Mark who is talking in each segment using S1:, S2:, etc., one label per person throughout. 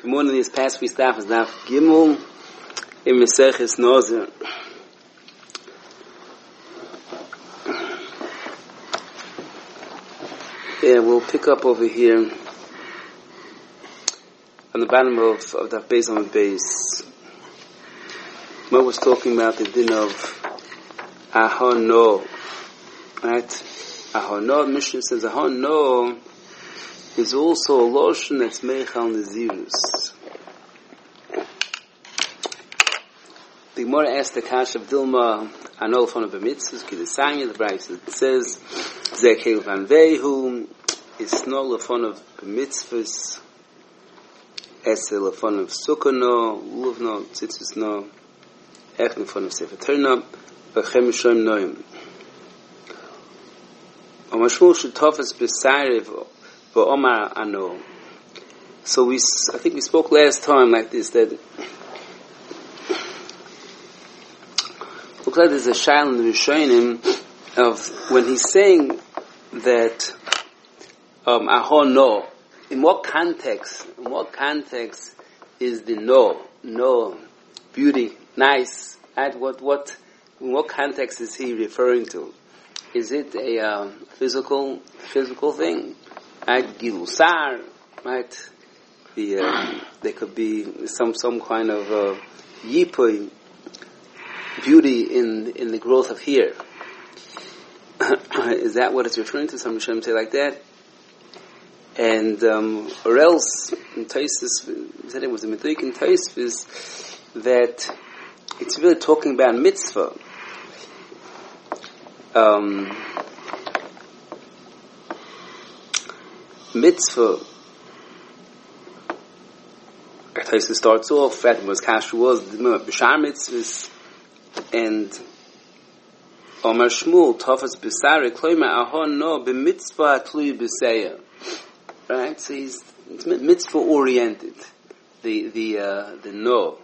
S1: The morning is past we staff is Daf Gimel in Maseches Nozer. Yeah, we'll pick up over here on the bottom of Daf Beis on Beis. Mo was talking about the din of Ahono, right? Ahono, Mishnah says Ahono is also a lotion that's meichal nezirus. The Gemara asked the Kash of Dilma, Anol von the mitzvahs, Kidesanya, the Brayso says, Zekel van Vehu, is no lefon of mitzvahs, Ese lefon of Sukkano, Luvno, Tzitzis no, Ech lefon of Sefer Torah, V'chem Shem Noim. Amashmul Shetofes B'Sayrev, Omar Ano. So I think we spoke last time like this, that looks like there's a shail in the Rishonim of when he's saying that Ahon no. In what context is the no, beauty, nice? At what in what context is he referring to? Is it a physical thing? At Gilusar, right? There could be some kind of yipui, beauty in the growth of hair. Is that what it's referring to? Some Rishonim say like that. And or else in Tosfos said it was a medrik in Tosfos that it's really talking about mitzvah. Mitzvah. Tosfos starts off that was kasher was b'shar mitzvahs and Omar Shmuel Tofas b'sare kloima ahon no b'mitzvah tluy b'seya. Right, so it's mitzvah oriented. The no,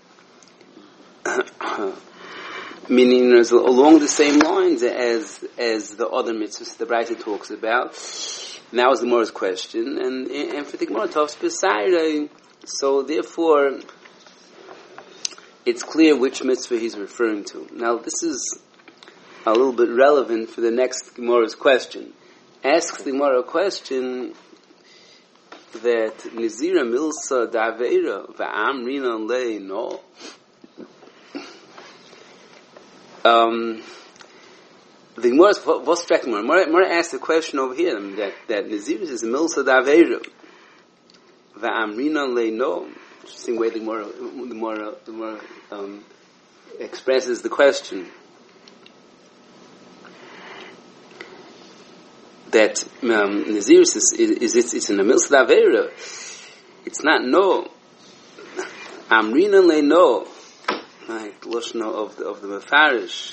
S1: meaning along the same lines as the other mitzvahs the Brayso talks about. Now is the Gemara's question, and for the Gemara talks beside, so therefore it's clear which mitzvah he's referring to. Now this is a little bit relevant for the next Gemara's question. Asks the Gemara a question that Nizira Milsa Daveira Va'amrina Lei no. The Gemara's what's striking Gemara asked the question over here that Nazirus is a milsa daveira. Va'amrina le no. Interesting way the Gemara expresses the question. That Nazirus it's in a milsa daveira. It's not no. Amrina le no. Like Loshno of the Mefarish.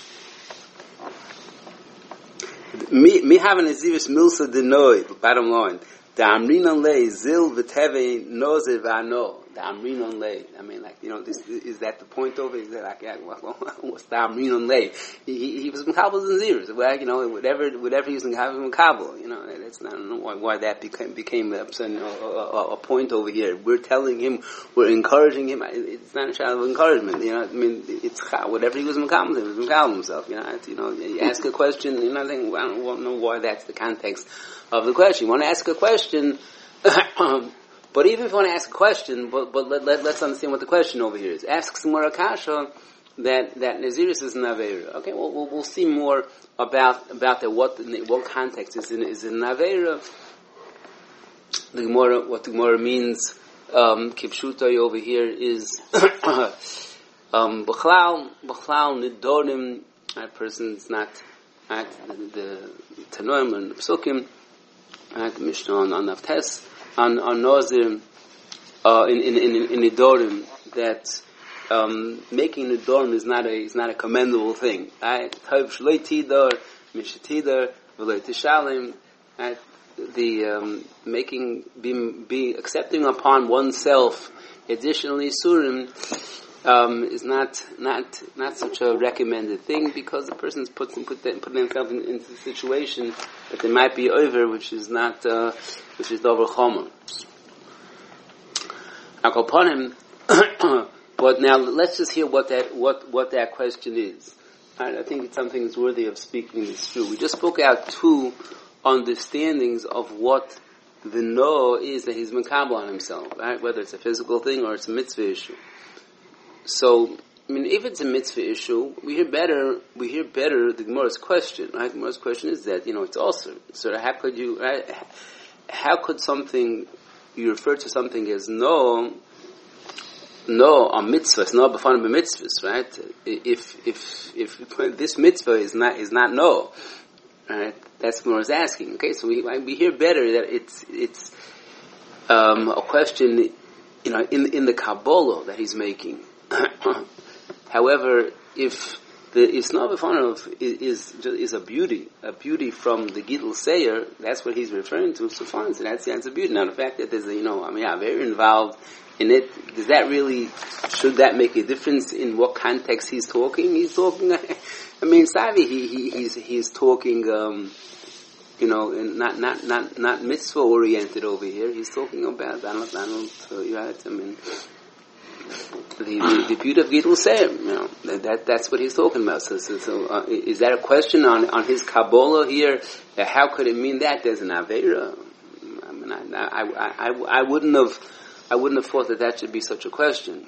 S1: Me having a Nazirus milsa denoi. Bottom line, the Amrinon lei zil v'teve nozer v'ano. The Amrinon lei. I mean, like is that the point over? Is that like what's the Amrinon lei? He was Mekabel Nazirus. Well, whatever he was Mekabel. That's not. I don't know why that became a point over here. We're telling him, we're encouraging him. It's not a child of encouragement. I mean, it's whatever he was Mekabel. He was Mekabel himself. You ask a question. I don't know why that's the context of the question. You want to ask a question, but even if you want to ask a question, but let's understand what the question over here is. Ask some more akasha that Nazirus is an Aveira. Okay, we'll see more about that. What context is in Aveira? What the Gemara means, Kipshutai over here is B'chlal Nidorim. A person's not at the Tanoim and the Psukim, at the Mishnah on Naftes, on Nozir, in Nidorim, that making Nidorim is not a commendable thing. Right? Tav Shloi Tidor, Mishatidor, V'loi Tishalim. The be accepting upon oneself additionally Surim is not such a recommended thing, because the person's putting themselves into a situation that they might be over, which is Dover Chomer. Akoponim. But now let's just hear what that question is. I think it's something that's worthy of speaking this through. We just spoke out two understandings of what the no is that he's makabel on himself, right? Whether it's a physical thing or it's a mitzvah issue. So, I mean, if it's a mitzvah issue, we hear better the Gemara's question, right? The Gemara's question is that, it's also, so how could you, right? How could something, you refer to something as no on mitzvahs, no b'fanav b'mitzvahs, right? If this mitzvah is not no, right? That's what I was asking. Okay, so we hear better that it's a question, in the Kabbalah that he's making. However, if the Isna b'fanav is a beauty from the Gidl Seir, that's what he's referring to. So fine, so that's a beauty. Now the fact that there's very involved in it, should that make a difference in what context he's talking? He's talking, Savi, he's talking, not mitzvah oriented over here. He's talking about, the beauty of Gidul Seir, that's what he's talking about. So, is that a question on his Kabbalah here? How could it mean that there's an Aveira? I wouldn't have thought that should be such a question.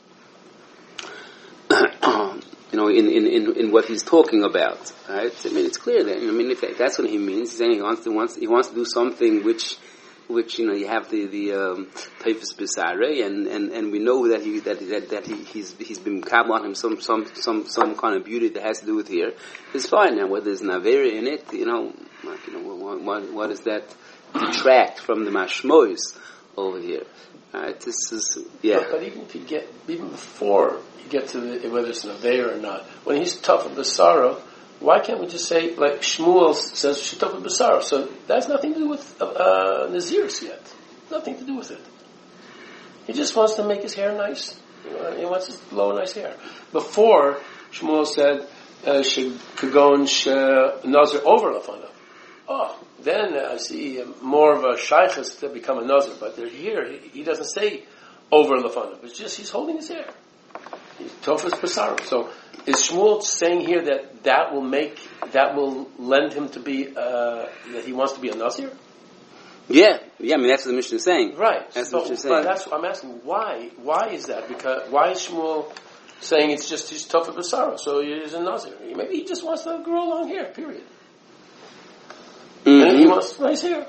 S1: In what he's talking about, right? It's clear that, if that's what he means, he's saying he wants to do something which you have the Taifus Bisare, and we know that he's been kabel on him some kind of beauty that has to do with here. It's fine now. Whether there's an avera in it, what does that detract from the mashmois over here? This is
S2: But even before you get to whether it's an avera or not, when he's tough with Basara, why can't we just say, like Shmuel says, Shetaf B'Basar? So that has nothing to do with Naziris yet. Nothing to do with it. He just wants to make his hair nice. He wants to blow nice hair. Before, Shmuel said, Kagon Nazir over Lafana. Then I see more of a shaykhis to become a Nazir. But here, he doesn't say over Lafana. It's just he's holding his hair. He's Tofas B'Sar. So, is Shmuel saying here that will lend him to be, that he wants to be a Nazir?
S1: Yeah, that's what the Mishnah is saying.
S2: Right.
S1: That's what the Mishnah is
S2: saying.
S1: saying.
S2: That's what I'm asking. Why is that? Because, why is Shmuel saying it's just, he's tough at Basara, so he's a Nazir? Maybe he just wants to grow long hair, period. And he wants nice hair.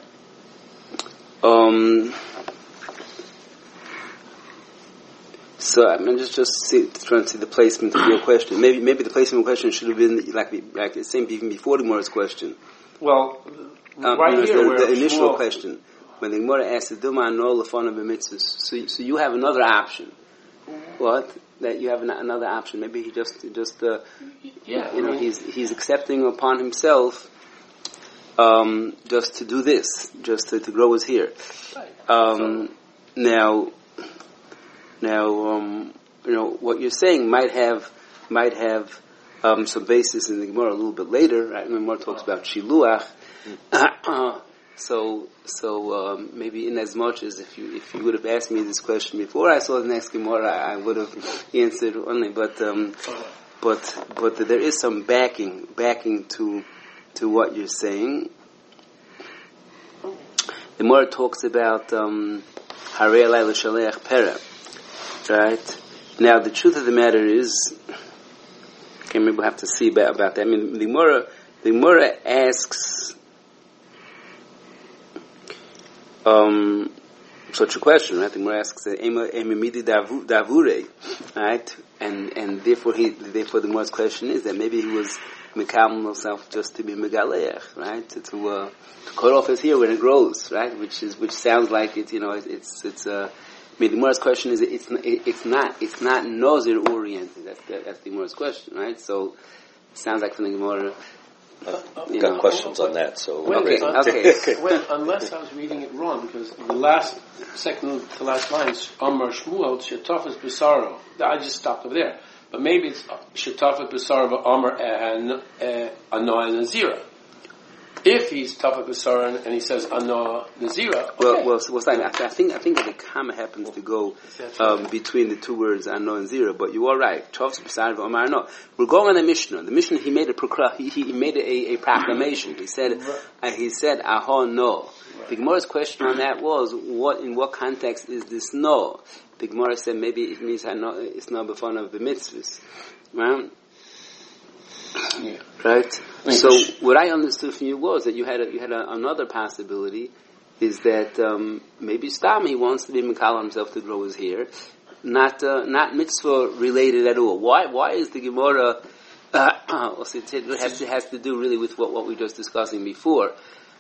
S1: So I'm just trying to see the placement of your question. Maybe the placement of the question should have been like the same even before the Gemara's question.
S2: Well, right here,
S1: the initial question when the Gemara asked the Dilma no lefana b'mitzvahs. So you have another option. What? That you have another option. Maybe he just he's accepting upon himself just to do this, just to grow his hair. Right. Now, what you're saying might have some basis in the Gemara a little bit later. Right? The Gemara talks about shiluach. So maybe in as much as if you would have asked me this question before I saw the next Gemara, I would have answered only. But there is some backing to what you're saying. The Gemara talks about harei alai l'shaleach pera. Right? Now, the truth of the matter is, maybe we'll have to see about that. The Gemara asks such a question, right? The Gemara asks, "Emimidi davure," right? And therefore the Gemara's question is that maybe he was mekabel himself just to be megaleach, right? To cut off his hair when it grows, right? Which sounds like it's the Gemara's question is it's not Nazir oriented. That's the Gemara's question, right? So it sounds like from the Gemara.
S3: I've got questions on that. So
S1: okay.
S2: Unless I was reading it wrong, because the second to last line is Amar Shmuel Shetafas B'Saro. I just stopped over there, but maybe it's Shetafas B'Saro Amar Anoa Nazira. If he's Tafel B'Sara and he says Ano Nazira, okay.
S1: I think that the comma happens to go between the two words Ano and Zira, but you are right. Tafel B'Sara v'Omar Ano. We're going on the Mishnah. The Mishnah, he made a proclamation. He said Aho No. The Gemara's question on that was, in what context is this No? The Gemara said maybe it means it's not before of the mitzvahs. Right? Yeah. Right? So what I understood from you was that you had another possibility, is that maybe Stam, he wants to be Mikal himself to grow his hair, not mitzvah related at all. Why is the Gemara it has to do really with what we were just discussing before.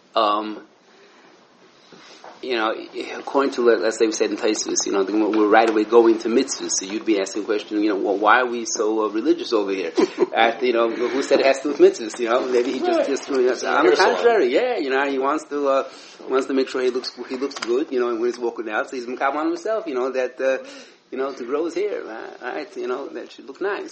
S1: According to, let's say we said in Taisvis, we're right away going to mitzvahs, so you'd be asking the question, why are we so religious over here? Who said it has to do with mitzvahs? Maybe he just on the contrary, he wants to make sure he looks good, and when he's walking out, so he's mekabel on himself, to grow his hair, right? That should look nice.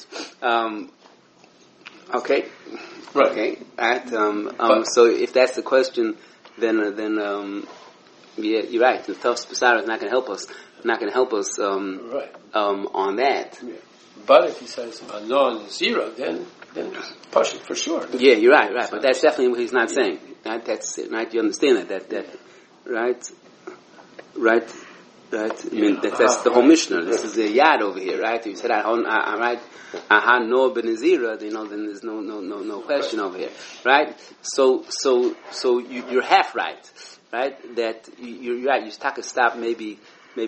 S1: Okay.
S2: Right.
S1: Okay. Right. So if that's the question, then yeah, you're right. The Tafel B'Sara is not going to help us. Right. On that.
S2: Yeah. But if he says Ano and Zira, then push it for sure.
S1: Yeah, you're right. Right. But that's definitely what he's not saying. Right? That's it. Right. You understand that. Right. Right. Right. I mean, that's the whole Mishnah. This is a yad over here, right? If you said, right, aha no ben Nazira, then there's no question over here, right? So you're half right, that you're right. You stop maybe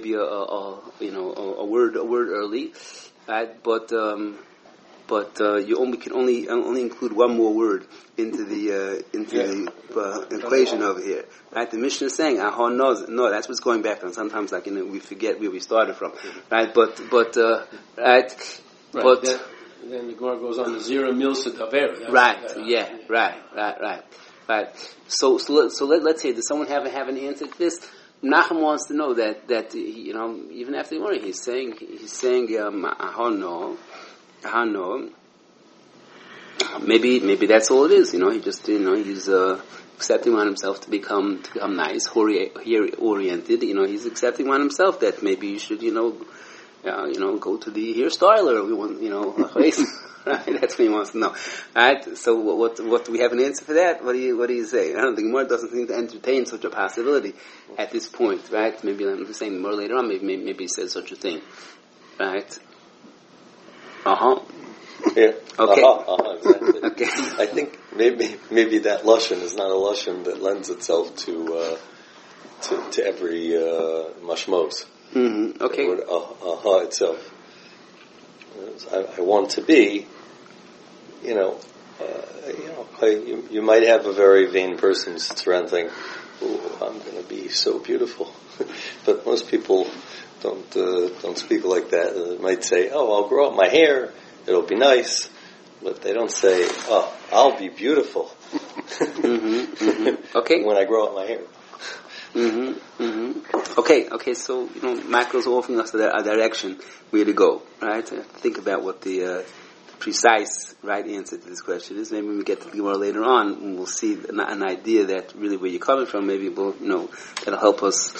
S1: a word early, right? But you can only include one more word into the equation over here, right? The Mishnah is saying Ahon no, that's what's going back on. Sometimes we forget where we started from, right? But right. But
S2: then the Gemara goes on to Zira Milsa Davera.
S1: Right. So let's say, does someone have an answer to this? Nachum wants to know that even after the morning he's saying Ahon no. Maybe that's all it is. He just he's accepting on himself to become nice, hair oriented. He's accepting on himself that maybe you should go to the hairstyler. Right? That's what he wants to know. Right? So what do we have an answer for that? What do you say? I don't think Gemara doesn't seem to entertain such a possibility at this point, right? Maybe I'm just saying more later on. Maybe he says such a thing, right?
S3: Yeah.
S1: Okay.
S3: Exactly.
S1: Okay.
S3: I think maybe that lashon is not a lashon that lends itself to every mashmos.
S1: Mm-hmm. Okay.
S3: The word itself. I want to be, you might have a very vain person who sits around thinking, "Oh, I'm going to be so beautiful," but most people don't speak like that. They might say, "Oh, I'll grow out my hair; it'll be nice," but they don't say, "Oh, I'll be beautiful."
S1: Okay.
S3: When I grow out my hair.
S1: Okay. So macros are offering us a direction where to go, right? Think about what the precise right answer to this question is. Maybe when we get to the Gemara later on, we'll see an idea that really where you're coming from. Maybe we'll, that'll help us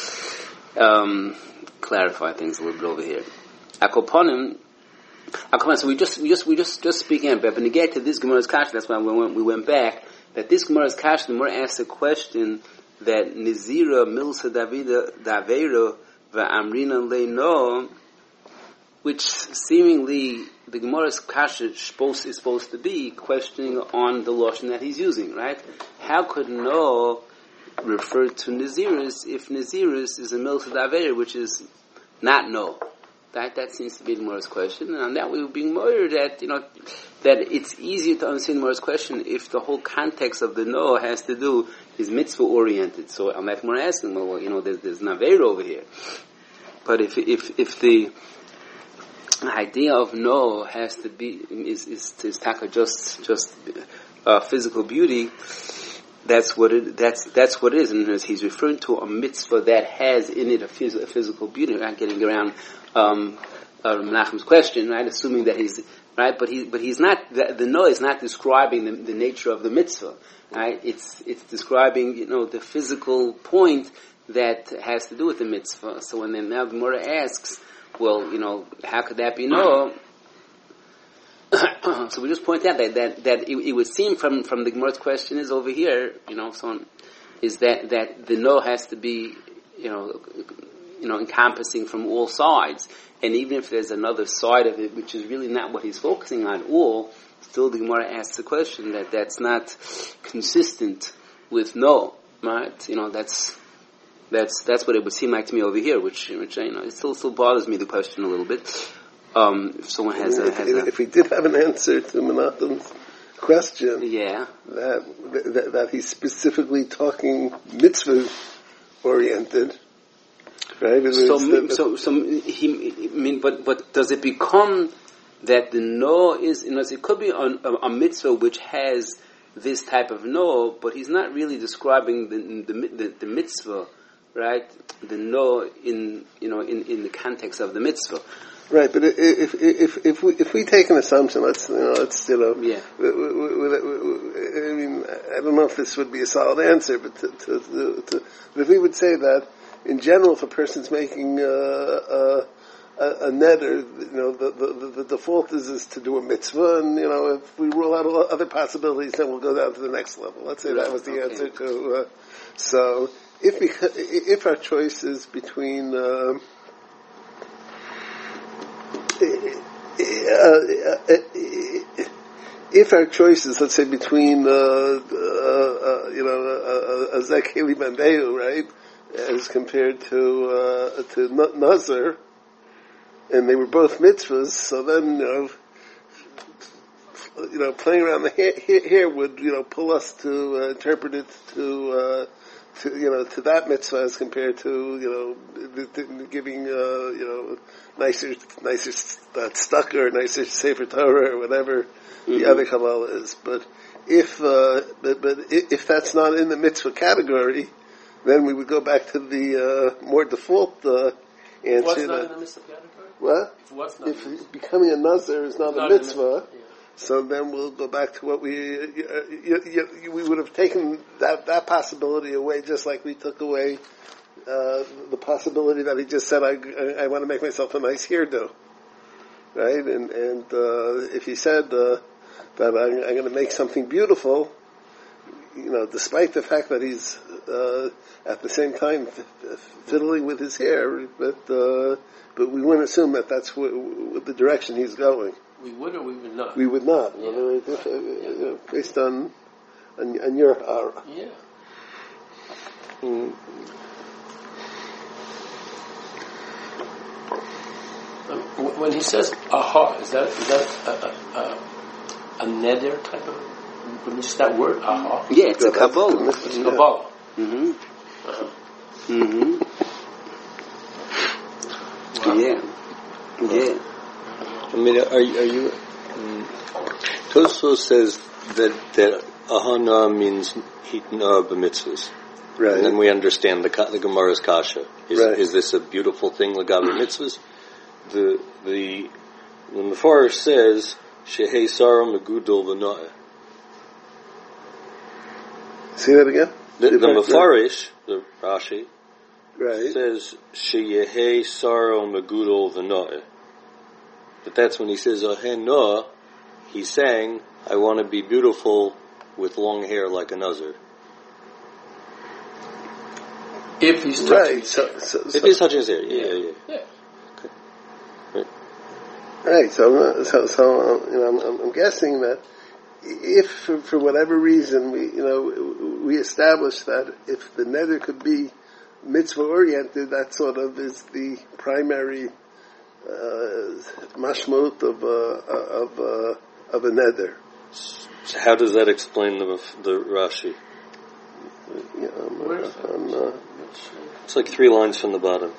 S1: clarify things a little bit over here. Akoponim. So we just speaking about, but when you get to this Gemara's kasha, that's why we went back. That this Gemara's kasha, the Gemara asked a question that Nizira Milsa Davera va'amrina leino, which seemingly the Gemara's kasha is supposed to be questioning on the lashon that he's using, right? How could no refer to Naziris if Naziris is a Milsa Davera, which is not no? That seems to be the Gemara's question, and on that we were being more that it's easier to understand the Gemara's question if the whole context of the no has to do is mitzvah oriented. So I'm like more asking, there's naveir over here, but if the idea of no has to be is taka just physical beauty, that's what it is, and he's referring to a mitzvah that has in it a physical beauty. Not getting around Menachem's question, right? Assuming that he's right? But he's not, the no is not describing the nature of the mitzvah, right? It's describing, the physical point that has to do with the mitzvah. So when then now the Gemara asks, well, how could that be no? So we just point out that it would seem from the Gemara's question is over here, is that the no has to be, encompassing from all sides. And even if there's another side of it, which is really not what he's focusing on all, still the Gemara asks the question that's not consistent with no, right? That's what it would seem like to me over here, which it still bothers me, the question, a little bit. If someone
S4: if we did have an answer to Menachem's question,
S1: yeah,
S4: that he's specifically talking mitzvah oriented, right?
S1: But does it become that the no is, it could be a mitzvah which has this type of no, but he's not really describing the mitzvah, right? The no in the context of the mitzvah.
S4: Right, but if we take an assumption, let's
S1: yeah.
S4: I mean, I don't know if this would be a solid answer, but if we would say that in general, if a person's making a neder, the default is to do a mitzvah, and if we rule out other possibilities, then we'll go down to the next level. Let's say that was the answer to. So if our choice is between. If our choices, let's say, between a Zek Heli Bandeu, right, as compared to Nazar, and they were both mitzvahs, so then playing around the hair would pull us to interpret it to that mitzvah as compared to giving nicer stucker or nicer Sefer Torah or whatever the other Kabbalah is. But if that's not in the mitzvah category, then we would go back to the more default answer.
S2: What's not in the mitzvah category?
S4: What? If becoming a nazir is not a mitzvah. So then we'll go back to what we would have taken that possibility away, just like we took away the possibility that he just said, I want to make myself a nice hairdo, right? And if he said that I'm going to make something beautiful, despite the fact that he's at the same time fiddling with his hair, but we wouldn't assume that that's the direction he's going.
S2: We would or we would not?
S4: We would not.
S2: Yeah.
S4: Based on your aura.
S2: Yeah. When he says aha, is that a neder type of? Just that word aha.
S1: Yeah, it's a Kabbalah.
S2: It's Kabbalah.
S1: Mm-hmm.
S2: Uh-huh.
S1: Mm-hmm. Wow. Yeah.
S3: I mean, are you? Tosfos says that ahana means hitna b'mitzvahs,
S4: right?
S3: And then we understand the Gemara's kasha. Is this a beautiful thing l'gaber mitzvahs? The Mefarsh says shehei sara megudol v'noah.
S4: See that again?
S3: The Mefarsh, the Rashi,
S4: right,
S3: says sheyehei sara megudol v'noah. But that's when he says Ohen Noah, he's saying, I want to be beautiful with long hair like a Nazir.
S2: If he's touching
S4: his hair.
S3: If he's touching his hair, yeah. Okay.
S4: Right. So I'm guessing that if for whatever reason we establish that if the neder could be mitzvah oriented, that sort of is the primary mashmut of a neder.
S3: So how does that explain the Rashi? It's like 3 lines from the bottom.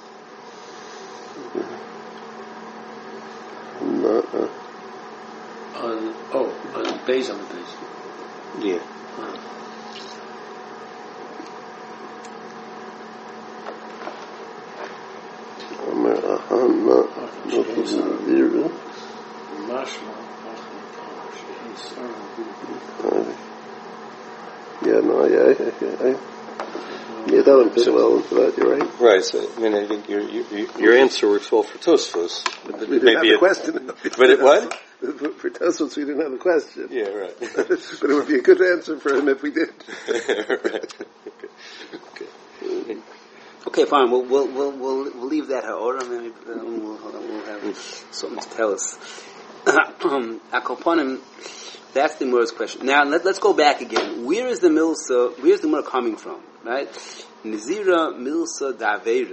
S2: On base on the base.
S3: Yeah.
S4: Yeah, that one fit well into that. You're right.
S3: Right. So I mean, I think your answer works well for Tosfos.
S4: But we didn't have a question.
S3: But it what?
S4: For Tosfos, we didn't have a question.
S3: Yeah, right.
S4: But it would be a good answer for him if we did.
S3: Right. Okay.
S1: Okay, fine. We'll leave that ha'ora. Maybe we'll have something to tell us. Akoponim. That's the Gemara's question. Now let's go back again. Where is the milsa? Where's the Gemara coming from? Right? Nizira milsa daveira.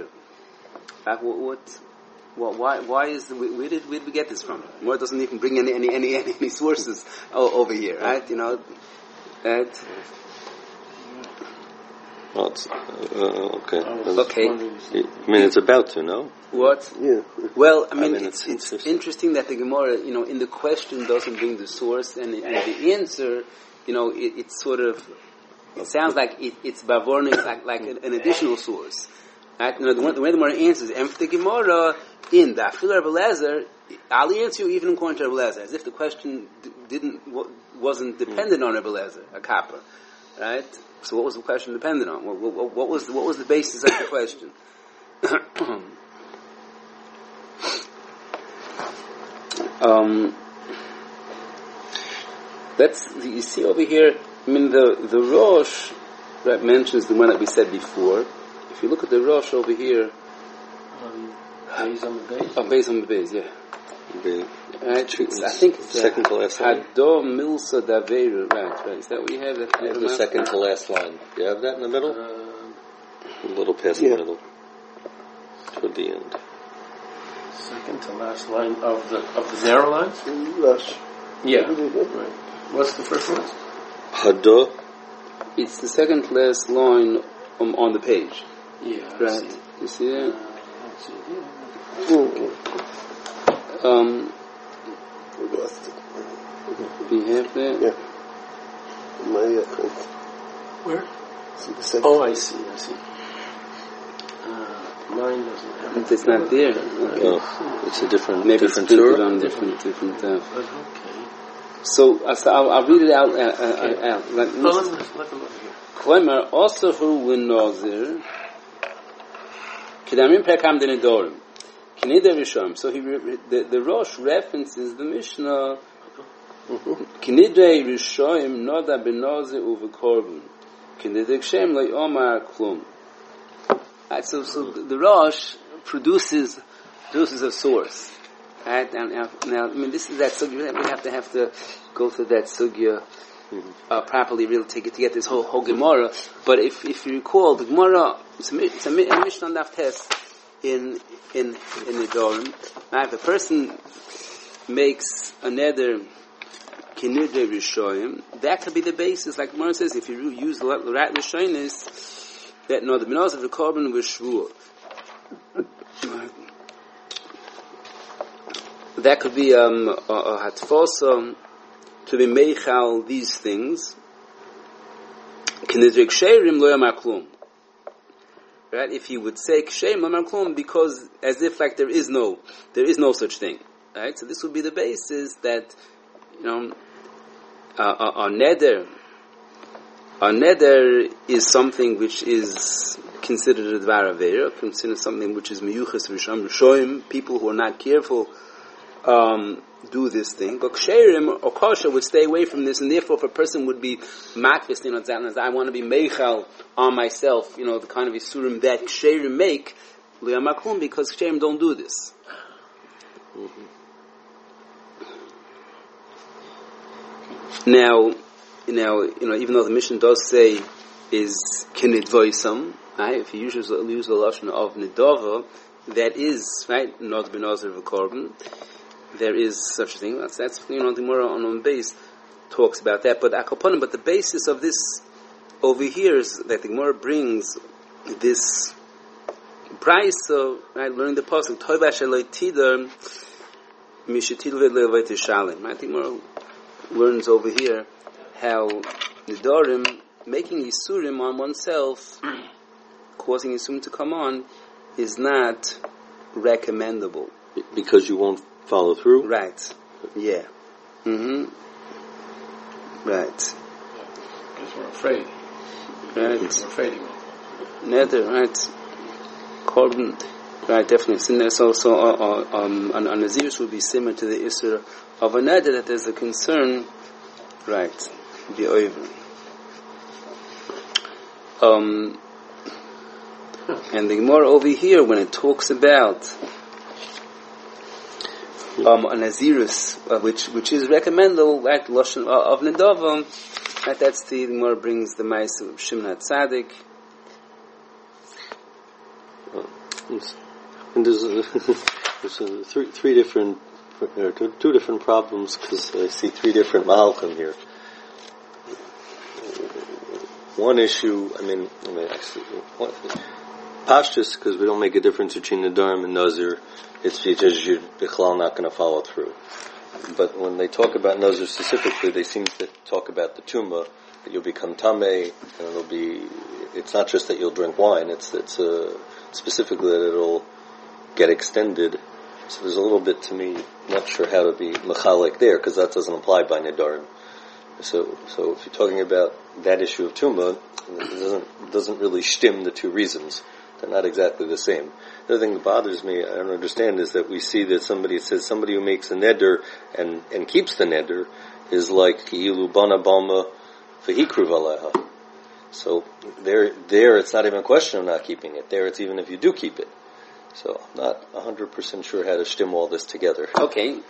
S1: Why is where did we get this from? Gemara doesn't even bring any sources over here, right? You know, right?
S3: Well, it's, okay.
S1: Okay.
S3: I mean, it's about to, no?
S1: What?
S4: Yeah.
S1: Well, I mean it's interesting that the Gemara, you know, in the question doesn't bring the source, and the answer, you know, it's sort of, it sounds like it's bavornik, like an additional source. Right? You know, the way the Gemara answers, and for the Gemara in the Afilar Belezer, I'll answer you even according to Belezer, as if the question wasn't dependent on Belezer, a kappa, right? So what was the question dependent on? What was the basis of the question? You see over here, I mean the Rosh that mentions the one that we said before. If you look at the Rosh over here,
S2: Beis on the base.
S1: Beis on the base, yeah. I think it's
S3: second to last line.
S1: Hado Milsa Daveira, right. Is that what you have?
S3: The second to last line. Do you have that in the middle? A little past the middle. Toward the end.
S2: Second to last line of the narrow lines?
S4: Rush.
S2: Yeah. Right. What's the first one?
S3: Hado.
S1: It's the second to last line on the page.
S2: Yeah.
S1: Right. You see that? Do you have that?
S4: Yeah.
S2: Where? Oh, I see. Mine doesn't have it.
S1: It's not there. Okay.
S3: Oh, it's a different,
S1: maybe
S3: different
S1: it's
S3: tour?
S1: on different.
S2: Okay.
S1: So I'll read it out.
S2: Let them look here.
S1: Kloimer also who win Nazir. Kedamim pekam denedorim. Kineder Rishon. So the Rosh references the Mishnah. Kineder Rishoim noda benazir uvekorban. Kineder kshem lo yomar klum. Right, so the Rosh produces a source. Right? Now, I mean, this is that sugya. We have to go through that sugya properly, really, to get this whole Gemara. But if you recall, the Gemara, it's a Mishnah Daf Tes in the Dorim. Now, if a person makes a neder kinudei rishoyim, that could be the basis. Like Gemara says, if you use the right rishonis, that no, the minos of the korban was shvuah. That could be a hatfosa to be meichal these things. Kinedrik sheirim lo yamar klum. Right? If you would say ksheim lo yamar klum, because as if like there is no such thing. Right? So this would be the basis that, you know, a neder is something which is considered a dvar avera, considered something which is miyuchas rishoim, people who are not careful do this thing. But ksherim or kosher would stay away from this, and therefore if a person would be makvis, you know, I want to be meichal on myself, you know, the kind of isurim that ksherim make, liyamakum, because ksherim don't do this. Mm-hmm. Now, you know, even though the mission does say is kinidvoisam, right? If you use the lashon of nidava, that is right, not benazir v'korban. There is such a thing. That's you know, the Gemara on base talks about that. But akoponim, but the basis of this over here is that the Gemara brings this brayso, right? Learning the pasuk toiva sheloi tidar mishetil ve'levay tishalim. Right? The Gemara learns over here how nidarim, making yisurim on oneself, causing yisurim to come on, is not recommendable.
S3: Because you won't follow through?
S1: Right. Yeah. Mm-hmm. Right.
S2: Because we're afraid.
S1: Right.
S2: We're afraid of it.
S1: Nether, right. Korban, right, definitely. So there's also, a Nazirus would be similar to the Isser of a Nether, that there's a concern, right, be over. And the Gemara over here, when it talks about a Nazirus, which is recommendable, right, Lashon of Nedavam, right, that's the Gemara brings the Ma'aseh of Shimon HaTzadik.
S3: And there's three different, two different problems, because I see three different Mahalchim here. One issue, actually, Pashtus, because we don't make a difference between Nedarim and Nazir, it's because you're not going to follow through. But when they talk about Nazir specifically, they seem to talk about the Tumah, that you'll become Tameh, and it's not just that you'll drink wine, it's specifically that it'll get extended. So there's a little bit, to me, not sure how to be mechalik there, because that doesn't apply by Nedarim. So if you're talking about that issue of Tumah, it doesn't really stem the two reasons. They're not exactly the same. The other thing that bothers me, I don't understand, is that we see that somebody who makes a neder and keeps the neder is like Ki'ilu Bana Balma V'hikruv Aleha. So there it's not even a question of not keeping it. There it's even if you do keep it. So I'm not 100% sure how to stem all this together.
S1: Okay.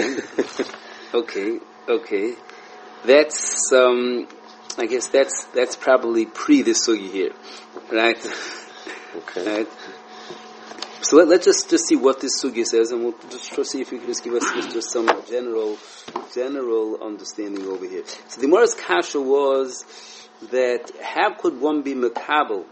S1: That's, I guess that's probably pre the sugi here, right?
S3: Okay.
S1: Right. So let's just see what this sugi says, and we'll just try to see if you can just give us just some general understanding over here. So the Gemara's kasha was that how could one be makabel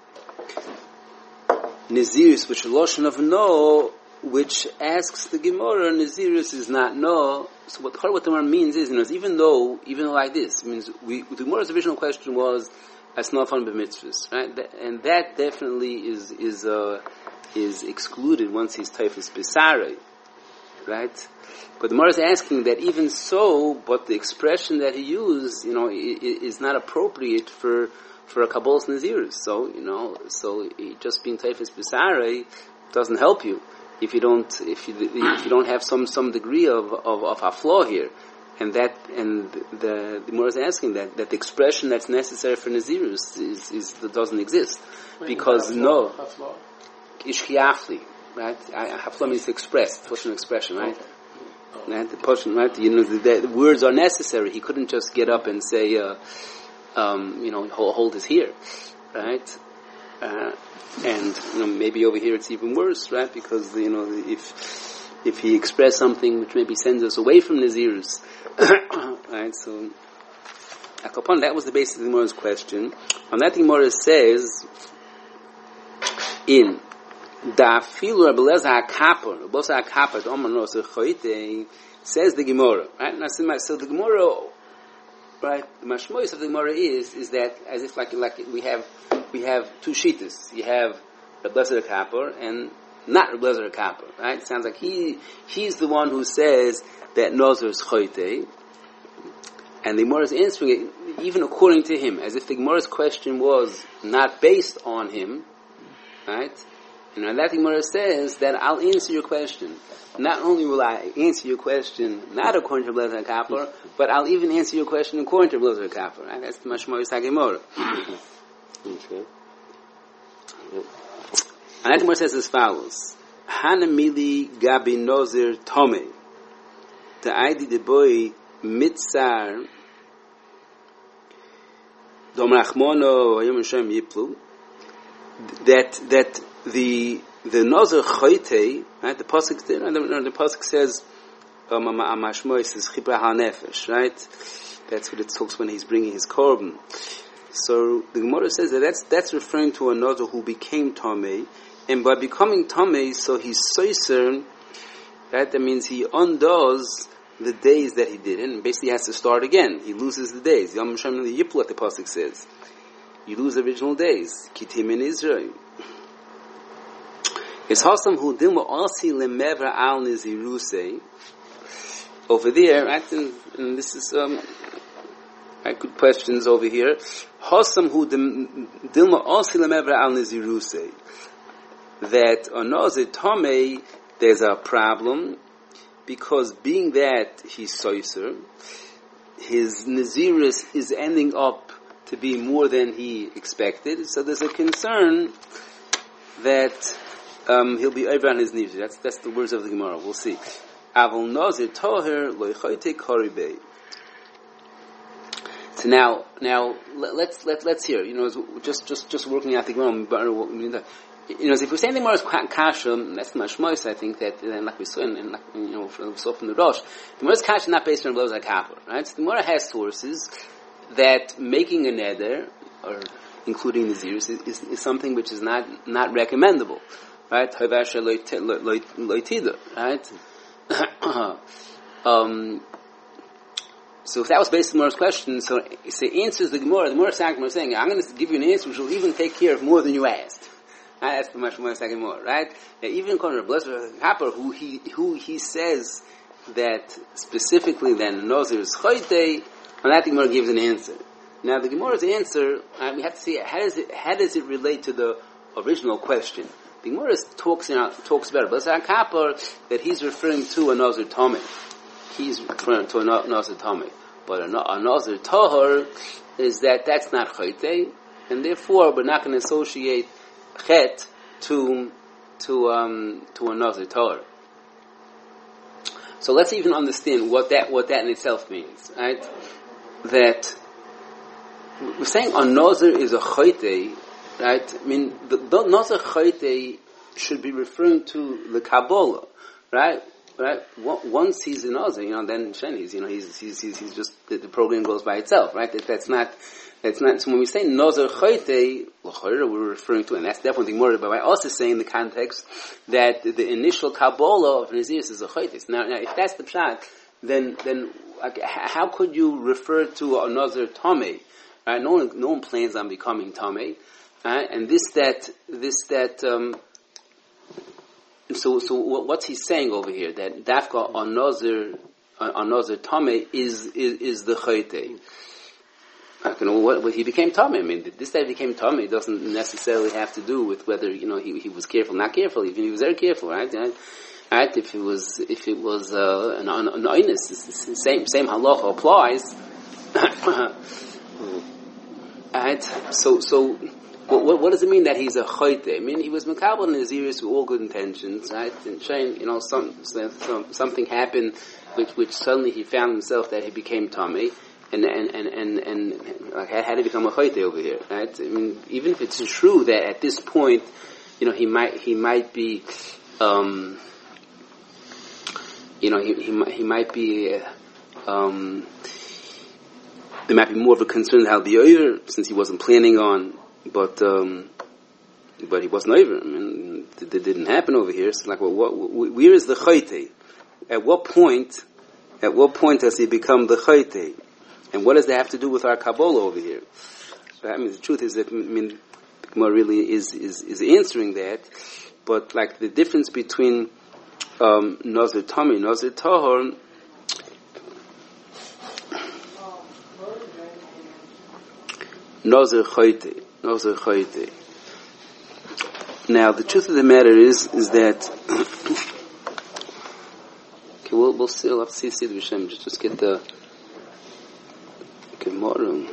S1: Nazirus, which is Lashon of no, which asks the Gemara, Nazirus is not no. So what the Gemara means is, even though like this, means the Gemara's original question was asnafan b'mitzvahs, right? And that definitely is excluded once he's typhus b'sarei, right? But the Gemara is asking that even so, but the expression that he used, is not appropriate for a Kabbalah's Nazirus. So just being typhus b'sarei doesn't help you if you don't have some degree of a flaw here, and the Gemara is asking that the expression that's necessary for Nazirus doesn't exist.
S2: Wait,
S1: because no
S2: hafla?
S1: ishkiafli, right? Hafla means to express, push an expression, right?
S2: Okay.
S1: Right? The portion, right? The words are necessary. He couldn't just get up and say, hold his here, right? And maybe over here it's even worse, right? Because if he expressed something which maybe sends us away from Nazirus, right? So, upon that was the basis of the Gemara's question. On that, the Gemara says in Da'afilu Rabbi Eliezer HaKapor, Rabbi Eliezer HaKapor, Omanos Echoite, says the Gemara, right? Now, so the Gemara, right? The mashmois of the Gemara is that as if like we have two shittas. You have Rabbi Eliezer HaKapor and not Rabbi Eliezer HaKapor, right? It sounds like he's the one who says that Nazir is choite, and the Gemara is answering it even according to him, as if the Gemara's question was not based on him, right? And that Gemara says that I'll answer your question. Not only will I answer your question not according to Rabbi Eliezer HaKapor, but I'll even answer your question according to Rabbi Eliezer HaKapor. Right? That's the mashmois HaGemara.
S3: Okay.
S1: And that Gemara says as follows: Hanamili Gabi Nozir Tome, the Aidi de Boy Mitzar Dom Rachmono Yom Hashem Yiplu. That the Nazir Choite, right? The pasuk says, Mashmois says Chibra HaNefesh, right? That's what it talks when he's bringing his korban. So the Gemara says that's referring to a Nazir who became Tamei, and by becoming Tamei, so he's Soiser, right? That means he undoes the days that he did, and basically has to start again. He loses the days. Yom Hashem Yiplu, like the pasuk says. You lose the original days. Kitim in Israel. It's Hasam who dilma asi lemevra al niziruse. Over there, right? And this is Right, good questions over here. Hosam hu dilma osilamevra al niziruse. That on Nazir Tomei, there's a problem, because being that he's soiser, his Nazirus is ending up to be more than he expected, so there's a concern that he'll be over on his Nazir. That's the words of the Gemara. We'll see. Avol Nazir Toher lo yichote koribei. So now let's hear. Just working out the Gemara. If we're saying the Gemara is kasha, that's mashmois. I think that, like we saw, from the Rosh, the Gemara is kasha not based on blows like kapor, right? So the Gemara has sources that making a neder, or including the zeros, is something which is not recommendable, right? Havasha loitida, right? So if that was based on the Gemara's question, so it answers the Gemara. The Gemara is saying, I'm going to give you an answer which will even take care of more than you asked. That's the much more second more, right? Even according to Rabbi Kapor, who he says that specifically then Nazir is Choytei, on that the Gemara gives an answer. Now the Gemara's answer, we have to see how does it relate to the original question. The Gemara talks about Rabbi Kapor that he's referring to a Nazir Tomei. He's referring to a Nazir Tomei, but a Nazir Tahor is that's not Choytei, and therefore we're not going to associate Chet to a Nazir Torah. So let's even understand what that in itself means, right? That we're saying a Nazir is a Choytei, right? I mean, the Nazir Choytei should be referring to the Kabbalah, right? Right? Once he's a Nazir, then Sheni's, he's just the program goes by itself, right? That's not. So when we say Nazir Choytei, we're referring to, and that's definitely more. But by also saying in the context that the initial Kabbalah of Nazirus is a Choytei. Now, if that's the pshat, then how could you refer to a Nazir Tomei? Right? No one plans on becoming Tomei, right? And So what's he saying over here? That Dafka on Nazir Tomei is the Choytei. What he became Tomei. I mean, this that he became Tomei doesn't necessarily have to do with whether he was careful, not careful. Even he was very careful, right? Right? If it was an oinus, same halacha applies. Right? So. What does it mean that he's a choyte? I mean, he was mekabel Nazirus with all good intentions, right? And showing, something happened, which suddenly he found himself that he became Tomei, and had to become a choyte over here, right? I mean, even if it's true that at this point, he might be, he might be, there might be more of a concern how the over, since he wasn't planning on. But he wasn't over. I mean, it didn't happen over here. So, where is the Choytei? At what point does he become the Choytei? And what does that have to do with our Kabbalah over here? So, I mean, the truth is that, the Gemara really is answering that. But, the difference between, Nazir Tomei, Nazir Tahor, Nazir Choytei. Now, the truth of the matter is that okay, we'll see. We'll have to see the Hashem. Just get the Gemara.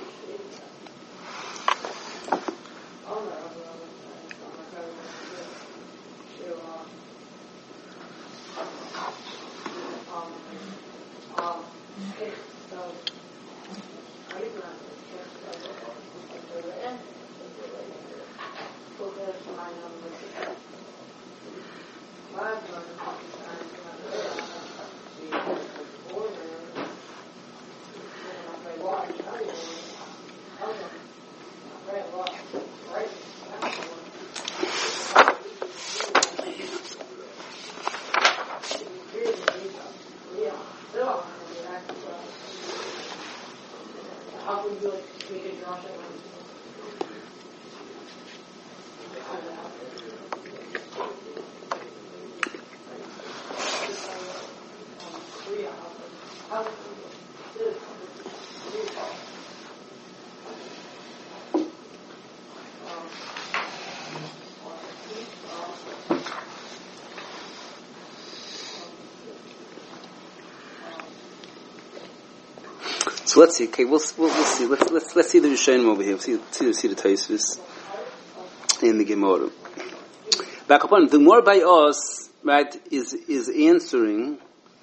S1: So let's see. Okay, we'll see. Let's see the Rishonim over here. See the Tosfos in the Gemara. Back upon the more by us, right, is answering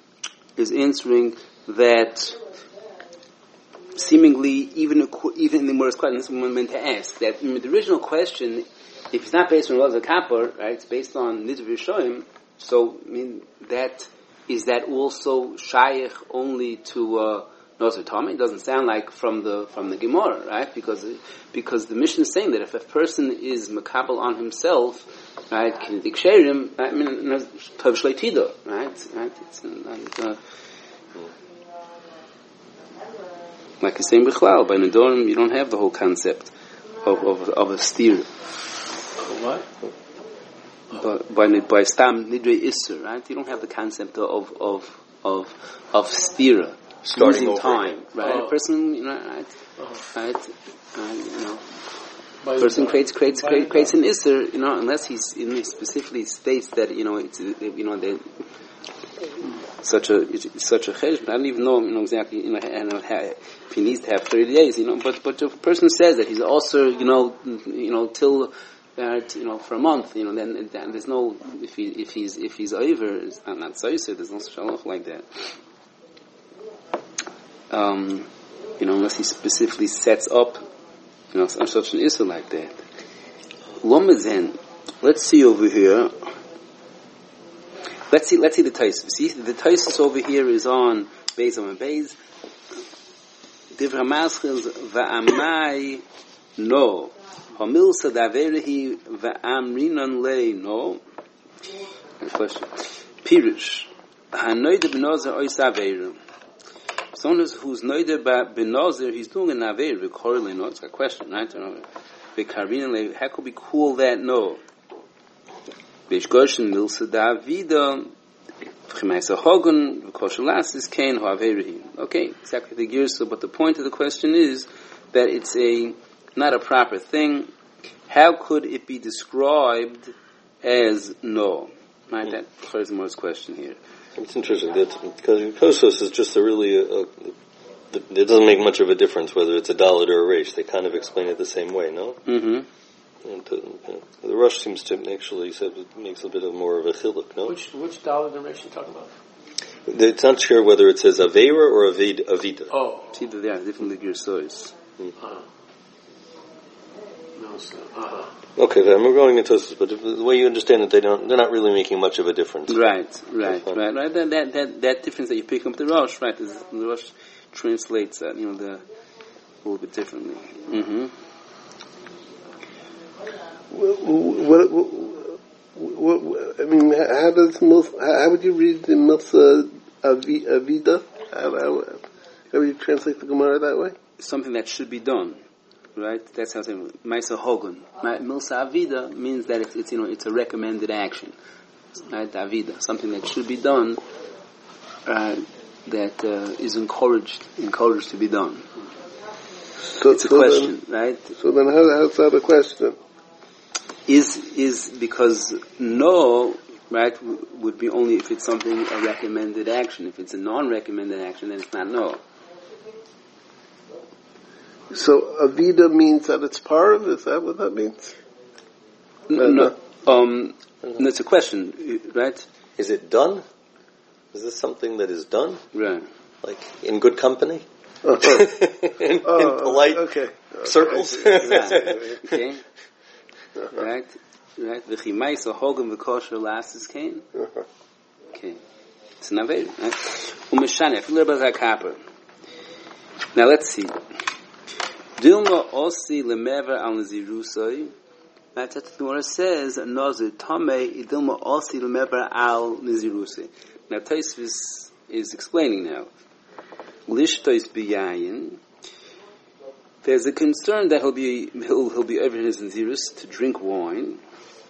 S1: that seemingly even in the Gemara's question, this is what I meant to ask, that in the original question, if it's not based on Rav Kappa, right, it's based on Nidv Rishonim. So I mean that also shaykh only to Nozer Tomei? It doesn't sound like from the Gemara, right? Because the Mishnah is saying that if a person is makabel on himself, right, kinetic sherim, I mean, tav shleitido, right? It's like the same bichlal by Nedorim, you don't have the whole concept of a steer.
S2: What?
S1: By stam nidrei isser, right? You don't have the concept of stira.
S3: Starting
S1: losing
S3: over
S1: time,
S3: again.
S1: right?
S2: Oh.
S1: A person, person creates an isser, unless he specifically states that, that such a chesh. But I don't even know, exactly, if he needs to have 30 days, But if a person says that he's also, till. For a month, then there's no, if he's over, it's not so, there's no shalach like that. Unless he specifically sets up, such an issue like that. Lomazen, let's see over here. Let's see the Tosfos. See, the Tosfos over here is on Beis Amud Beis. Divrei Maschil va'amai no. Hamilsa daverehi va'amrinan lei no. Question. Pirush. Hanoide b'nozer ois averu. Someone who's noide b'nozer, he's doing an averu. V'korele no. It's a question, right? V'karinan lei. How could we call that no? V'ishgoshen milsa davida. V'chimaisa hogun. V'koshen lasis kain ho averehi. Okay, exactly the gears. But the point of the question is that it's not a proper thing. How could it be described as no? Right, that clears the most question here.
S3: It's interesting because Kosos is just it doesn't make much of a difference whether it's a dalet or a reish. They kind of explain it the same way, no?
S1: Mm-hmm.
S3: And the Rosh seems to actually makes a bit of more of a chiluk, no?
S2: Which dalet and reish are you talking about?
S3: It's not sure whether it says aveira or avida.
S2: Oh.
S1: See that they are different gears.
S3: Okay, then we're going into this, but the way you understand it, they're not really making much of a difference.
S1: Right. That difference that you pick up the Rosh, right? The Rosh translates that, a little bit differently. Mm-hmm.
S4: How would you read the Milsa Avida? How would you translate the Gemara that way?
S1: Something that should be done. Right, that's how it's Maisa Hogun. Milsa Avida means that it's a recommended action. Right, Avida, something that should be done, that is encouraged to be done. So it's a question, right?
S4: So then, how's that a question?
S1: Is because no, right, would be only if it's something a recommended action. If it's a non-recommended action, then it's not no.
S4: So avida means that it's parv? Is that what that means?
S1: No. It's a question, right?
S3: Is it done? Is this something that is done?
S1: Right.
S3: Like in good company? in polite circles?
S1: Okay. Right. V'chimaisa hogam v'kosher lasses kain. Okay. It's an aver. Umeshane. Now let's see. Dilma osi lemever al nazirusoi. That's what the Gemara says. Nazir tamei idilma osi lemever al nazirusoi. Now Tosfos is explaining now. Lishtois biyayin. There's a concern that he'll be over his nazirus to drink wine.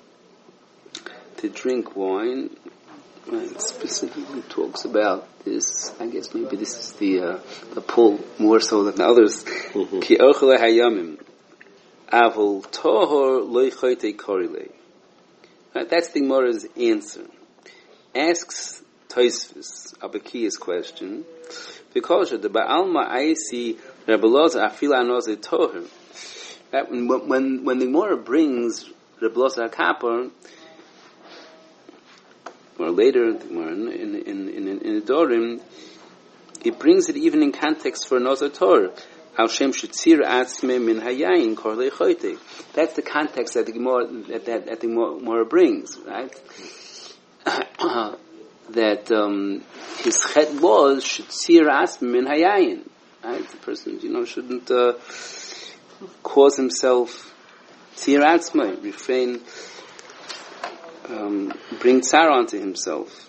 S1: It specifically talks about this. I guess maybe this is the pull more so than the others. Ki ochele hayamim avol tohor loy choyte korile. That's the Gemara's answer. Asks Tosfos Abakiy's question. Because the Ba'alma Aisi Rebbe Loza Afila Nozer Toher. When the Gemara brings Rebbe Loza HaKapor, or later in the Dorim, it brings it even in context for Nozer Torah. Al Shem Shetzir Atzme Min Hayayin Korlei Choyte. That's the context that the Gemara brings, right? That his chet was Shetzir Atzme Min Hayayin. Right? The person, shouldn't cause himself Tzir Atzme, refrain, bring tsar onto himself.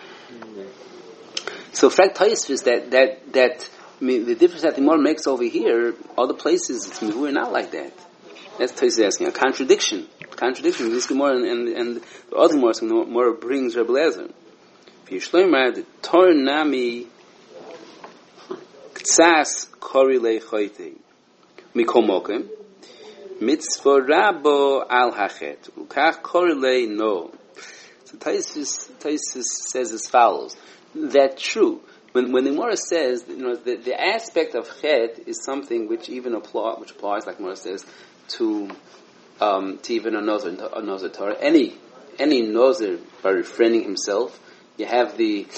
S1: So, fact Tosfos that the difference that the Gemara makes over here, other places it's we're not like that. That's Tosfos asking a contradiction. Contradiction. This Gemara and the other Gemara brings Rebbe Lezer. V'yishloimar the Torah nami ktsas korilei choyte mikomokem mitzvah rabo al hachet ukach korilei no. So Tosfos says as follows. That's true. When the Gemara says, the aspect of chet is something which even applies, like Gemara says, to even a nozer Torah. Any nozer by refraining himself, you have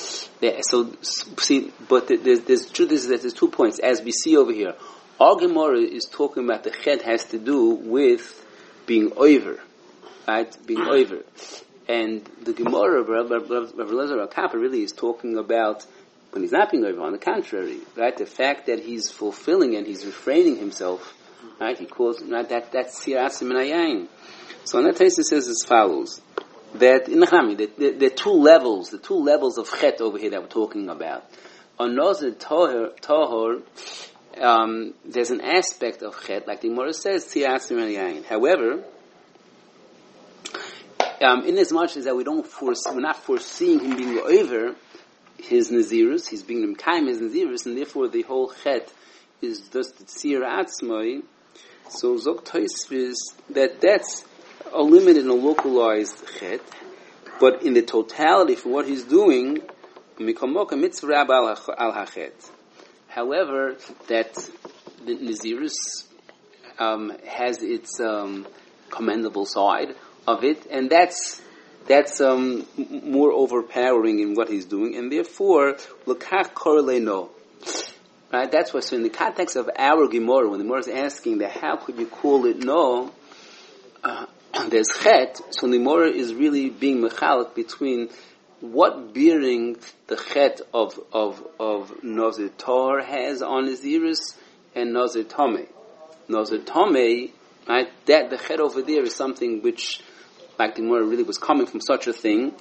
S1: but there's truth is that there's 2 points as we see over here. Our Gemara is talking about the chet has to do with being over, right? Being over. And the Gemara of Rav Eliezer HaKapor really is talking about when he's not being over. On the contrary, right? The fact that he's fulfilling and he's refraining himself, right? He calls that's Tzir Atzme Min Hayayin. So on that case it says as follows: that in the two levels of chet over here that we're talking about. On Nozer Tahor, there's an aspect of chet, like the Gemara says, Tzir Atzme Min Hayayin. However, in as much as that we're not foreseeing him being over his nazirus, he's being mekayim his nazirus, and therefore the whole chet is just the tzir atzmai. So zok Tosfos that's a limited and a localized chet, but in the totality for what he's doing, mikomoka mitzvah rab al hachet. However, that the nazirus has its commendable side of it, and that's more overpowering in what he's doing, and therefore l'kach korelei no. Right? That's why. So in the context of our Gemara, when the Gemara is asking that, how could you call it no? There's chet. So the Gemara is really being mechalek between what bearing the chet of Nozer Torah has on his iris and Nozer Tomei. Nozer Tomei, right? That the chet over there is something which, like the Gemara really was coming from such a thing.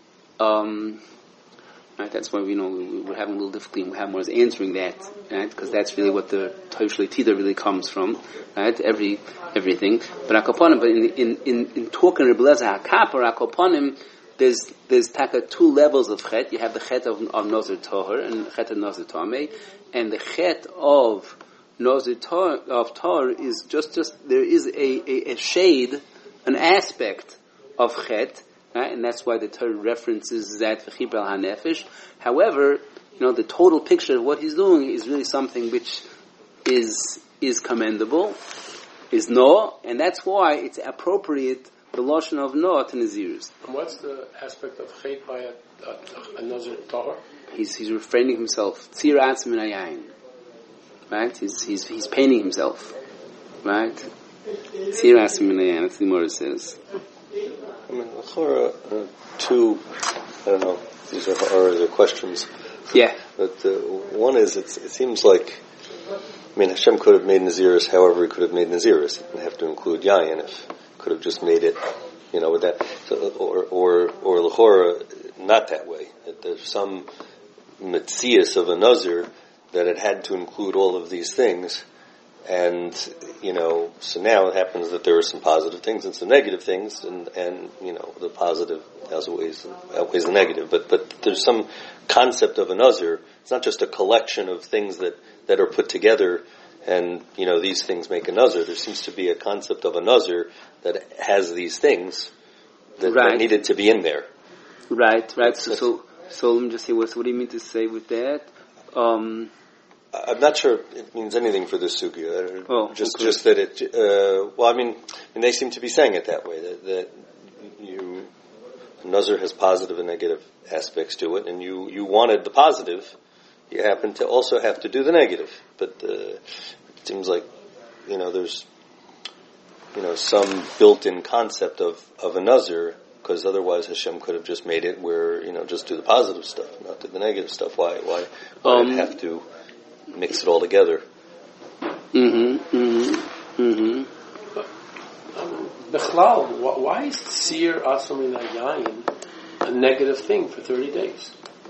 S1: Right? That's why we're having a little difficulty in how Gemara is answering that, right? Because that's really what the Toshli Tida really comes from, right? Everything. But in talking Rebbe Eliezer HaKapor, Akoponim, there's taka two levels of chet. You have the chet of Nozer Torah and the chet of Nozer Tomei, and the chet of Nozer Torah is just there is a shade, an aspect of chet, right? And that's why the Torah references that v'chibra al hanefesh. However, the total picture of what he's doing is really something which is commendable, is no, and that's why it's appropriate the lashon of no to nazirus.
S2: And what's the aspect of chet by a Nozer Torah?
S1: He's refraining himself. Tzir atzme min hayayin. Right? He's painting himself. Right? Tzir atzme min hayayin. That's the Gemara says.
S3: I mean, two, I don't know, these are the questions.
S1: Yeah.
S3: But one is, it seems like, Hashem could have made Nazirus however he could have made Nazirus. It didn't have to include Yayin. If could have just made it, with that. So, or L'chora, not that way. That there's some Metzias of a Nazir that it had to include all of these things. And, so now it happens that there are some positive things and some negative things, and the positive outweighs the negative. But there's some concept of a nazir. It's not just a collection of things that are put together and, these things make a nazir. There seems to be a concept of a nazir that has these things that needed to be in there.
S1: Right. So So let me just say, what do you mean to say with that?
S3: I'm not sure it means anything for this sugya. Just that it. And they seem to be saying it that way. That Nazir has positive and negative aspects to it, and you wanted the positive. You happen to also have to do the negative. But it seems like there's some built-in concept of a Nazir, because otherwise Hashem could have just made it where just do the positive stuff, not do the negative stuff. Why have to mix it all together?
S2: Bechlal, why is Tzir Asur Min Hayayin a negative thing for 30 days?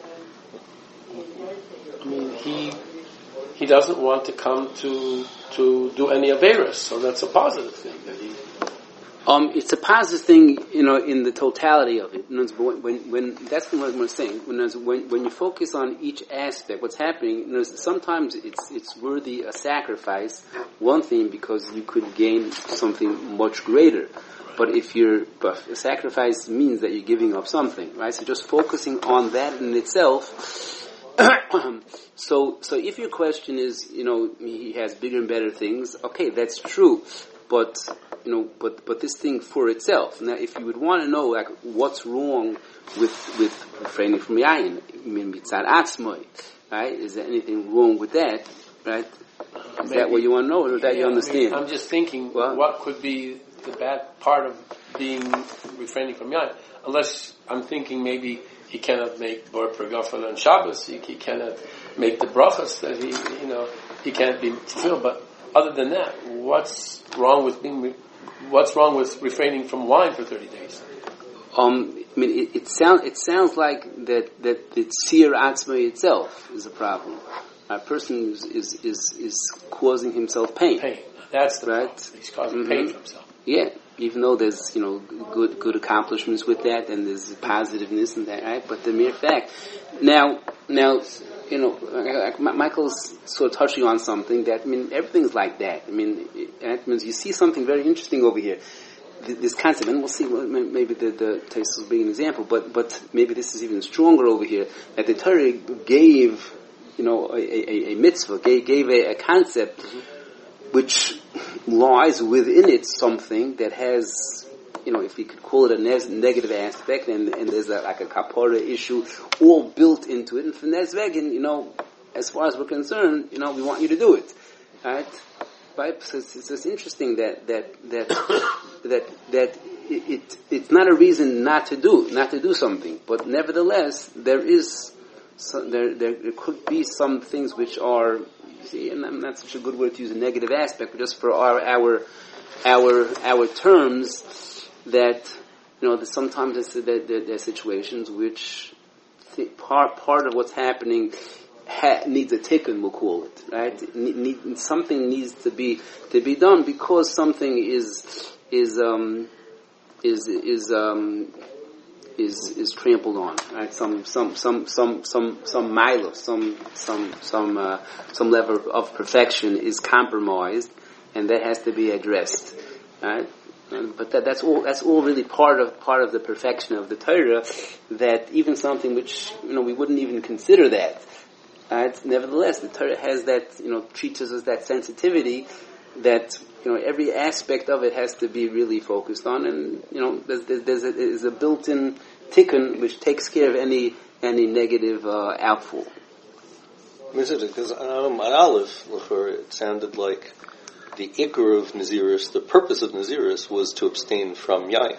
S2: I mean, he doesn't want to come to do any Averis, so that's a positive thing that he.
S1: It's a positive thing, in the totality of it. When that's what I'm saying. When you focus on each aspect, what's happening, sometimes it's worthy a sacrifice. One thing, because you could gain something much greater. But but a sacrifice means that you're giving up something, right? So just focusing on that in itself. So if your question is, he has bigger and better things, okay, that's true. But this thing for itself. Now, if you would want to know, like, what's wrong with refraining from yayin, mitzad atzmoi, right? Is there anything wrong with that, right? Is that what you want to know, or that you understand?
S2: I'm just thinking, what could be the bad part of being refraining from yayin? Unless I'm thinking maybe he cannot make Bor Pregafel on Shabbos, he cannot make the brachas that he can't be fulfilled. But other than that, what's wrong with refraining from wine for 30 days?
S1: It sounds like that the tzir atzmai itself is a problem. A person is causing himself pain.
S2: Pain. That's the
S1: right.
S2: Problem. He's causing pain for himself.
S1: Yeah, even though there's good accomplishments with that, and there's positiveness in that, right? But the mere fact, now. Michael's sort of touching on something that, everything's like that. It means you see something very interesting over here. This concept, and we'll see, maybe the taste will be an example, but maybe this is even stronger over here, that the Torah gave, a mitzvah, gave a concept which lies within it something that has, if you could call it a negative aspect, and there's a kapara issue all built into it, and from Nezvegin, as far as we're concerned, we want you to do it, right? So it's interesting that it's not a reason not to do something, but nevertheless there could be some things which are, and not such a good word to use a negative aspect, but just for our terms, that sometimes there's situations which part of what's happening needs a tikkun, we'll call it, right? Something needs to be done because something is trampled on, right? Some milo, some level of perfection is compromised, and that has to be addressed, right? But that's all really part of the perfection of the Torah. That even something which we wouldn't even consider that, right? Nevertheless, the Torah has that teaches us that sensitivity that every aspect of it has to be really focused on, and there's a built-in tikkun which takes care of any negative outfall.
S3: Is it because on Aleph, it sounded like the ikar of Naziris, the purpose of Naziris, was to abstain from yayin.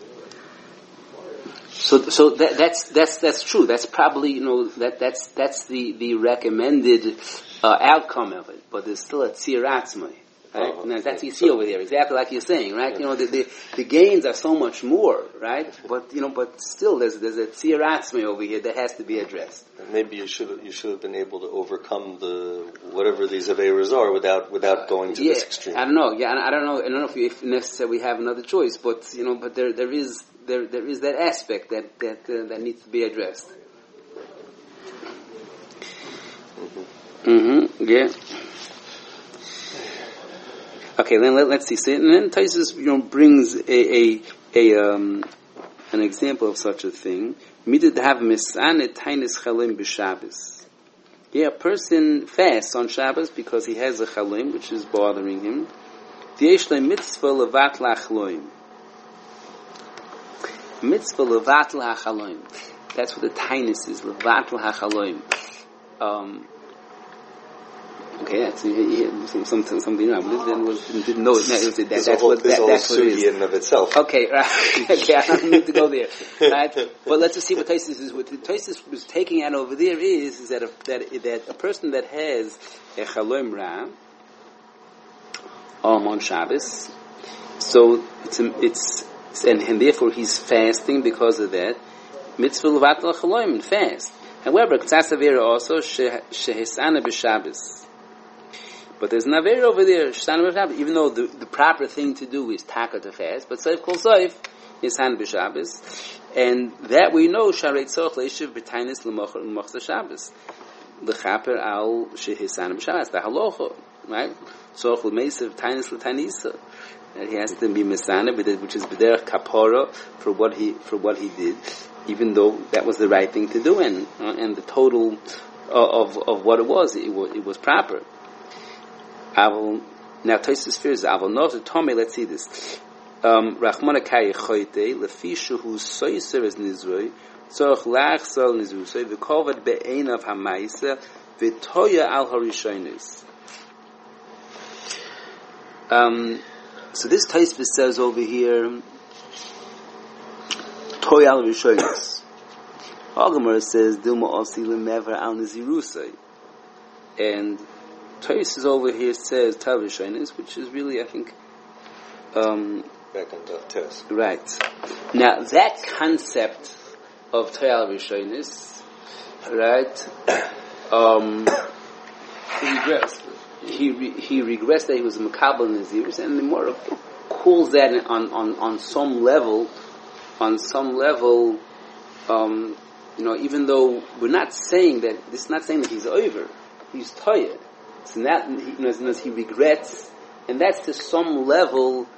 S1: So that's true. That's probably that's the recommended outcome of it. But there's still a tzir atzmai. Right? Now, that's what you see over there, exactly like you're saying, right? The gains are so much more, right? But still, there's a tzir atzmai over here that has to be addressed.
S3: And maybe you should have been able to overcome whatever these averas are without going to this extreme.
S1: I don't know. Yeah, I don't know if necessarily we have another choice, but but there is that aspect that needs to be addressed. Yeah. Okay, then let's see. So, and then Taisus, brings an example of such a thing. Midid have misane tainis chalim b'Shabbos. Yeah, a person fasts on Shabbos because he has a chalim which is bothering him. V'yesh le mitzvah levat lachloim. Mitzvah levat lachaloim. That's what the tainis is. Levat lachaloim. Okay, that's something didn't know it. That's what it is.
S3: In of itself.
S1: Okay, right. Okay, I don't need to go there. Right? But let's just see what Tosfos is. What the Tosfos was taking out over there is that a person that has a chalom ra on Shabbos, so it's and therefore he's fasting because of that. Mitzvah levat lachaloim, fast. However, k'tzas avera also shehisana b'Shabbos. But there's an avera over there, even though the proper thing to do is taka to fast, but Seif Kol Seif is Han b'Shabbos, and that we know Sharei Tzorch Leishiv B'Tainis L'Mochza Shabbos L'Chaper Al Shehisan b'Shabbos, the halacha, right? Tzorch L'Meisav Tainis L'Tainisa, that he has to be Mesana, which is B'derech Kapora for what he did, even though that was the right thing to do, and the total of what it was proper. Now Tosfos fears Aval not to Tomei. Let's see this. Rachmana Kai Choite Lefishu who soiser is Nizroi Tzorch Lachsal Nizrusoi V'Kovad Be'einav Hamaisa V'Toya Al Harishonis. So this Tosfos says over here Toya Al Harishonis. Agamar says Dilma Osi Lemever Al Nizirusoi, and Tosfos over here says Tal Rishonis, which is really, I think,
S3: back on the test.
S1: Right. Now that concept of Tal Rishonis, right? He regrets that he was a Makabel Naziris, and the more calls that on some level, even though we're not saying that, this is not saying that he's over, he's tired. So that he regrets, and that's to some level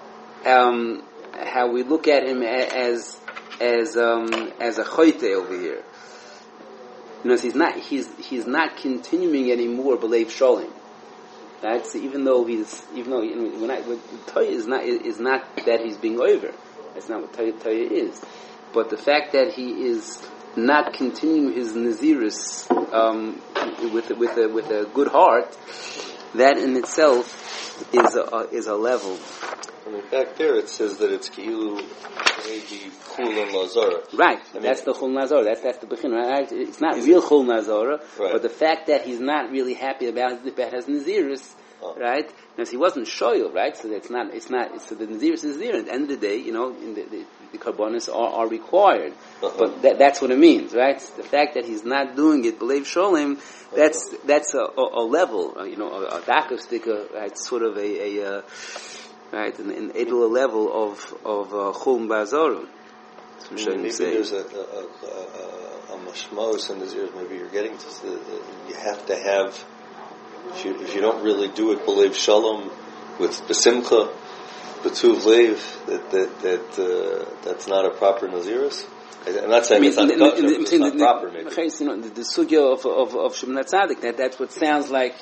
S1: how we look at him as a choite over here. He's not continuing anymore belev sholim. Right? So even though Toya is not that he's being over. That's not what Toya is. But the fact that he is not continuing his Naziris with a good heart, that in itself is a level.
S3: I mean, back there it says that it's Ki'ilu maybe Chul and Lazara.
S1: Right, that's the Chul Nazara. That's the Bechin. Right? It's not real Chul Nazara, right. But the fact that he's not really happy about his Naziris, right? Because he wasn't shoyl, right? So so the Naziris is there. At the end of the day, the Karbonis are required. But that's what it means, right? The fact that he's not doing it, belev sholim, that's a level, a dakav sticker, right? Sort of an edler level of chum ba'azoru.
S3: Maybe there's a mashmos in the ears. Maybe you're getting to you have to have. If you don't really do it, belev shalom with besimcha, betuv lev, that's not a proper naziris. I'm not saying it's not proper. Maybe
S1: the sugya of Shemoneh Tzadik, that's what sounds like.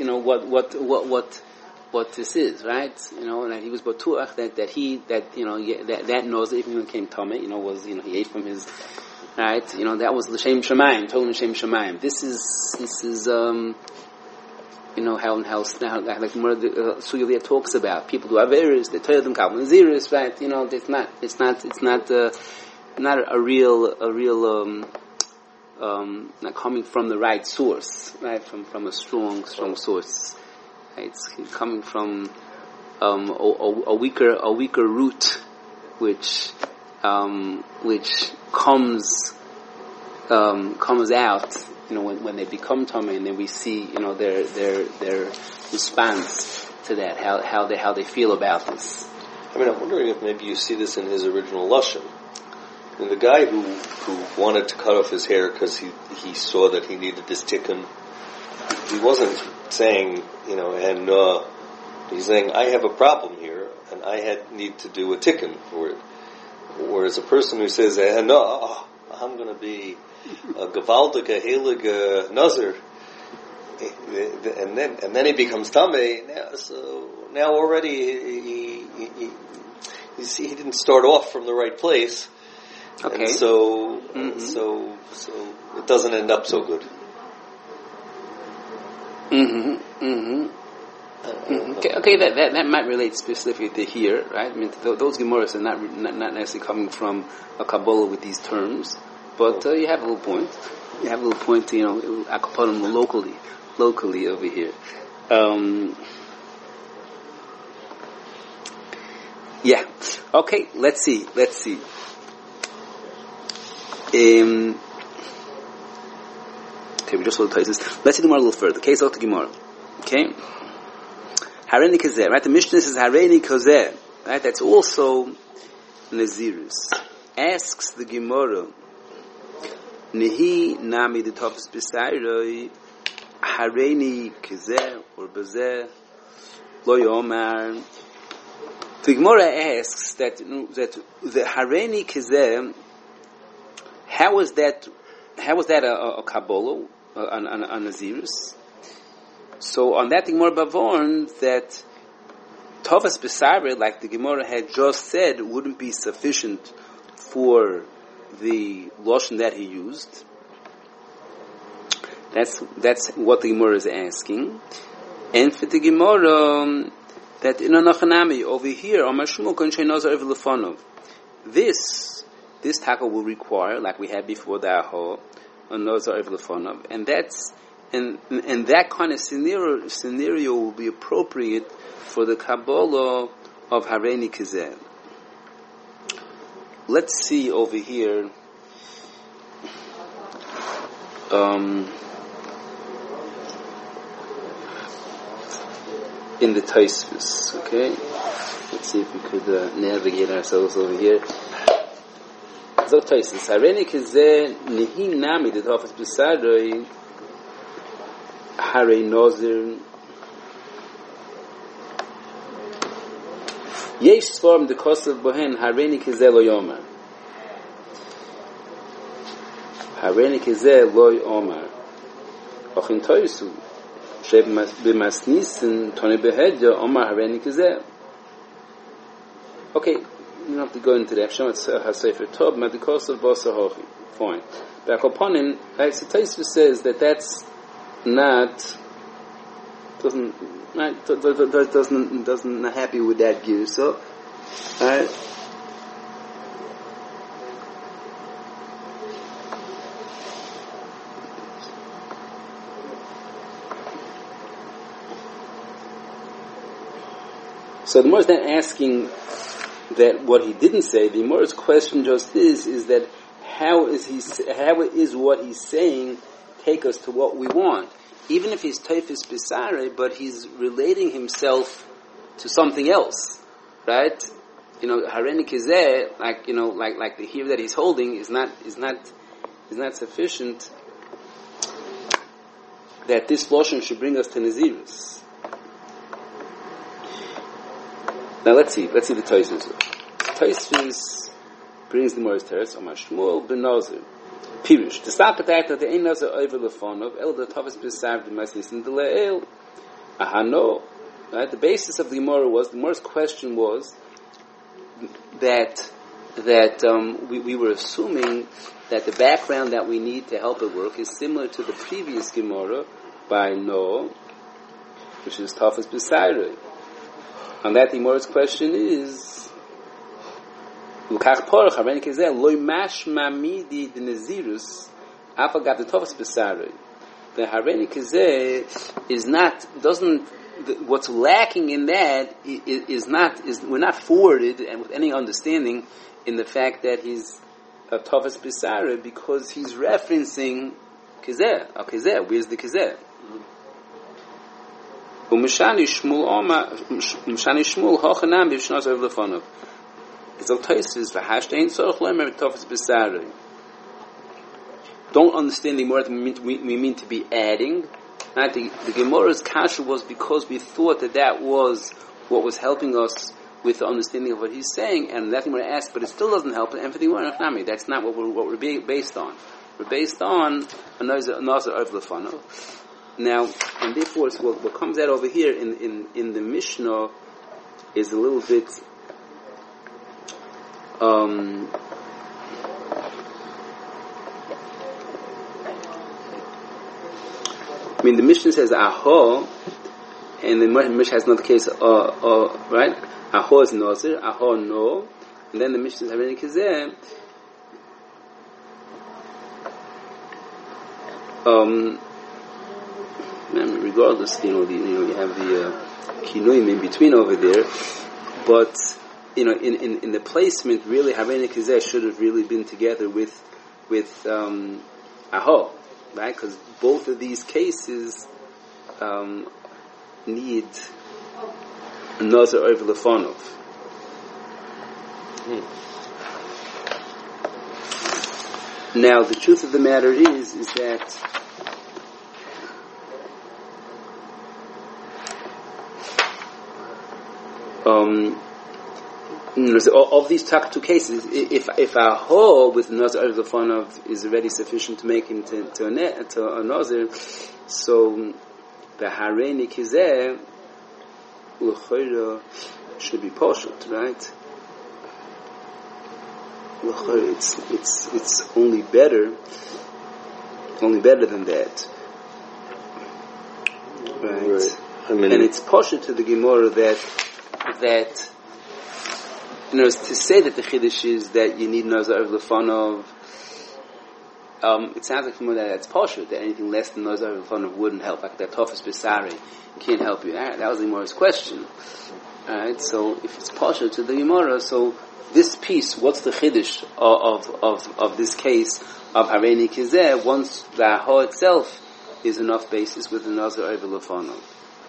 S1: What this is, right? And that he was batuach that knows that even when he came Tomei, he ate from his, right? That was l'shem shamayim, told him l'shem shamayim. This is how like more the Sugya talks about people who have errors, they tell them kabbalah naziris, right? It's not a real not coming from the right source, right? From a strong source. It's coming from a weaker root, which comes out, when they become Tomei, and then we see, their response to that, how they feel about this.
S3: I mean, I'm wondering if maybe you see this in his original lashon. And the guy who wanted to cut off his hair because he saw that he needed this tikkun, he wasn't saying, and he's saying, I have a problem here, and I need to do a tikkun for it. Whereas a person who says, no, I'm going to be a gewaltige, heilige Nazir, and then he becomes Tameh. Now already he didn't start off from the right place,
S1: okay.
S3: And so it doesn't end up so good.
S1: Okay, that might relate specifically to here, right? I mean, those Gemaras are not necessarily coming from a Kabbalah with these terms, but you have a little point. You have a little point, I could put them locally over here. Yeah. Okay, let's see. Okay, we just saw the Taisus. Let's see the Gemara a little further. Okay, so the Gemara. Okay. Hareni Kazeh, right? The Mishnah says Hareni Kazeh, right? That's also Nazirus. Asks the Gemara, Nehi Nami the Tofes B'Sayroi, Hareni Kazeh or Bazeh Lo Yomar. The Gemara asks that the Hareni Kazeh, how was that a Kabbalah, a Nazirus? So on that Gemara Bavorn, that Tovas B'Sareh, like the Gemara had just said, wouldn't be sufficient for the lotion that he used. That's what the Gemara is asking. And for the Gemara, that in Anachanami over here, this tackle will require, like we had before the Aho, a Nazar Evlefonov, and that kind of scenario will be appropriate for the Kabbalah of Hareni Kazeh. Let's see over here. In the Taisvis, okay? Let's see if we could navigate ourselves over here. So Taisvis, Hareni Kazeh Nehi Nami the Tofes B'Saroi Harei Nazir Yesh Sform the Kosav Bohen Hareni Kazeh Lo Yomar Hareni Kazeh Lo Yomar Ochin Toisu Sheb B'Masnisin Tone Behedya Omar Hareni Kazeh. Okay, you don't have to go into the Hashem HaSefer Tov but the Kosav Basa Hochi. Fine. But Akoponim, so Taisva says that's doesn't not happy with that view. So, alright. So the Gemara is then asking that what he didn't say. The Gemara's question just is that how is what he's saying take us to what we want? Even if he's Teifis B'Sareh, but he's relating himself to something else, right? Hareni Kazeh, like the here that he's holding is not sufficient. That this lotion should bring us to Nazirus. Now let's see the Taisvis. Taisvis brings the Morris Teretz Omar Shmuel ben Nazir. Pirish. The stop at that the Ein Nazir over Lefonov El the Tavas B'Sav the Masis and the Le'el Ahano. Right. The basis of the Gemara was the Gemara's question was that we were assuming that the background that we need to help it work is similar to the previous Gemara by No, which is Tavas B'Sav. On that, the Gemara's question is, the Hareni Kazeh what's lacking in that we're not forwarded and with any understanding in the fact that he's a Tavas B'Sareh because he's referencing Kazeh. Kazeh, where's the Kazeh? Umshani Shmuel Hochanam B'Shnas Ov Lefonov. It's all Taisvis v'Hashtein Tzorach Lemer Tofes B'Sarei. Don't understand the word we mean to be adding. The Gemara's kasha was because we thought that was what was helping us with the understanding of what he's saying, and that's what I asked, but it still doesn't help. And for the Gemara Nami, that's not what we're based on. We're based on a Nazar of Lefano. Now, and therefore, so what comes out over here in the Mishnah is a little bit. I mean, the Mishnah says Aho, and the Mishnah has another case, right? Aho is Nazir, Aho no, and then the Mishnah says Hareni Kizeh. Regardless, you have the Kinuim in between over there, but in the placement, really Hareni Kizeh should have really been together with Aho. Right, because both of these cases need Nazar over Lefonov. Now, the truth of the matter is that of these two cases, if a ho with Nazar over Lefonov is already sufficient to make him to a Nazir, so the Hareni Kizeh should be partialed, right? It's only better than that, right? I mean, and it's partial to the Gemara that to say that the Chiddush is that you need Nazar of Lefonov, it sounds like from that it's partial, that anything less than Nazar of Lefonov wouldn't help, like that Tofas Besari can't help you. That was the Gemara's question. Alright, so if it's partial to the Gemara, so this piece, what's the Chiddush of this case of Hareni Kizeh, once the Ho itself is enough basis with the Nazar over Lefonov?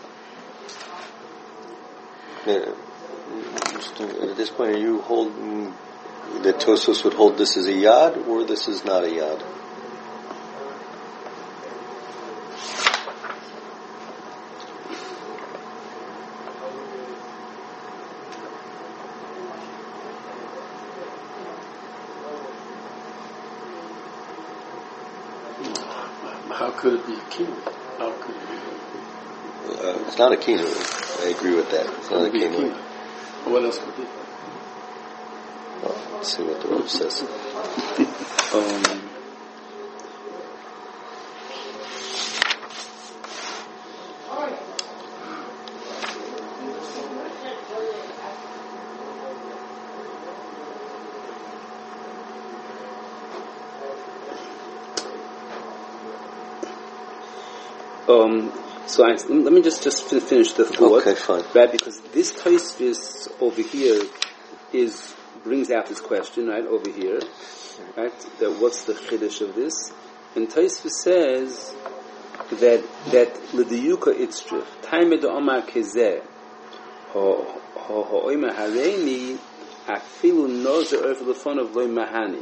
S3: Yeah. At this point, are you holding that Tosfos would hold this as a yad, or this is not a yad?
S2: How could it be a kinui? How could it be?
S3: It's not a kinui. I agree with that. It's not a kinui.
S2: What else would it be?
S3: Well, let's see what the Rav says.
S1: So let me just finish the thought.
S3: Okay, fine.
S1: Right, because this Tosfos over here brings out this question, right, over here, right, that what's the Chiddush of this? And Tosfos says that l'diyuka itzrich, taimid omar kezeh, ha'oima hareini, afilu nozer over the phone of loy mahani.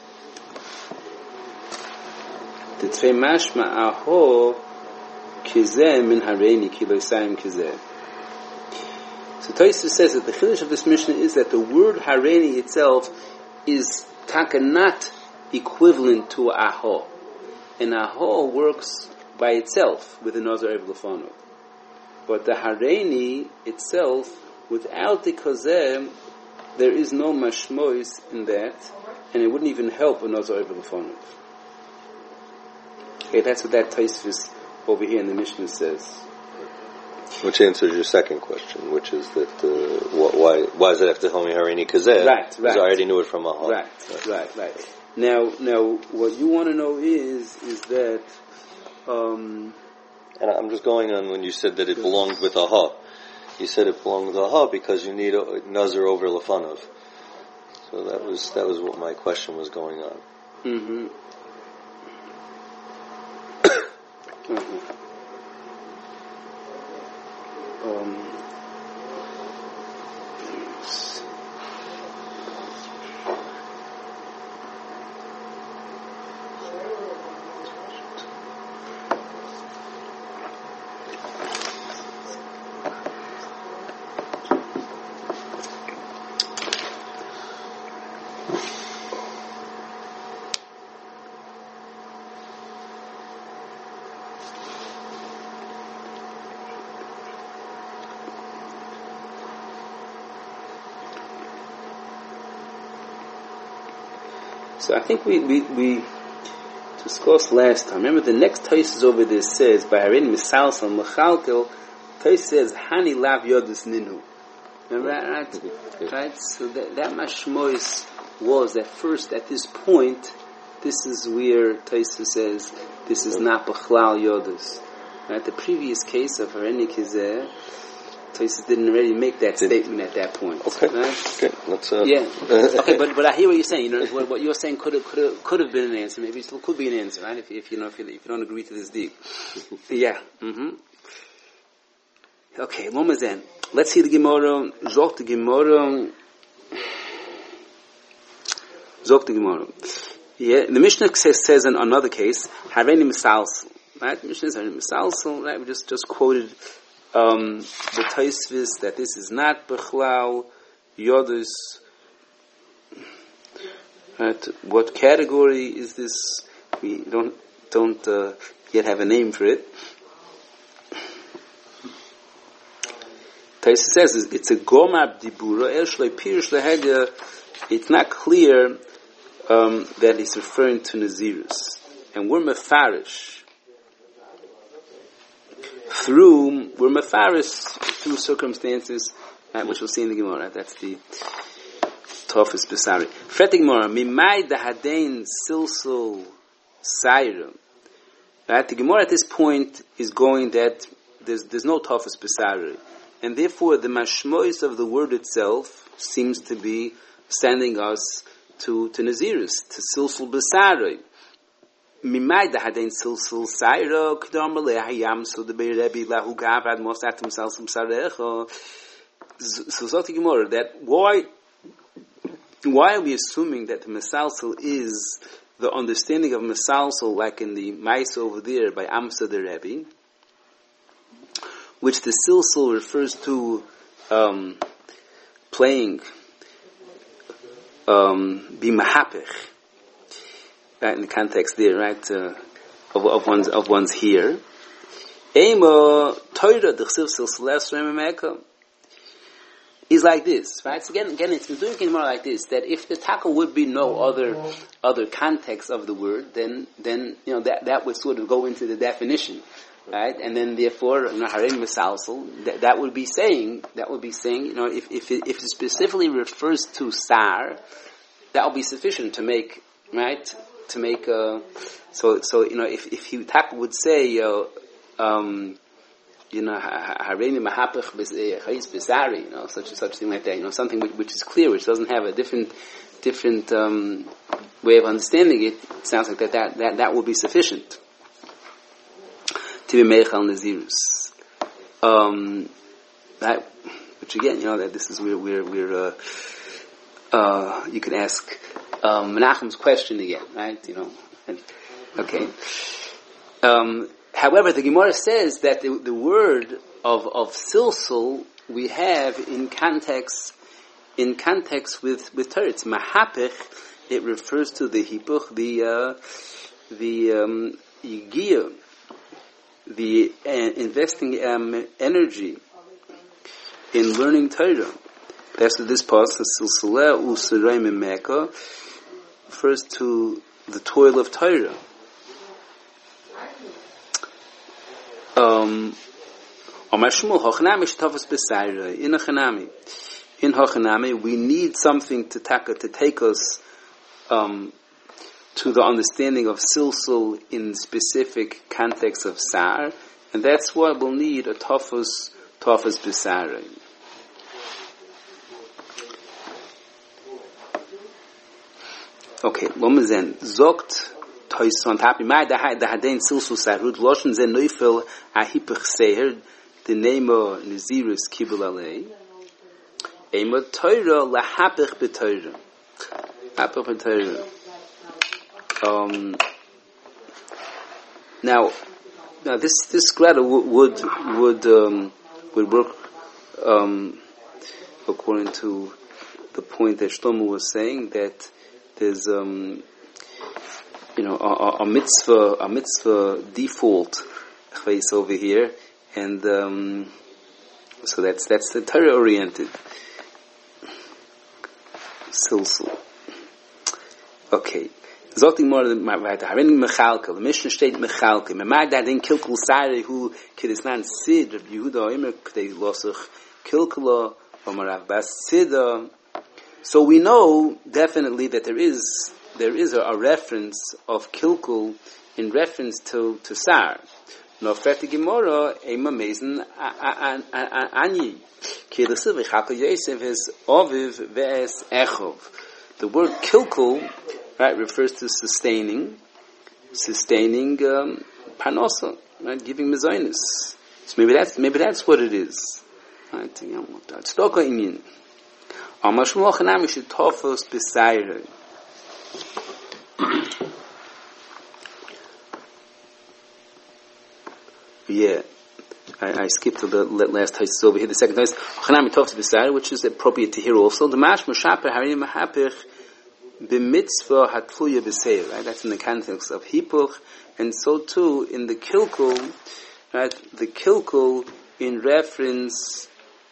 S1: The tvei mashma aho kizeh min hareini ki lo sayim kizeh. So Tosfos says that the chiddush of this Mishnah is that the word hareini itself is taka not equivalent to aho, and aho works by itself with the nazar over lefonov, but the hareini itself, without the kazeh, there is no mashmois in that, and it wouldn't even help a nazar over lefonov. Okay, that's what that Tosfos over here in the Mishnah says.
S3: Which answers your second question, which is that why does it have to tell me Harini Kazeh?
S1: Right.
S3: Because I already knew it from Aha.
S1: Right. Now, what you want to know is that,
S3: and I'm just going on when you said that it belonged with Aha. You said it belonged with Aha because you need a Nazar over Lefanov. So that was what my question was going on.
S1: Mm-hmm. So I think we discussed last time. Remember, the next Taisus over there says, by Harin Misalsal Mechalkel, Taisus says, Hani Lav Yodus Ninu. Remember that, right? Right? So that mashmois was that first, at this point, this is where Taisus says, this is not Bechlal Yodus. Right? The previous case of Harenik Kizeh, Taisus didn't already make that statement at that point.
S3: Okay.
S1: Right?
S3: Okay. Let's,
S1: yeah. Okay, but I hear what you're saying. You know, what you're saying could have been an answer. Maybe it still could be an answer, right? If you don't agree to this deep. Yeah. Mm-hmm. Okay, Lomazen. Let's see the Gemara. Zok the Gemara. Yeah, the Mishnah says in another case, Hareini Misalsel. Right? The Mishnah says Hareini Misalsel. Right? We just quoted the Taisvis that this is not Bechlal Yodus. Right? What category is this? We don't yet have a name for it. Taisa says it's a gomab dibura elshlei pirish lehega. It's not clear that he's referring to Nazirus, and we're mefarish through circumstances, right, which we'll see in the Gemara. Right? That's the toughest besari. Fretig Gemara mimai dahadein silsul sayra. Right, the Gemara at this point is going that there's no toughest besari. And therefore, the mashmois of the word itself seems to be sending us to Nazirus, to Silsul Besaroi. Mimai dahadein Silsul Sayro, K'dam Hayam, so the Be'rebi Lahu Gavad Mosatim Silsul Besarecho. So Zoti Gemara, that why are we assuming that the Mesalsel is the understanding of Mesalsel, like in the Maisa over there by Amsa the Rebbe, which the silsul refers to playing bimahapich, right, in the context there, right, of one's here. Ema Torah d'chsiv silsiles rememeka is like this, right? So again, it's been doing more like this. That if the taka would be no other context of the word, then you know that would sort of go into the definition. Right, and then therefore, Harein Mesalsel, that would be saying, you know, if it specifically refers to Sar, that will be sufficient to make, right, so you know, if he would say, you know, Harein Mahapich Chayis Besari, you know, such thing like that, you know, something which is clear, which doesn't have a different way of understanding it, it sounds like that will be sufficient to be Meichal Nazirus. That, which again, you know, that this is where we're you can ask Menachem's question again, right? You know, okay. However, the Gemara says that the word of silsul we have in context with Torah. It's mahapich. It refers to the hipuch, the yigiyah, the investing energy in learning Torah. That's what this part, the silsileh u'sirei mimeka, refers to the toil of Torah. In Hachanami, we need something to take us to the understanding of silsul in specific context of sar, and that's why we'll need a tafus besara. Okay, lomazen zogt toison tapi mai da haden silsul sarud loschen ze neufel a hipach seher the name of Nazirus Kibbalale. Ema Torah lahapich b'Torah. Hapich b'Torah. Now this grada would work according to the point that Shlomo was saying, that there's a mitzvah default face over here, and so that's the Torah oriented silsul. Okay. Zot more weiter. Harin Mechalkel. The Mishnah steht Mechalkel. Man mag da den Kilkel Sari who Kidisnan Sid of Yehuda immer Kdei Losach Kilkela or Marav Bas Sida. So we know definitely that there is a reference of Kilkel in reference to Sar. No fertig Gemara Ema Mezen Anyi. Kidasiv Chakal Yosef is Oviv Ves Echov. The word Kilkel, right, refers to sustaining parnosa, right, giving mezainis. So maybe that's what it is. Right, Tzedakah inyan. Amashmu achanami should tofos besayre. Yeah, I skipped to the last text over here. The second text, achanami tofos besayre, which is appropriate to hear also. The mashma shaper harim mahapich. B'mitzvah hatluya b'seir, right? That's in the context of hipuch, and so too in the kilkul, right? The kilkul in reference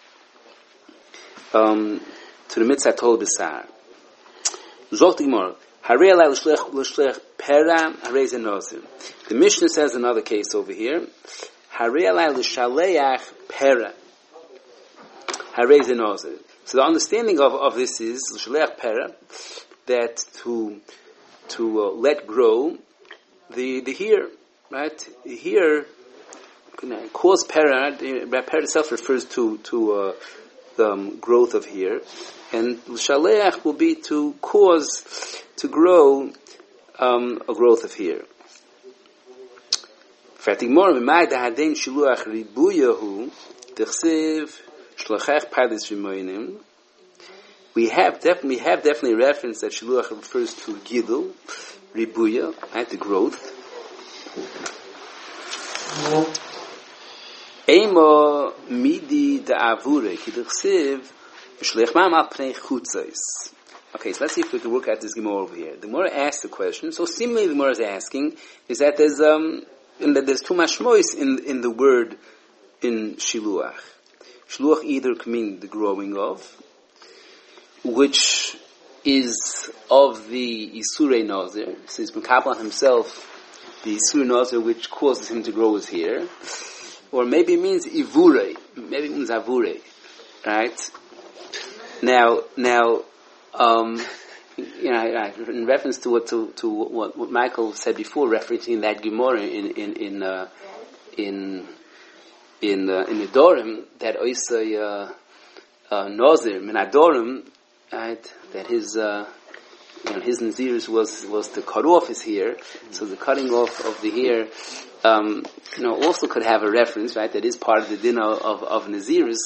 S1: to the mitzvah tol b'sar. Zogt Gemara, harei alai l'shlech pera, harei zenozim. The Mishnah says another case over here. Harei alai l'shaleach pera, harei zenozim. So the understanding of this is l'shaleach pera, that to let grow the hair, right? The hair cause para. Para itself refers to the growth of hair, and shaleach will be to cause to grow a growth of hair. Fertig more b'may dahaden shiluach ribuyahu t'chsev shlachach padis v'moinim. We have definitely reference that Shiluach refers to Gidul, Ribuya, right, the growth. Ema midi da'avure, kidachsiv, v'shlech ma'am pnei chutzos. Okay, so let's see if we can work out this Gemara over here. The Gemara asks the question, so seemingly the Gemara is asking, is that there's too much moist in the word in Shiluach. Shiluach either can mean the growing of, which is of the Isurei Nazir. So he's Mekabel himself, the Isurei Nazir, which causes him to grow his hair. Or maybe it means Ivurei. Maybe it means Avurei. Right? Now, in reference to what Michael said before, referencing that Gemara in the Dorim, that Oisei Nazir, Min Adorim, right, that his Nazirus was to cut off his hair. So the cutting off of the hair, also could have a reference, right, that is part of the din of Nazirus,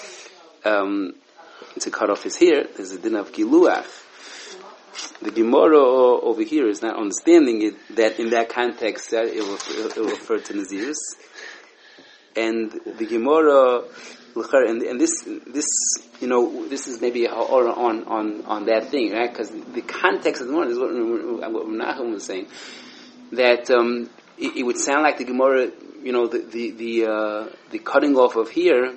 S1: to cut off his hair. There's a din of Giluach. The Gemara over here is not understanding it, that in that context, it will refer to Nazirus. And the Gemara, and this is maybe on that thing, right? Because the context of the Gemara is what Menachem was saying, that it would sound like the Gemara, the cutting off of hair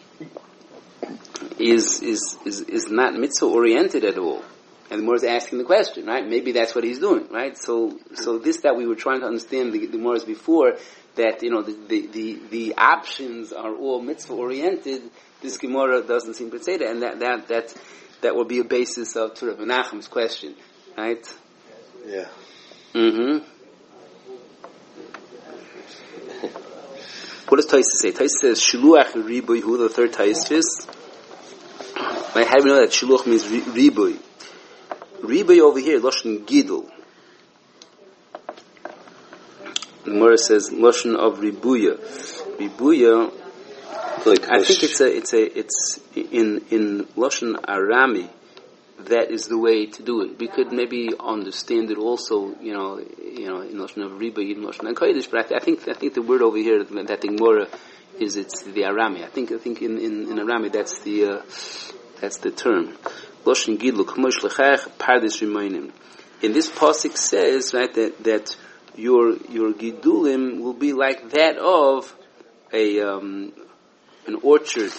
S1: is not mitzvah oriented at all. And the Gemara is asking the question, right? Maybe that's what he's doing, right? So this that we were trying to understand the Gemara's before, that the options are all mitzvah oriented. This Gemara doesn't seem to say that, and that will be a basis of Torah Menachem's question, right?
S3: Yeah.
S1: Mm-hmm. What does Taisa say? Taisa says Shiluach Riboy Hu, the third Taisvis. Right? How do we know that Shiluach means Riboy? Riboy over here, Loshen Gidul. The Gemara says Loshen of Ribuya. Ribuya,
S3: like
S1: I think it's in Loshen Arami. That is the way to do it. We could maybe understand it also, in Loshen of Ribuya, in Loshen HaKodesh. But I think the word over here that the Gemara is, it's the Arami. I think in Arami that's the term. Loshen Gidlu K'mosh Lechach Pardes Rimonim. In this pasuk says, right, that your gidulim will be like that of an orchard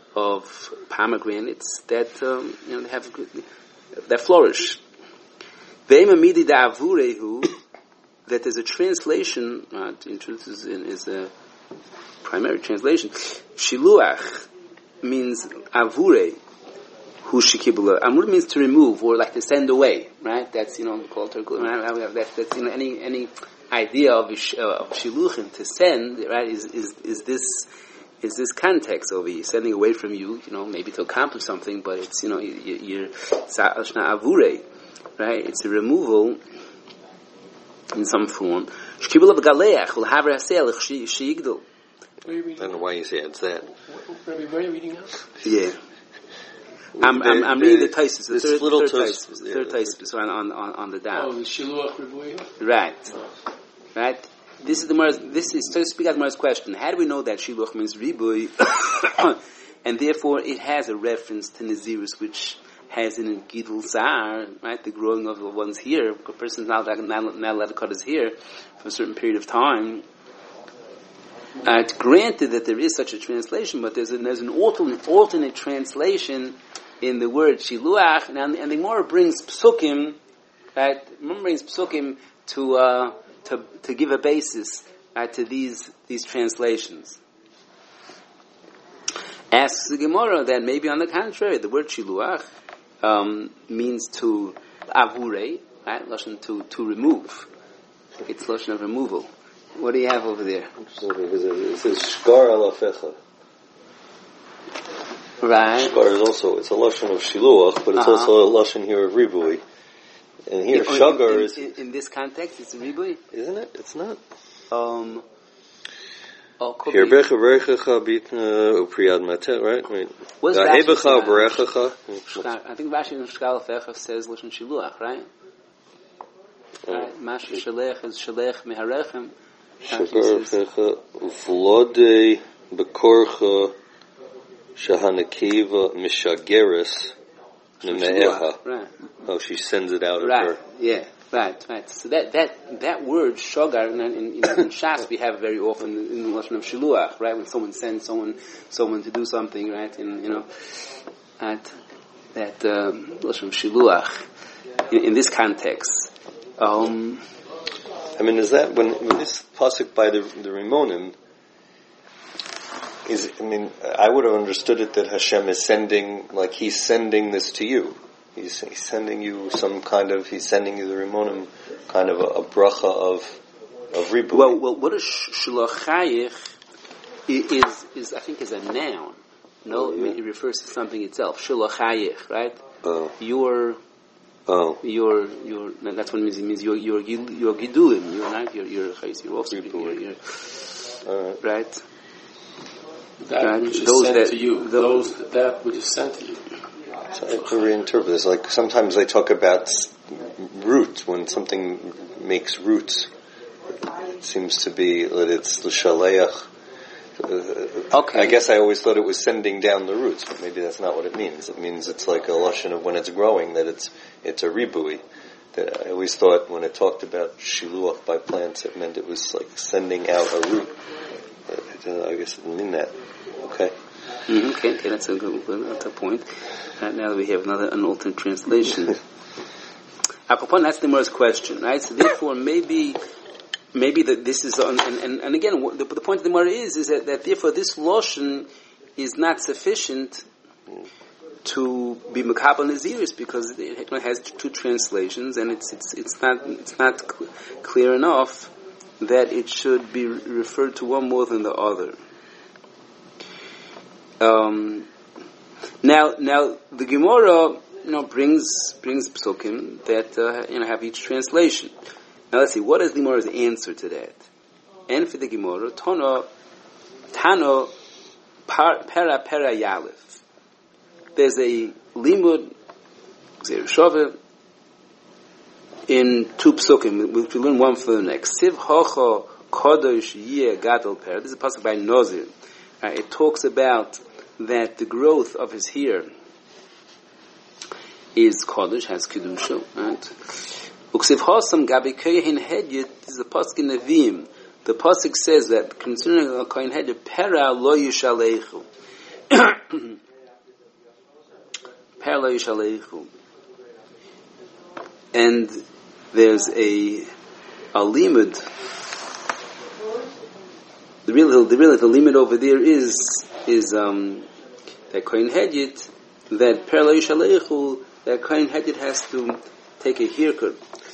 S1: of pomegranates that that flourish. Ve'emamidi da'avurehu, that there's a translation, in truth is a primary translation. Shiluach means avure, hu shikibula. Amur means to remove, or like to send away, right? That's, called that's, any idea of shiluchim, to send, right, is this context over here, sending away from you, maybe to accomplish something, but it's, you're avure, right? It's a removal in some form. Shikibula b'galeach, will have haselech sheyigdol.
S3: I don't know why you say it's that.
S2: Where are you reading now?
S1: Yeah. I'm reading the Taisus, the third Taisus on the down.
S2: Oh, the Shiluach Ribuy?
S1: Right. Right? This is to speak out the Gemara's question. How do we know that Shiluach means Ribuy? And therefore it has a reference to Nazirus, which has in Gidul Sa'ar, right, the growing of the one's hair. A person's not allowed to cut his hair for a certain period of time. It's granted that there is such a translation, but there's an alternate translation in the word shiluach, and the Gemara brings psukim, right? Brings psukim to give a basis to these translations. Asks the Gemara that maybe on the contrary, the word shiluach means to avure, right? Lashon to remove. It's lashon of removal. What do you have over there?
S3: It says shkar alafecha.
S1: Right.
S3: Shkar is also, it's a lashon of shiluach, but it's also a lashon here of ribui. And here, shagar is...
S1: In this context, it's a ribui?
S3: Isn't it? It's not.
S1: Here,
S3: becha berechacha bitna upriyad matet, right?
S1: What's
S3: Hebecha berechacha.
S1: I think Rashi in Shkar alafecha says lashon shiluach, right? Right. Masha shalech is shalech meharechem.
S3: Shagar uvlode bekorcha shahanakiva mishageres nemeeha.
S1: Right.
S3: Oh, she sends it out of
S1: right.
S3: her.
S1: Yeah. Right. So that word shagar in Shas we have very often in the lashon of shiluach, right? When someone sends someone to do something, right? And that lashon of shiluach in this context.
S3: I mean, is that when this pasuk by the Rimonim is? I mean, I would have understood it that Hashem is sending, like He's sending this to you. He's sending you He's sending you the Rimonim, kind of a bracha of ribu.
S1: Well, what is shlachayich is I think is a noun. No, it refers to something itself. Shlachayich, right? Your that's what it means. It means your gidulim. You're not your offspring. Right.
S2: That which is sent to you. That which is sent to you.
S3: So I have to reinterpret this. Like sometimes they talk about roots when something makes roots. It seems to be that it's the shaleach.
S1: Okay.
S3: I guess I always thought it was sending down the roots, but maybe that's not what it means. It means it's like a lashon of when it's growing, that it's a ribui. That I always thought when it talked about shiluach by plants, it meant it was like sending out a root. I guess it didn't mean that. Okay.
S1: Okay, that's a point. Now that we have an alternate translation. Apropos, that's the Gemara's question, right? So therefore, maybe that this is, and again, the point of the Gemara is that therefore this lotion is not sufficient to be Makabal Naziris because it has two translations, and it's not clear enough that it should be referred to one more than the other. Now the Gemara, brings psukim that have each translation. Now let's see, what is the Gemara's answer to that? And for the Gemara, Tano Pera Yalef. There's a limud Shove in two psukim. We learn one for the next. Siv Hocho Kodosh Yeh Gadol Pera. This is a pasuk by Nozir. It talks about that the growth of his hair is Kodesh, has Kedusha, right? Uksiv Hosam Gabi Kohen Hedyet is a pasuk in Nevi'im. The pasuk says that concerning a Kohen Hedyet, Pera lo yishalechu. Pera lo yishalechu. And there's a limit. The real limit over there is that Kohen Hedjit, that Per Lo Yishalechu, that Kohen Hedjit has to take a haircut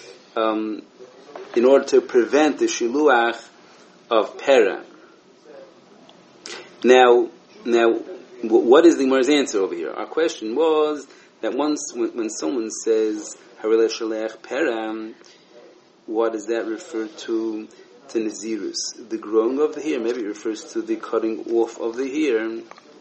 S1: in order to prevent the shiluach of Pera. Now, what is the Gemara's answer over here? Our question was that when someone says Harele Shalech Pera, what does that refer to Nazirus? The growing of the hair, maybe it refers to the cutting off of the hair.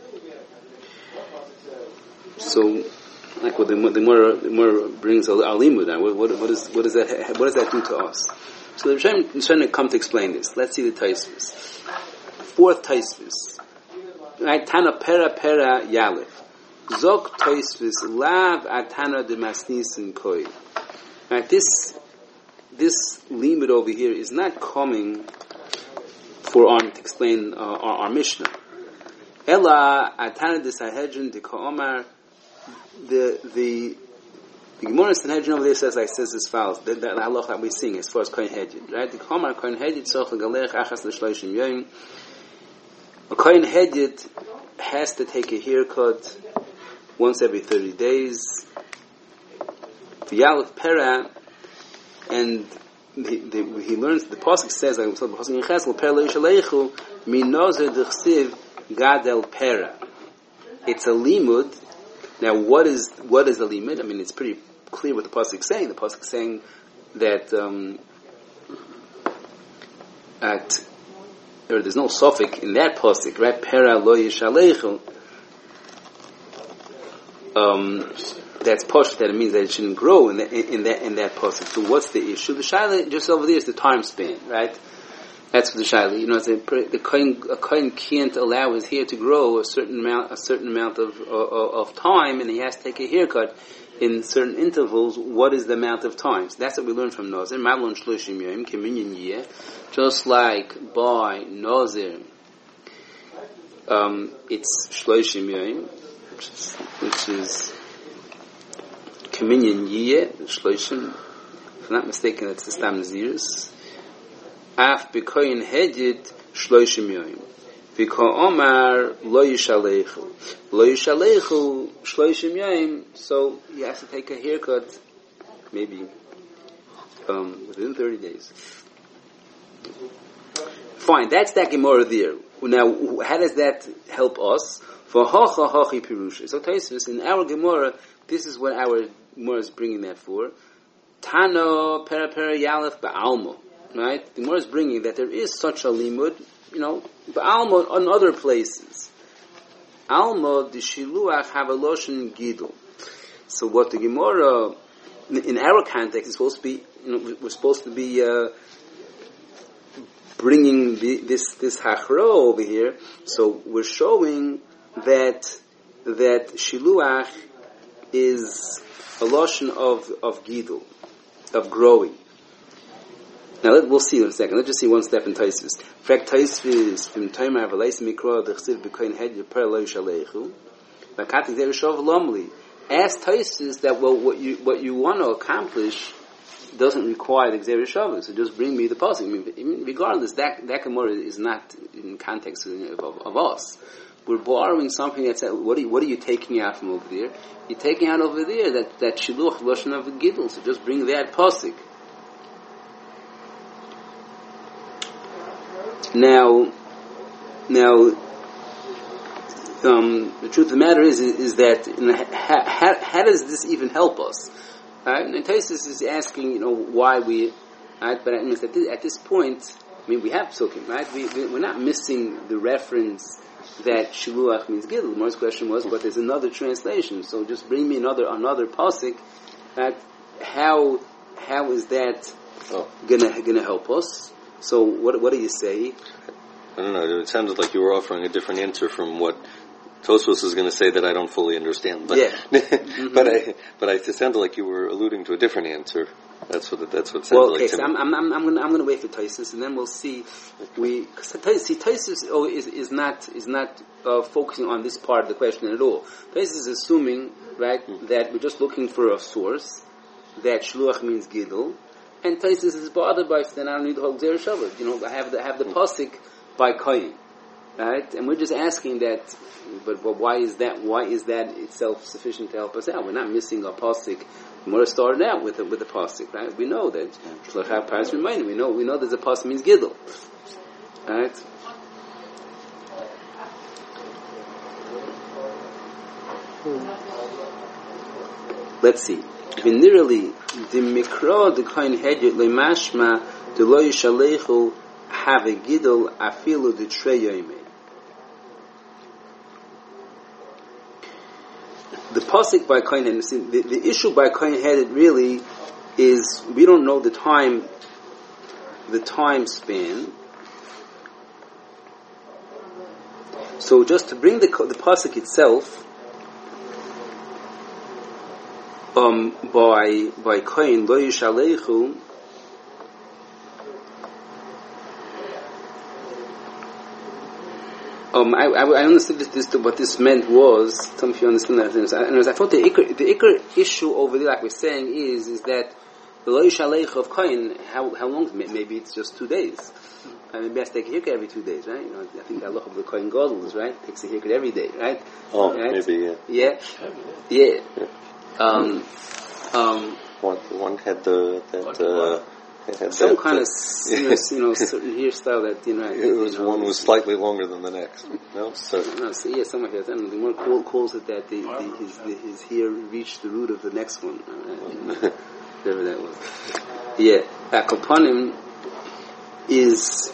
S1: So, like what the more brings alimud. What does that do to us? So the Rishonim is trying to come to explain this. Let's see the Taisvis. Fourth Taisvis. Right, Tana Pera Yalef. Zok Taisvis Lav Atana de Masnisin Koi. Right, this limit over here is not coming for to explain our Mishnah. Ella Atana de Sahedrin de Ka'omar. The Gemara Sanhedrin over there says as follows. The halach that we're seeing as far as Kohen Hedjit, right? The Ka'omar Kohen Hedjit tzorich legalech achas l'shloshim yom. A Kohen Hedjit has to take a haircut once every 30 days. V'yalef Pera, and he learns, the Pasuk says, like the Pasuk in Cheskel, Per Lo Yishalechu, minozer d'chsiv gadel Pera. It's a limud. Now, what is the limud? I mean, it's pretty clear what the Pasuk is saying. The Pasuk is saying that there's no suffix in that Pasuk, right? Pera lo yishalechu. That's posh, that it means that it shouldn't grow in that Pasuk. So what's the issue? The shaila just over there is the time span, right? That's what the shaila. You know, a kohen can't allow his hair to grow a certain amount of time, and he has to take a haircut in certain intervals. What is the amount of times? That's what we learn from Nazir. Mablon shloshim yom keminyan yeh. Just like by Nazir, it's shloshim yom, which is keminyan yeh shloshim. If I'm not mistaken, that's the Stam Nazirus. Af b'koyin hedjit shloshim yoyim. V'ka'omar lo yishalechu. Lo yishalechu shloshim yoyim. So you have to take a haircut, maybe within 30 days. Fine, that's that Gemara there. Now, how does that help us? For hacha hachi pirusha. So Taisvis, in our Gemara, this is what our Gemara is bringing that for. Tano pera yalef ba'almo. Right? The Gemara is bringing that there is such a limud, ba'almo on other places. Almo the shiluach have a lotion gidul. So what the Gemara in our context is supposed to be, we're supposed to be bringing this hachro over here. So we're showing that shiluach is a lotion of gidul, of growing. Now we'll see in a second. Let's just see one step in Taisvis. Frek Taisvis from Tomer Avaleis Mikra Dechsiv B'Koyin Hedjit Per Lo Yishalechu. V'Katik Zerishov Lomli. Ask Taisvis that what you want to accomplish doesn't require the Zerishov. So just bring me the pasuk. I mean, regardless, that Gemara is not in context of us. We're borrowing something that says, what are you taking out from over there? You're taking out over there that shiluch lashon of gidul. So just bring that pasuk. Now, the truth of the matter is that how does this even help us? Right? And Taisus is asking, why we. Right? But it means that at this point, we have psukim, right? We're not missing the reference that shiluach means gidul. The most question was, but there's another translation. So just bring me another pasuk. Right? How is that gonna help us? So what do you say?
S3: I don't know. It sounded like you were offering a different answer from what Tosfos is going to say that I don't fully understand. But,
S1: yeah. Mm-hmm.
S3: but it sounded like you were alluding to a different answer. That's what it sounded
S1: like
S3: to
S1: me.
S3: I'm
S1: going to wait for Tosfos, and then we'll see. Tosfos is not focusing on this part of the question at all. Tosfos is assuming, right, that we're just looking for a source that shluach means gidul. And Taisus is bothered by, then I don't need the whole Gzer Shabbat. I have the pasuk by Kohen, right? And we're just asking that, but why is that itself sufficient to help us out? We're not missing a pasuk. Gemara started out with the pasuk, right? We know that Shlachah Paras reminded. We know that the pasuk means Gidol, right? Let's see. Venirally, the mikra the Kohen Hedget leMashma the lo yishalechu have a Gidol afilu the treyome. The pasuk by Kohen Hedget, the issue by Kohen Hedget really is we don't know the time span. So just to bring the pasuk itself, by Kohen lo yishalechu, I understood what this meant was. Some of you understand that. And I thought the ikar issue over there, like we're saying, is that the lo yishalechu of Kohen, how long? Maybe it's just 2 days. Maybe I take a haircut every 2 days, right? I think the halacha of the Kohen Gadol is right. Takes a haircut every day, right?
S3: Oh,
S1: right?
S3: maybe yeah.
S1: Yeah.
S3: One had
S1: some kind of certain hairstyle that
S3: it was one was slightly longer than the next. No, so
S1: yeah, some of it. And the one calls it that his hair reached the root of the next one, whatever that was. Yeah, Akoponim is.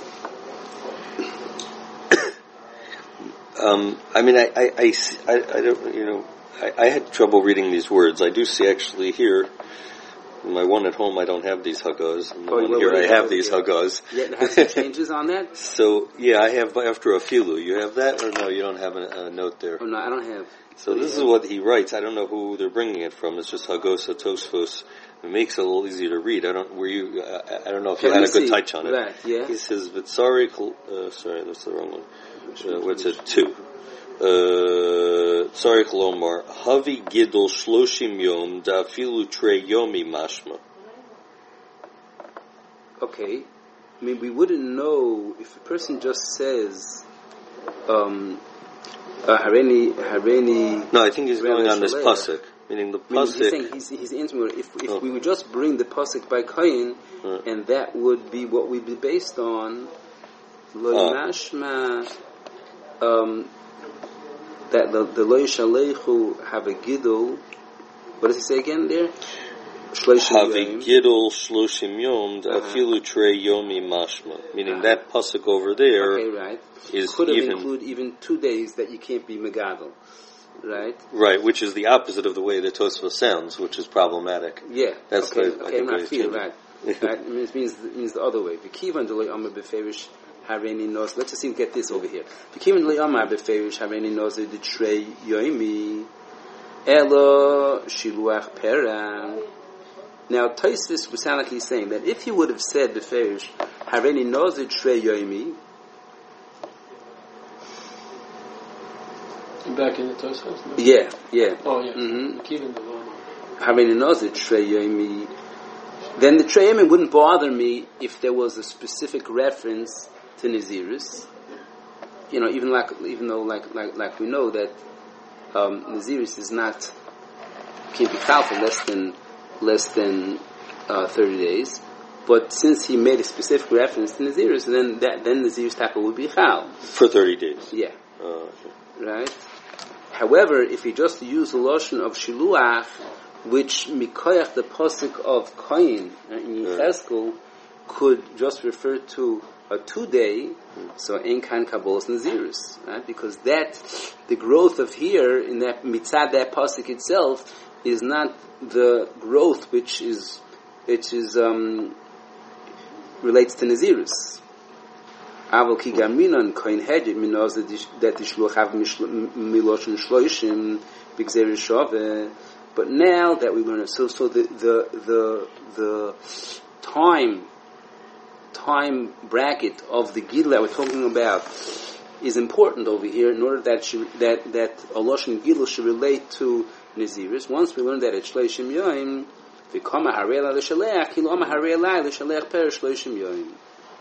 S3: I mean, I don't, I had trouble reading these words. I do see actually here, in my one at home I don't have these hagos. In the one here I have these hagos.
S1: Yeah, it has some changes on that?
S3: So, yeah, I have after a filu. You have that or no, you don't have a note there?
S1: Oh, no, I don't have.
S3: So this is what he writes. I don't know who they're bringing it from. It's just Hagosa Tosfos. It makes it a little easier to read. I don't know if you had a good touch on it.
S1: Right, yeah.
S3: He says, sorry, that's the wrong one. What's it? 2. Sorry, Kolomar. Havi Gidol Shloshim Yom Dafilu Trey Yomi Mashma.
S1: Okay. I mean, we wouldn't know if a person just says, Hareni.
S3: No, I think he's going on this pasuk. Meaning the pasuk.
S1: He's intimate. If we would just bring the pasuk by Kohen, and that would be what we'd be based on, Lo Mashma, that the Lo Yishalechu have a Gidol. What does he say again there?
S3: Have a Gidol Shloshim Yom Afilu Trey Yomi Mashma. Meaning that pasuk over there.
S1: Okay, right.
S3: Could
S1: include even 2 days that you can't be Megadol. Right?
S3: Right, which is the opposite of the way the Tosfos sounds, which is problematic.
S1: Yeah.
S3: That's
S1: okay, I'm not feeling right. Right? It means the other way. V'kivan delay amar beferish hareni nos. Let's just get this over here. V'kivan delay amar beferish hareni nos the trey yoimi elo shiluach peram. Now, Tosfos would sound like he's saying that if he would have said beferish hareni nos the trey yoimi.
S2: Back in the Tosfos? No?
S1: Yeah.
S2: Oh, yeah.
S1: Mm-hmm. Then the Treyami wouldn't bother me if there was a specific reference to Nazirus. Even though we know that Nazirus is not can't be foul for less than 30 days. But since he made a specific reference to Nazirus, then Nazirus taka would be foul
S3: for 30 days.
S1: Yeah.
S3: Okay.
S1: Right. However, if he just used the lotion of shiluach, which mikoyach the pasuk of Kohen in Yechezkel could just refer to a 2-day, so ein kan kabbalas nazirus, right? Because the growth of here in that mitzad that pasuk itself is not the growth which relates to nazirus. Aval ki gaminan Kohen Hedget minos that the shluch have miloshin shloishim b'gzeir shove. But now that we learn it, so the time bracket of the gidul that we're talking about is important over here in order that a loshin gidul should relate to Naziris. Once we learn that at shloishim yoim, V'kama harei la l'shaleach, kilo ama harei la l'shaleach per shloshim yoyim.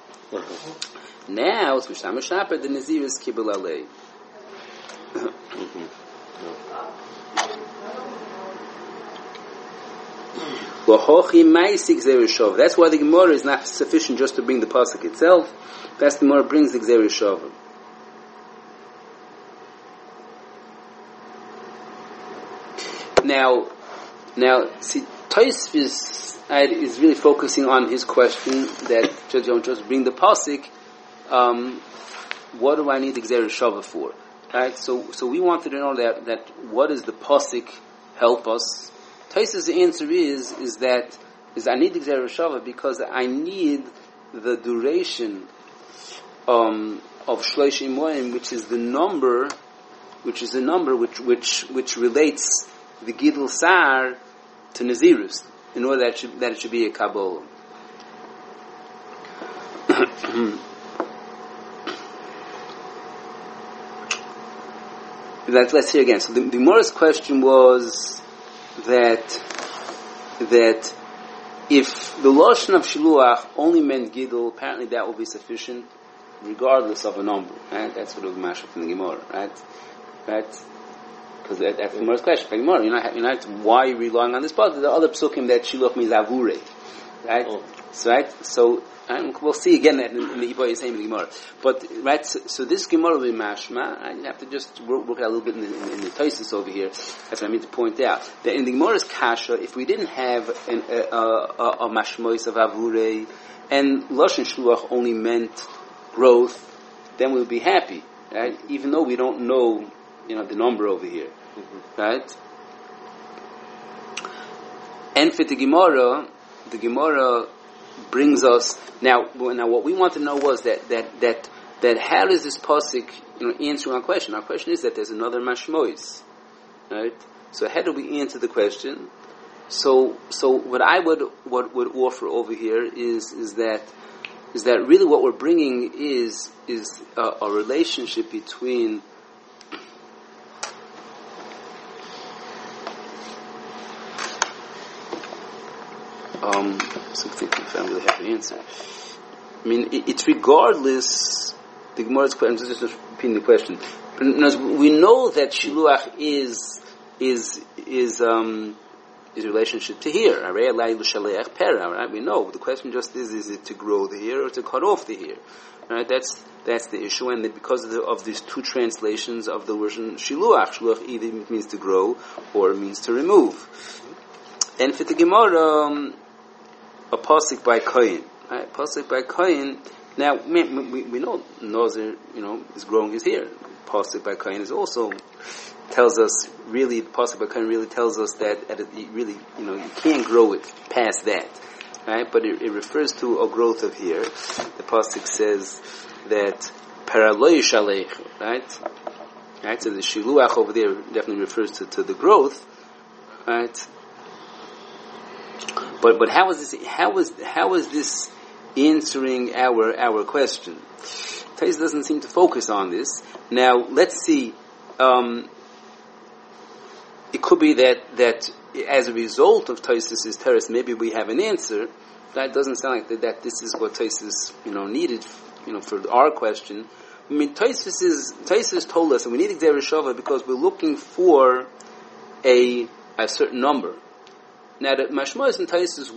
S1: Now, it's Mishtam Shaper, the Nazir is Kibbul Alei. That's why the Gemara is not sufficient just to bring the pasuk itself. That's the Gemara brings the Gzei Rishov. Now, see, Tosfos is really focusing on his question that just bring the pasuk. What do I need the Gzei Rishov for? Right. So we wanted to know that what does the pasuk help us? Tosfos' answer is I need the Gzei Rishov because I need the duration of Shloshim Moim, which is the number which relates the Gidul Sar to Nazirus, in order that it should be a Kabbalah. Let's hear again. So the Gemara's question was that if the Lashon of Shiluach only meant Gidul, apparently that will be sufficient, regardless of a number. Right? That's what was mashed from the Gemara. Right? Because that's the Gemara's question. Gemara, why are you relying on this part? The other psukim that Shiluach means Avure. Right? Oh. So we'll see again that in the Iboy is saying in the Gemara. But right, so this Gemara will be mashma. You have to just work out a little bit in the Tosfos over here. That's what I mean to point out that in the Gemara's kasha, if we didn't have a mashmois of avurei and lashon shluach only meant growth, then we would be happy, right? Even though we don't know, the number over here, right? And for the Gemara brings us now. What we want to know was that how does this pasuk answer our question? Our question is that there's another mashmois, right? So how do we answer the question? So what I would offer over here is that really what we're bringing is a relationship between something if I really have an answer. I mean, it's regardless. The Gemara's question. I'm just repeating the question. We know that Shiluach is relationship to here. Right? We know. The question just is it to grow the hair or to cut off the hair? Right? That's the issue, and because of these two translations of the word Shiluach either means to grow or means to remove. And for the Gemara, a pasuk by Kohen, right? Pasuk by Kohen. Now we know Nazir, is growing his hair. Pasuk by Kohen is also tells us really. Pasuk by Kohen really tells us that really, you can't grow it past that, right? But it refers to a growth of hair. The pasuk says that paraloy shalech, right? So the shiluach over there definitely refers to the growth, right? But how is this answering our question? Tais doesn't seem to focus on this. Now let's see. It could be that as a result of Tosfos' teres, maybe we have an answer. That doesn't sound like that. This is what Tosfos needed for our question. I mean, Tosfos told us that we need Gzei Rishov because we're looking for a certain number. Now, the mashmos and Tosfos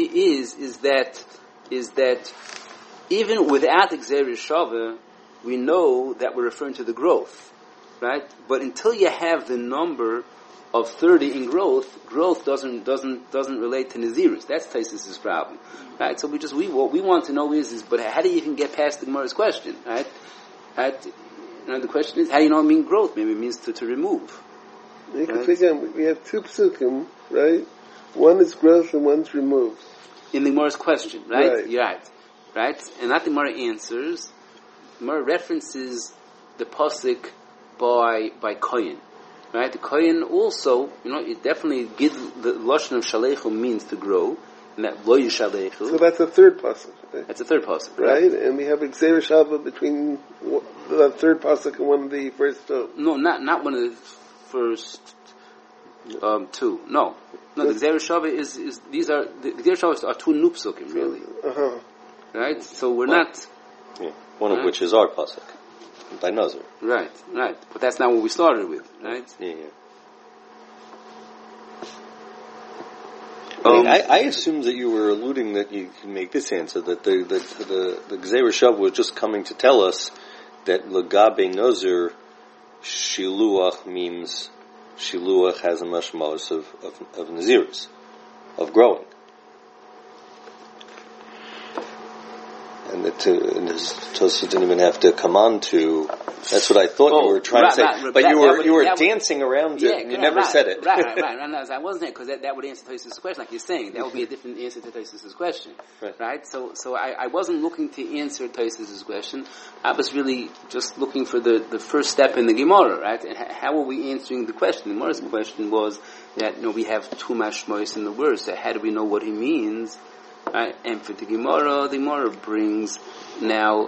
S1: is that even without the Gzei Rishov, we know that we're referring to the growth, right? But until you have the number of 30 in growth doesn't relate to Nazirus. That's Tosfos' problem, right? So what we want to know is but how do you even get past the Gemara's question, right? The question is how do you know it means growth? Maybe it means to remove.
S4: Right? Again, we have two psukim, right? One is growth and one's removed.
S1: In the Gemara's question, right? You're right? And not the Gemara answers. The Gemara references the pasuk by Kohen, right? The Kohen also, it definitely gives the lashon of shalechu means to grow, and that lo yishalechu.
S4: So that's a third pasuk. Right?
S1: That's a third pasuk,
S4: right? And we have a Gzei Rishov between the third pasuk and one of the first two.
S1: No, not one of the first. Two. No, the Gzeira Shava is these are the Gzeira Shavas are two nupsukim really, right? So we're not.
S3: Yeah. One of which is our pasuk by Nazir.
S1: Right. But that's not what we started with, right?
S3: Yeah. I assumed that you were alluding that you can make this answer, that the Gzeira Shav was just coming to tell us that Lagabe Nazir Shiluach means Shiluach has a mashmalos of Nazirus, of growing. And Tosa didn't even have to come on to. That's what I thought you were trying to say. But you were dancing around it, and you never said it.
S1: Right. No, I wasn't there because that would answer Tosa's question, like you're saying. That would be a different answer to Tosa's question, right? So I wasn't looking to answer Tosa's question. I was really just looking for the first step in the Gemara, right? And how are we answering the question? The Gemara's question was that we have two mashmois in the word. So how do we know what he means? Right? And for the Gemara brings now,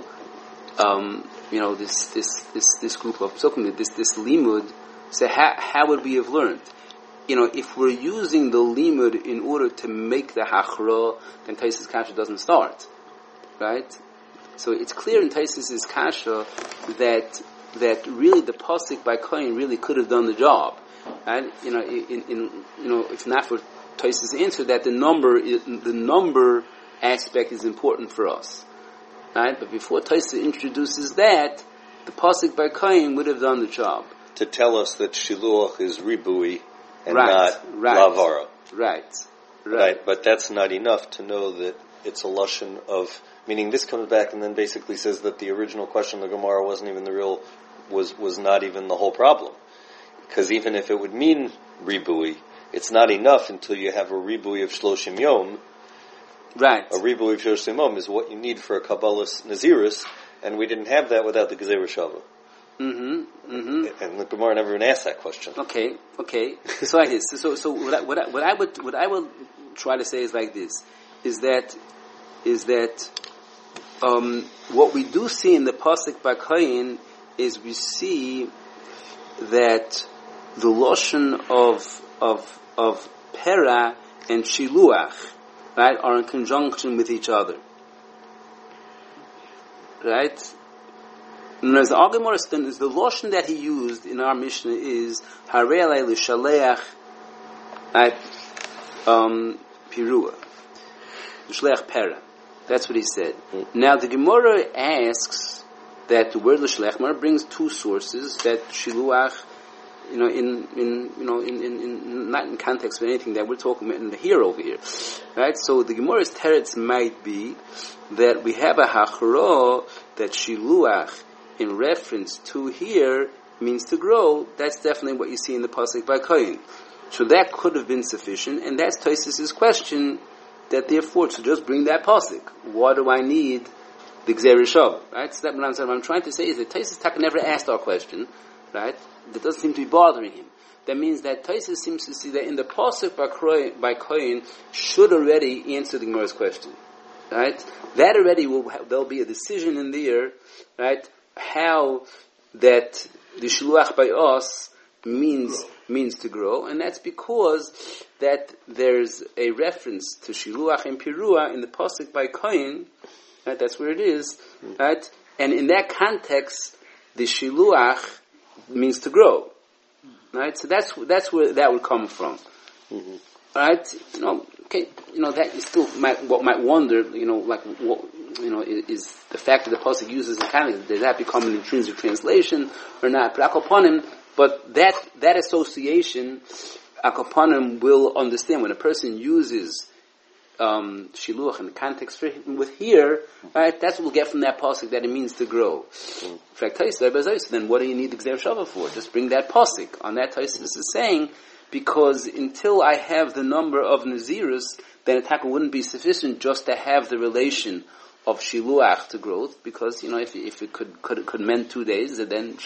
S1: this group of psukim, this limud. So how would we have learned? If we're using the limud in order to make the hachra, then Taisus Kasha doesn't start, right? So it's clear in Taisus' Kasha that really the pasuk by Kohen really could have done the job, right? If not for Taisus answer that the number aspect is important for us, right? But before Taisus introduces that, the pasuk by Kohen would have done the job
S3: to tell us that shiluach is ribui and not lavara.
S1: Right.
S3: But that's not enough to know that it's a lashon of. Meaning, this comes back and then basically says that the original question of the Gemara wasn't even was not even the whole problem, because even if it would mean ribui, it's not enough until you have a ribui of shloshim yom.
S1: Right.
S3: A ribui of shloshim yom is what you need for a Kabbalah's Nazirus, and we didn't have that without the Gzeira Shava. And the Gemara never even asked that question.
S1: Okay. So like this. So what I would try to say is like this: is that what we do see in the pasuk by Kohen is we see that the loshon of pera and shiluach, right, are in conjunction with each other, right? And as the Agamoraston is the loshon that he used in our Mishnah is harei l'shaleach at pirua, l'shaleach pera. That's what he said. Now the Gemara asks that the word l'shaleach brings two sources that shiluach. Not in context of anything that we're talking about in the here over here, right? So the Gemara's teretz might be that we have a hachra that shiluach in reference to here means to grow. That's definitely what you see in the pasuk by Kohen. So that could have been sufficient, and that's Tosfos' question. That therefore, to just bring that pasuk, why do I need the Gzeira Shava? Right? So that what I'm trying to say is that Tosfos Taka never asked our question. Right? That doesn't seem to be bothering him. That means that Tosfos seems to see that in the pasuk by Kohen should already answer the Gemara's question. Right? That already there'll be a decision in there, right? How that the shiluach by us means to grow, and that's because that there's a reference to shiluach and pirua in the pasuk by Kohen. Right? That's where it is. Right? And in that context, the shiluach means to grow, right? So that's where that would come from, right? That you still might wonder, is the fact that the pasuk uses the context, does that become an intrinsic translation or not? But Akoponim, that association, Akoponim will understand when a person uses shiluach in the context with here, right? That's what we'll get from that pasuk that it means to grow. Then what do you need the Gzeira Shava for? Just bring that pasuk. On that Tosfos is saying, because until I have the number of Nazirus, then it wouldn't be sufficient just to have the relation of shiluach to growth, because if it could mend 2 days, then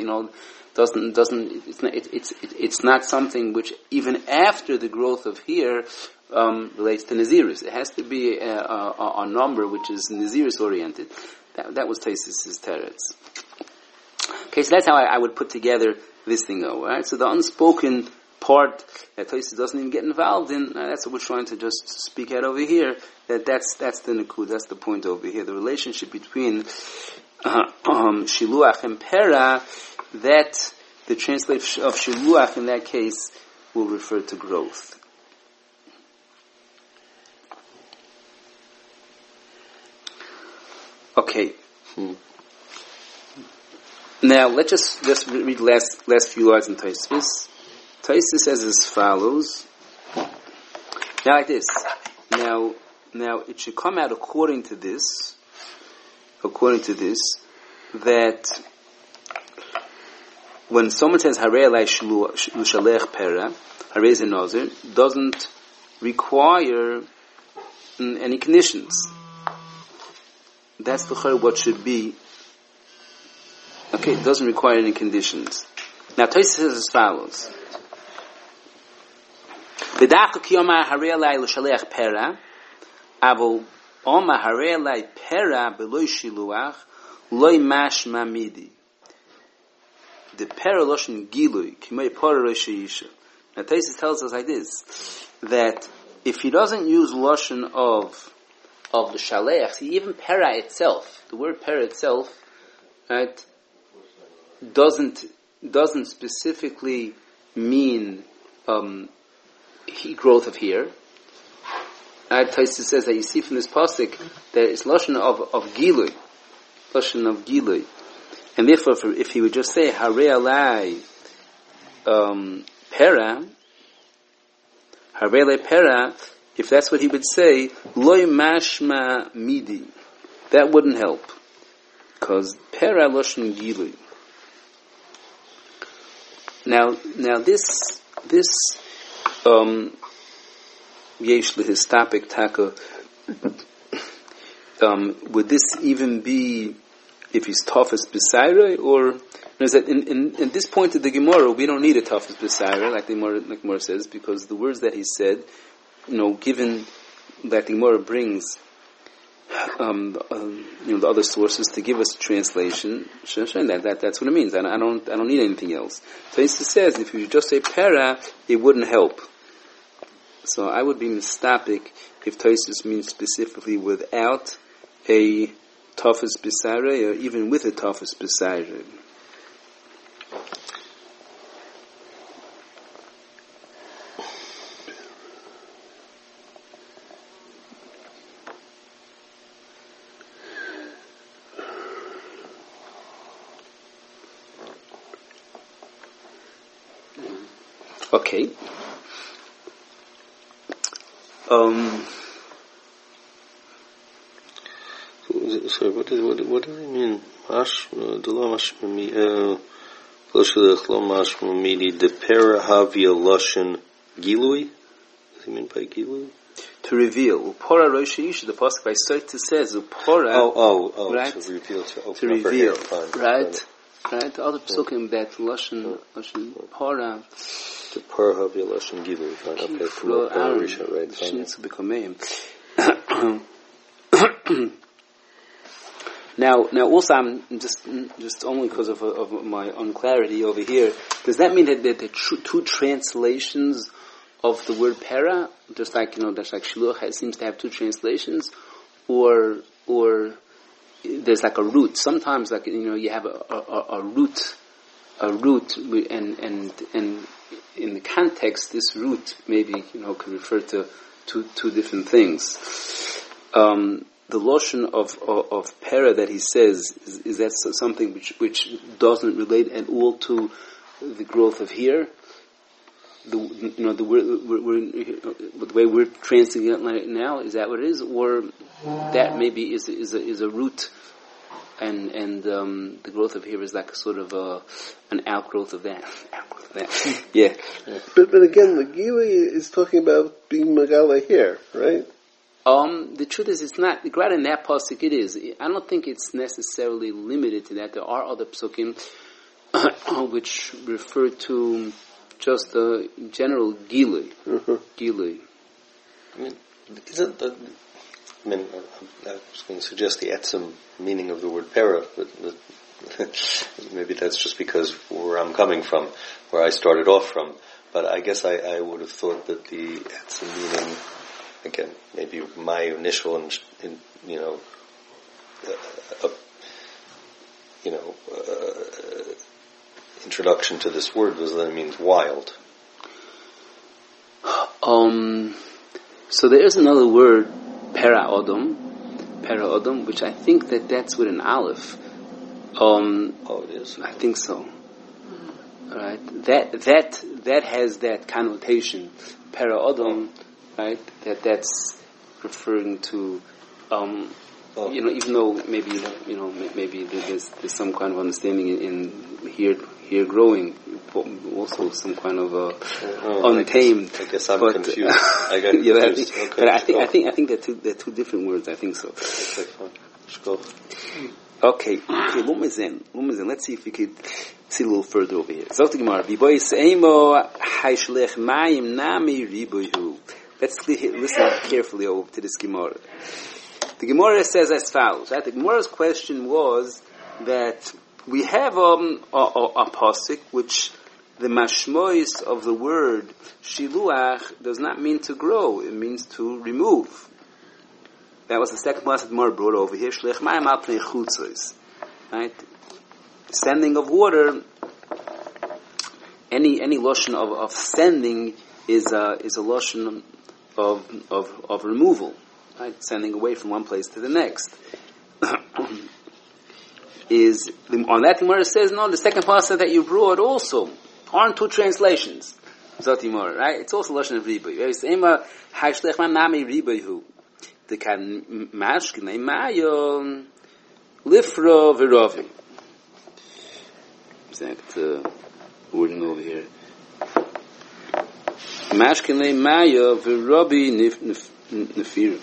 S1: it's not something which even after the growth of here relates to Nazirus. It has to be a number which is Nazirus oriented. That was Tosfos' teretz. Okay, so that's how I would put together this thing, though. Right? So the unspoken part that Tosfos doesn't even get involved in, that's what we're trying to just speak out over here, that's the Nikud, that's the point over here. The relationship between Shiluach and Pera, that the translation of Shiluach in that case will refer to growth. Okay. Now let's just read last few lines in Tosfos. Tosfos says as follows. Now like this. Now it should come out according to this, that when someone says Harei Alai Shalech Pera, Harei is a Nazir, doesn't require any conditions. That's the chayr what should be. Okay, it doesn't require any conditions. Now Tosfos says as follows. V'dafka ki omar harei alai l'shalech pera, avol omar harei alai pera b'loi shiluach, loi mashma midi. The pera loshen gilui, kimei pora rosh yisha. Now Tosfos tells us like this, that if he doesn't use loshen of the shalech, see, even pera itself, the word pera itself, right, doesn't specifically mean growth of hair. Tosfos says that you see from this pasuk that it's lashon of gilui, and therefore, if he would just say harei alai pera, if that's what he would say, loy mashma midi, that wouldn't help, because pera lashon gilui. Now this yesh his topic taka. Would this even be if he's Tafas B'Saira, or is that in this point of the Gemara we don't need a Tafas B'Saira like the Gemara says, because the words that he said, given that the Gemara brings the other sources to give us a translation, that's what it means. I don't need anything else. So he says if you just say Pera, it wouldn't help. So I would be mistopic if Tosfos means specifically without a Tafas B'Saira, or even with a Tafas B'Saira. Okay.
S3: Sorry, what do they mean? The pera havia lashon gilui. What does he mean by gilui?
S1: To reveal. Upora rosh yisha. The pasuk by Sotah says upora. Right?
S3: To reveal.
S1: To reveal. Right. Right. The other psukim that lashon para.
S3: The pera havia lashon gilui. Fine. Okay. From Risha, right?
S1: Now, also, I'm just only because of my unclarity over here. Does that mean that the two translations of the word para, just like Shiluach seems to have two translations, or there's like a root. Sometimes, you have a root, and in the context, this root maybe could refer to two different things. The lotion of para that he says is that something which doesn't relate at all to the growth of hair. The way we're translating it right now, is that what it is, or that maybe is a root, and the growth of hair is like sort of an outgrowth of that. Yeah.
S4: But again, the Gili is talking about being Megala here, right?
S1: The truth is, it's not. Right in that pasuk, it is. I don't think it's necessarily limited to that. There are other psukim which refer to just the general gilui. Gilui.
S3: I was going to suggest the etzem meaning of the word para, but maybe that's just because where I'm coming from, where I started off from. but I guess I would have thought that the etzem meaning, again, maybe my initial, introduction to this word was that it means wild.
S1: So there is another word, para odom, which I think that's with an aleph.
S3: It is.
S1: I think so. Right? That has that connotation, para odom, right? That's referring to, even though maybe there's some kind of understanding in here growing, also some kind of untamed.
S3: I guess I'm confused. I got confused.
S1: But I think they're two different words. I think so.
S3: Okay, fine. Let's go.
S1: Okay. Lumazin. Let's see if we could see a little further over here. Zot the Gemara. Let's listen carefully over to this Gemara. The Gemara says as follows. Right? The Gemara's question was that we have a pasuk which the mashmois of the word shiluach does not mean to grow; it means to remove. That was the second pasuk the Gemara brought over here. Shlech mayim al pnei chutzos. Right, sending of water. Any lotion of sending is a lotion of removal. Right, sending away from one place to the next. On that Gemara says no. The second pasuk that you brought also aren't two translations. Zotimor, right? It's also lashon of riboy. It's ema hashlech nami riboyhu. The kan mashknei mayo lifro v'rovi. Exact wording over here. Mashknei mayo v'robi nefir.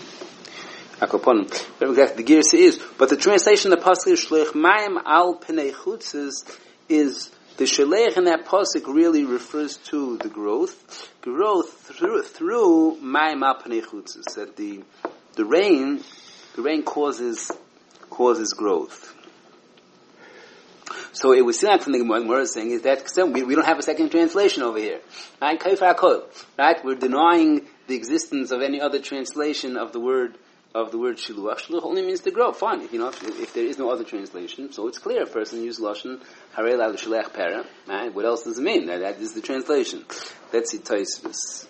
S1: The Gersa is, but the translation of the pasuk Shlech Mayim Al Pnei Chutzos is the Shlech in that pasuk really refers to the growth through Mayim Al Pnei Chutzos. That the rain causes growth. So it was seen from the Gemara saying is that we don't have a second translation over here, right? Right? We're denying the existence of any other translation of the word shiluach. Shiluach only means to grow. Fine, if there is no other translation, so it's clear. A person uses lashon harei la l'shalech pera. Right? What else does it mean? That is the translation. Let's see Tosfos.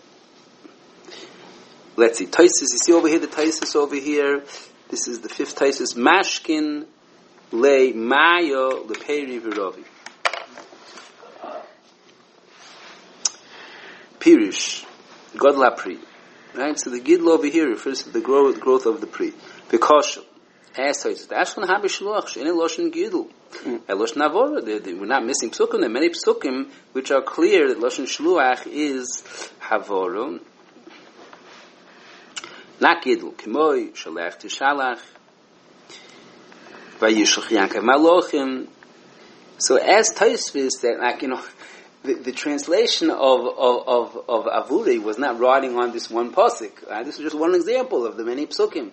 S1: You see over here the Tosfos over here. This is the fifth Tosfos. Mashkin le mayo leperi v'rovi. Pirish godla pri. Right, so the gidl over here refers to the growth of the pri. Because as Tosfos, Ashkan habe shluach she'ene loshen gidl, loshen avora. We're not missing psukim. There are many psukim which are clear that loshen shluach is havora, not gidl. K'moi shalach tishalach, vayishlach Yankov malochim. So as Tosfos, that the translation of Avuri was not riding on this one pasuk. This is just one example of the many psukim.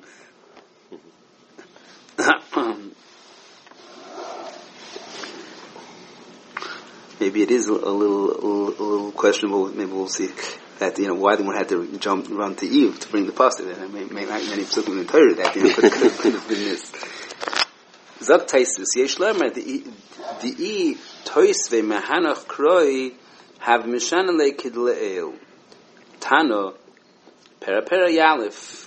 S1: Maybe it is a little questionable. Maybe we'll see that why they would have to run to Eve to bring the pasuk. Maybe many psukim in Torah that could have been this. Zok Tosfos yesh lemer the Toisve mehanach kroi have mishanale kidleel Tano pera yalif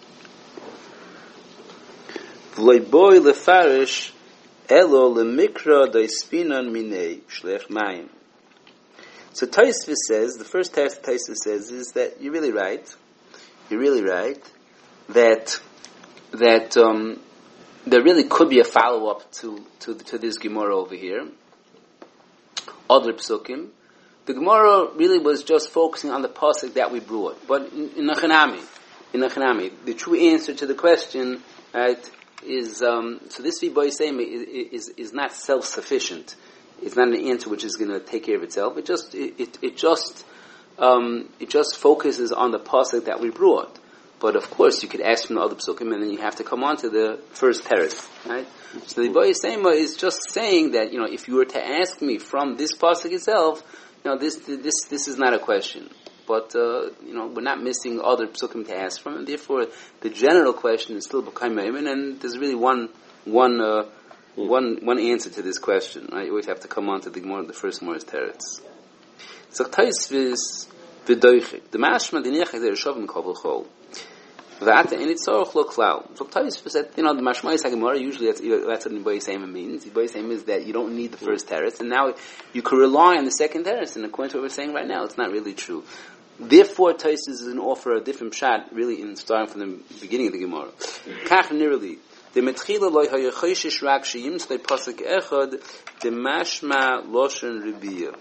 S1: v'loiboy lefarish elo lemikra daispinan minei shlech mayim. So Tosfos says, the first test Tosfos says is that you're really right that there really could be a follow-up to this Gemara over here. Other psukim. The Gemara really was just focusing on the pasuk that we brought. But in Nachanami, the true answer to the question, right, is so this Viboy Seima is not self-sufficient. It's not an answer which is going to take care of itself. It just focuses on the pasuk that we brought. But of course, you could ask from the other psukim, and then you have to come on to the first teretz, right? So the Viboy Seima is just saying that if you were to ask me from this pasuk itself, this is not a question. But we're not missing other psukim to ask from, and therefore the general question is still b'kayim ha'emin, and there's really one answer to this question. Right? You always have to come on to the first Gemara's teretz. So Taisvis v'doichik the mashma dinechak der shavim kavul chol v'ata en itzorach lo klal. So Taisvis said the mashma is Gemara usually that's what Ibai Seima means. Ibai Seima is that you don't need the first teretz, and now you can rely on the second teretz. And according to what we're saying right now, it's not really true. Therefore, Taisvis is an offer a different pshat, really, in starting from the beginning of the Gemara. Kach nirli the metchila loy hayachayshish rak sheyimts le pasuk echad the mashma loshen ribiyah.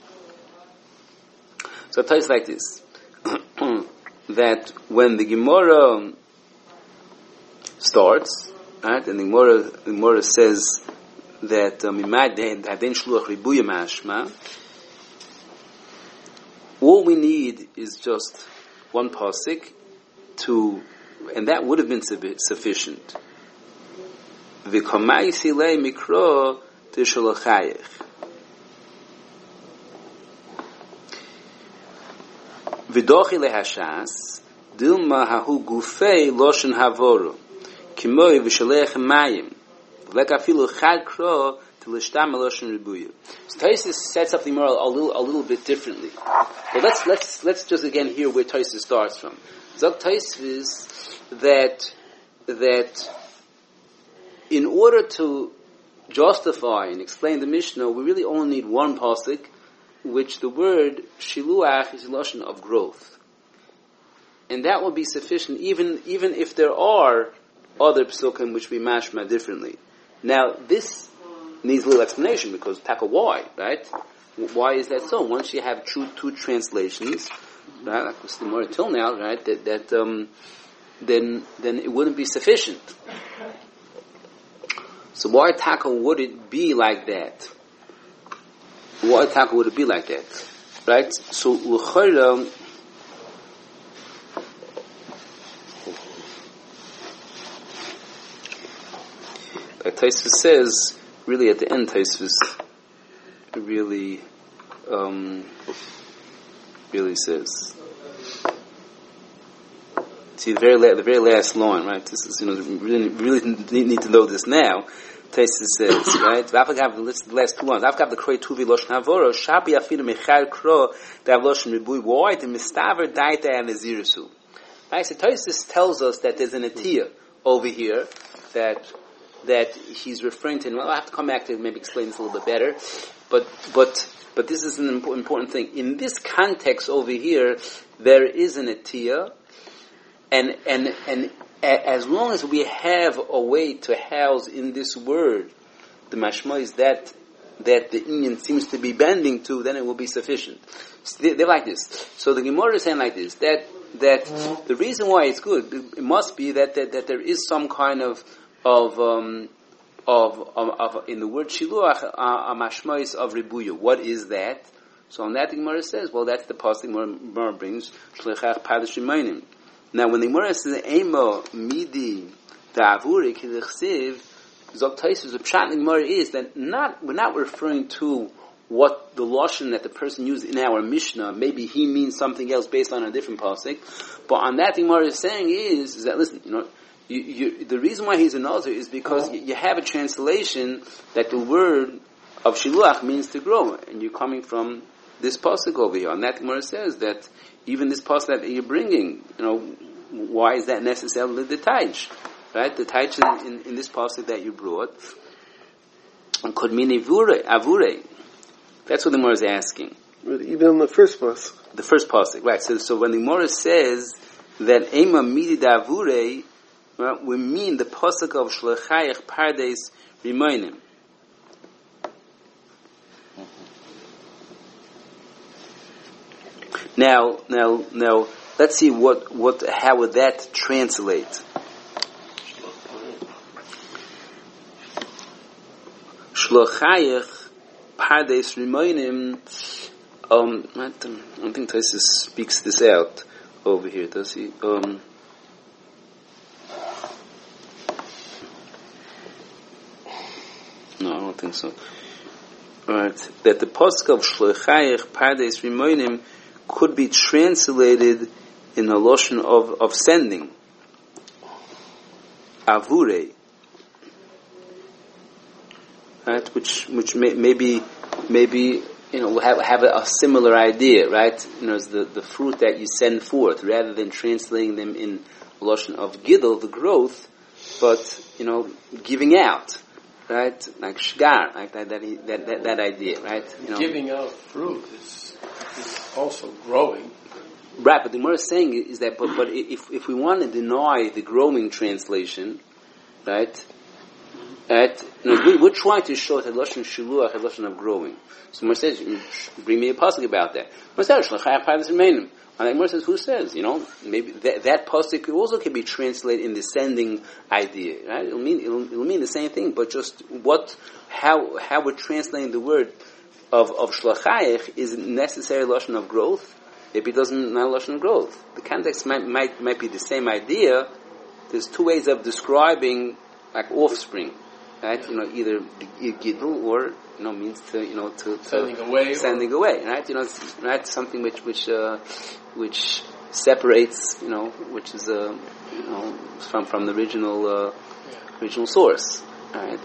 S1: So it tells like this, that when the Gemara starts, right, and the Gemara says that all we need is just one pasuk and that would have been sufficient. V'kamai silei mikro tishalachayich. V'dochi lehashas dilma hahu gufei loshen havoru kimoi v'shalech mayim v'lekafilu chad kro tilishtam loshen ribuyu. So Taisus sets up the Gemara a little bit differently. But let's just again hear where Taisus starts from. Zok Taisus is that in order to justify and explain the Mishnah, we really only need one pasuk, which the word shiluach is a lashon of growth, and that will be sufficient, even if there are other psukim which we mashma differently. Now, this needs a little explanation because taka why, right? Why is that so? Once you have two translations, right, like was the more until now, right? Then it wouldn't be sufficient. So why taka would it be like that? Why taka would it be like that? Right? So l'chayra, like Taisvis says, really at the end, Taisvis really says. See the very last line, right? This is really need to know this now. Taisvis says, right? The last two lines. I've got the kroi tuvi loshen havoro shapi afinu mechal kro dav loshen ribui. Why the mistaver daita and the zirisu? Right? So Taisvis tells us that there's an atiyah over here that he's referring to. And I'll have to come back to maybe explain this a little bit better. But this is an important thing. In this context over here, there is an atiyah, and as long as we have a way to house in this word the mashma is that the Indian seems to be bending to, then it will be sufficient. So they're like this. So the Gemara is saying like this, that the reason why it's good, it must be that there is some kind of in the word shiluach a mashma of ribuya. What is that? So on that the Gemara says, well, that's the pasuk Gemara brings shlichach padash rimaynim. Now, when the Gemara says "Emo midi da'avuri k'lechsiv," Zok Taisus, the pshat in the Gemara is that we're not referring to what the lashon that the person used in our Mishnah. Maybe he means something else based on a different pasuk. But on that, the Gemara is saying is that listen, the reason why he's a nazir is because you have a translation that the word of shiluach means to grow, and you're coming from this pasuk over here. On that, the Gemara says that even this pasuk that you're bringing, why is that necessarily the taich? Right? The taich in this pasuk that you brought could mean avure. That's what the Gemara is asking.
S4: Even in the first pasuk.
S1: The first pasuk, right? So when the Gemara says that ema midi davure, we mean the pasuk of shlechayich pardes rimaynim. Now, let's see how would that translate? Shlochayich pardes rimaynim. I don't think Taisus speaks this out over here, does he? No, I don't think so. right, that the pasuk of Shlochayich Pardes Rimonim could be translated in the lotion of sending. Avure. Right, which maybe will have a similar idea, right? It's the fruit that you send forth, rather than translating them in lotion of gidel, the growth, but giving out, right? Like shgar, like that idea, right?
S2: Giving out fruit is also growing.
S1: Right, but the Gemara is saying is that, but if we want to deny the growing translation, right? We're trying to show that lashon shiluach, a lashon of growing. So Gemara says, bring me a pasuk about that. Gemara says, Shlochayach Pardes Rimonim. And Gemara says, who says? Maybe that pasuk also can be translated in the sending idea, right? It'll mean the same thing, but just how we're translating the word of Shlochayach is necessary lashon of growth. Maybe it doesn't not lashon of growth. The context might be the same idea. There's two ways of describing like offspring, right? Either gidul or means to sending away, right? Right, something which separates, which is from the original source, right?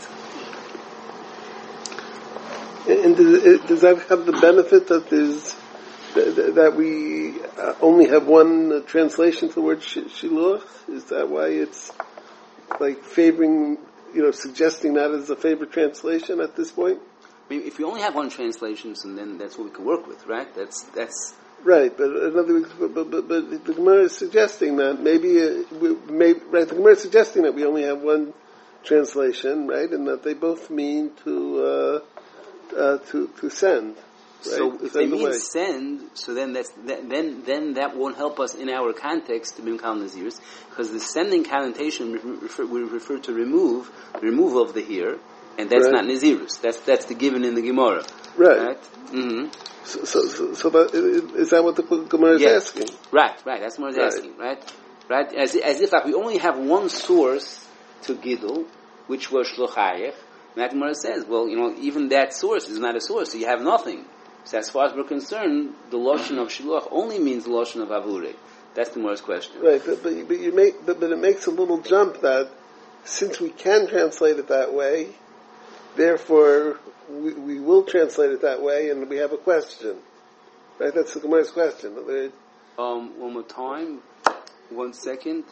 S4: And does that have the benefit that we only have one translation for the word shiluach? Is that why it's like favoring, suggesting that as a favorite translation at this point?
S1: I mean, if we only have one translation, so then that's what we can work with, right? That's
S4: right. But in other words, but the Gemara is suggesting that right? The Gemara is suggesting that we only have one translation, right, and that they both mean to send. Right?
S1: So if they mean send, so then then that won't help us in our context to Bimkal Naziris, because the sending connotation we refer to removal of the here, and that's not Nazirus. That's the given in the Gemara.
S4: Right.
S1: Mm-hmm.
S4: So that, is that what the Gemara is asking?
S1: Right. That's what it's asking. Right. As if like we only have one source to Gidul, which was Shlochayach. And that Gemara says, well, even that source is not a source, so you have nothing. So as far as we're concerned, the lashon of shiluach only means the lashon of avure. That's the Gemara's question.
S4: Right, but it makes a little jump that since we can translate it that way, therefore we will translate it that way, and we have a question. Right, that's the Gemara's question.
S1: One more time. 1 second.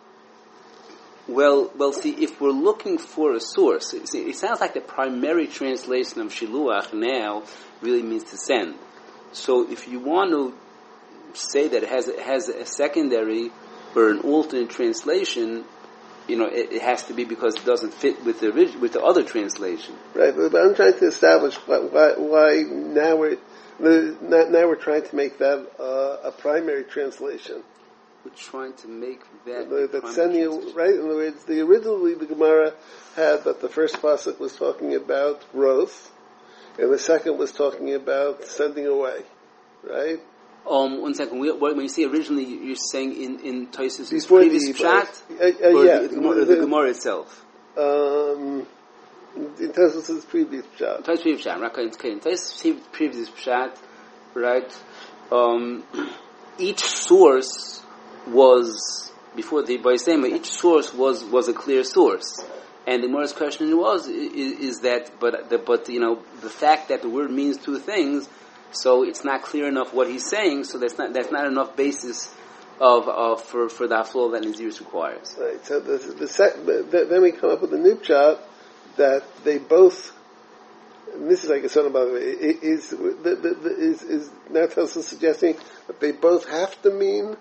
S1: Well, see, if we're looking for a source, it sounds like the primary translation of shiluach now really means to send. So if you want to say that it has a secondary or an alternate translation, it has to be because it doesn't fit with the other translation.
S4: Right, but I'm trying to establish why now we're trying to make that a primary translation.
S1: We're trying to make that
S4: sending, right? In other words, originally the Gemara had that the first pasuk was talking about growth, and the second was talking about sending away, right?
S1: 1 second. When you say originally, you're saying in Tosfos' previous pshat, or the Gemara itself?
S4: In Tosfos' previous pshat.
S1: Tosfos' previous pshat, right? In Tosfos' previous pshat, right? Each source was before the Baisema. Each source was a clear source, and the Gemara's question is that, but the fact that the word means two things, so it's not clear enough what he's saying. So that's not enough basis for the haflo that Nazirus requires.
S4: Right. So then we come up with a new pshat that they both. And this is like a son about is now Tosfos suggesting that they both have to mean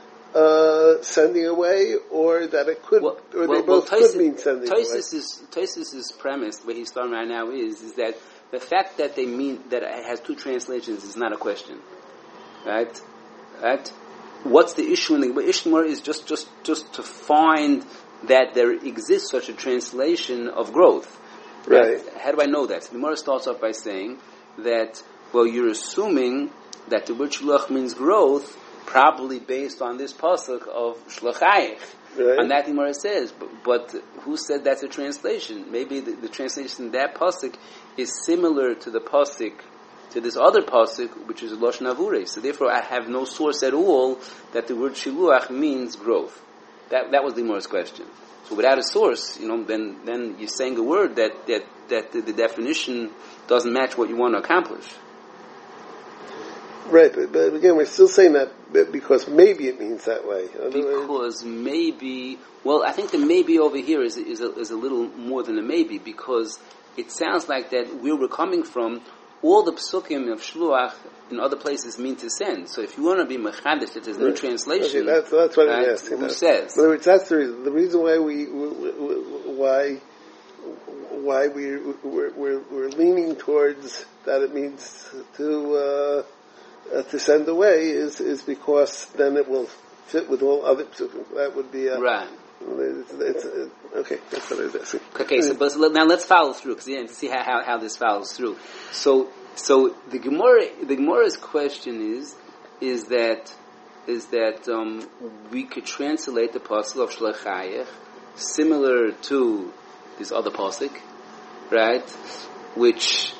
S4: sending away, or that it could, they both could mean sending away.
S1: Tosfos' premise, where he's starting right now, is that the fact that they mean that it has two translations is not a question, right? Right? What's the issue in the Ishmael is just to find that there exists such a translation of growth. Right? How do I know that? So the Gemara starts off by saying that, well, you're assuming that the word shluch means growth, probably based on this pasuk of Shlochayich,
S4: Right.
S1: And that Gemara says, but who said that's a translation? Maybe the translation of that pasuk is similar to the pasuk, to this other pasuk, which is Lashon Avure. So therefore, I have no source at all that the word shiluach means growth. That was the Gemara's question. So without a source, then you're saying a word that the definition doesn't match what you want to accomplish.
S4: Right, but again, we're still saying that because maybe it means that way.
S1: Because maybe, well, I think the maybe over here is a little more than a maybe, because it sounds like that where we're coming from, all the psukim of shluach in other places mean to send. So if you want to be mechadish, that there's no translation.
S4: Okay, that's what I'm asking.
S1: Who says?
S4: In other words, that's the reason. The reason why we're leaning towards that it means to send away is because then it will fit with all other psukim. That would be
S1: right.
S4: Okay, that's what I was asking.
S1: Okay, so now let's follow through to see how this follows through. So the Gemara's question is that we could translate the pasuk of Shlachayach similar to this other pasuk, right? Which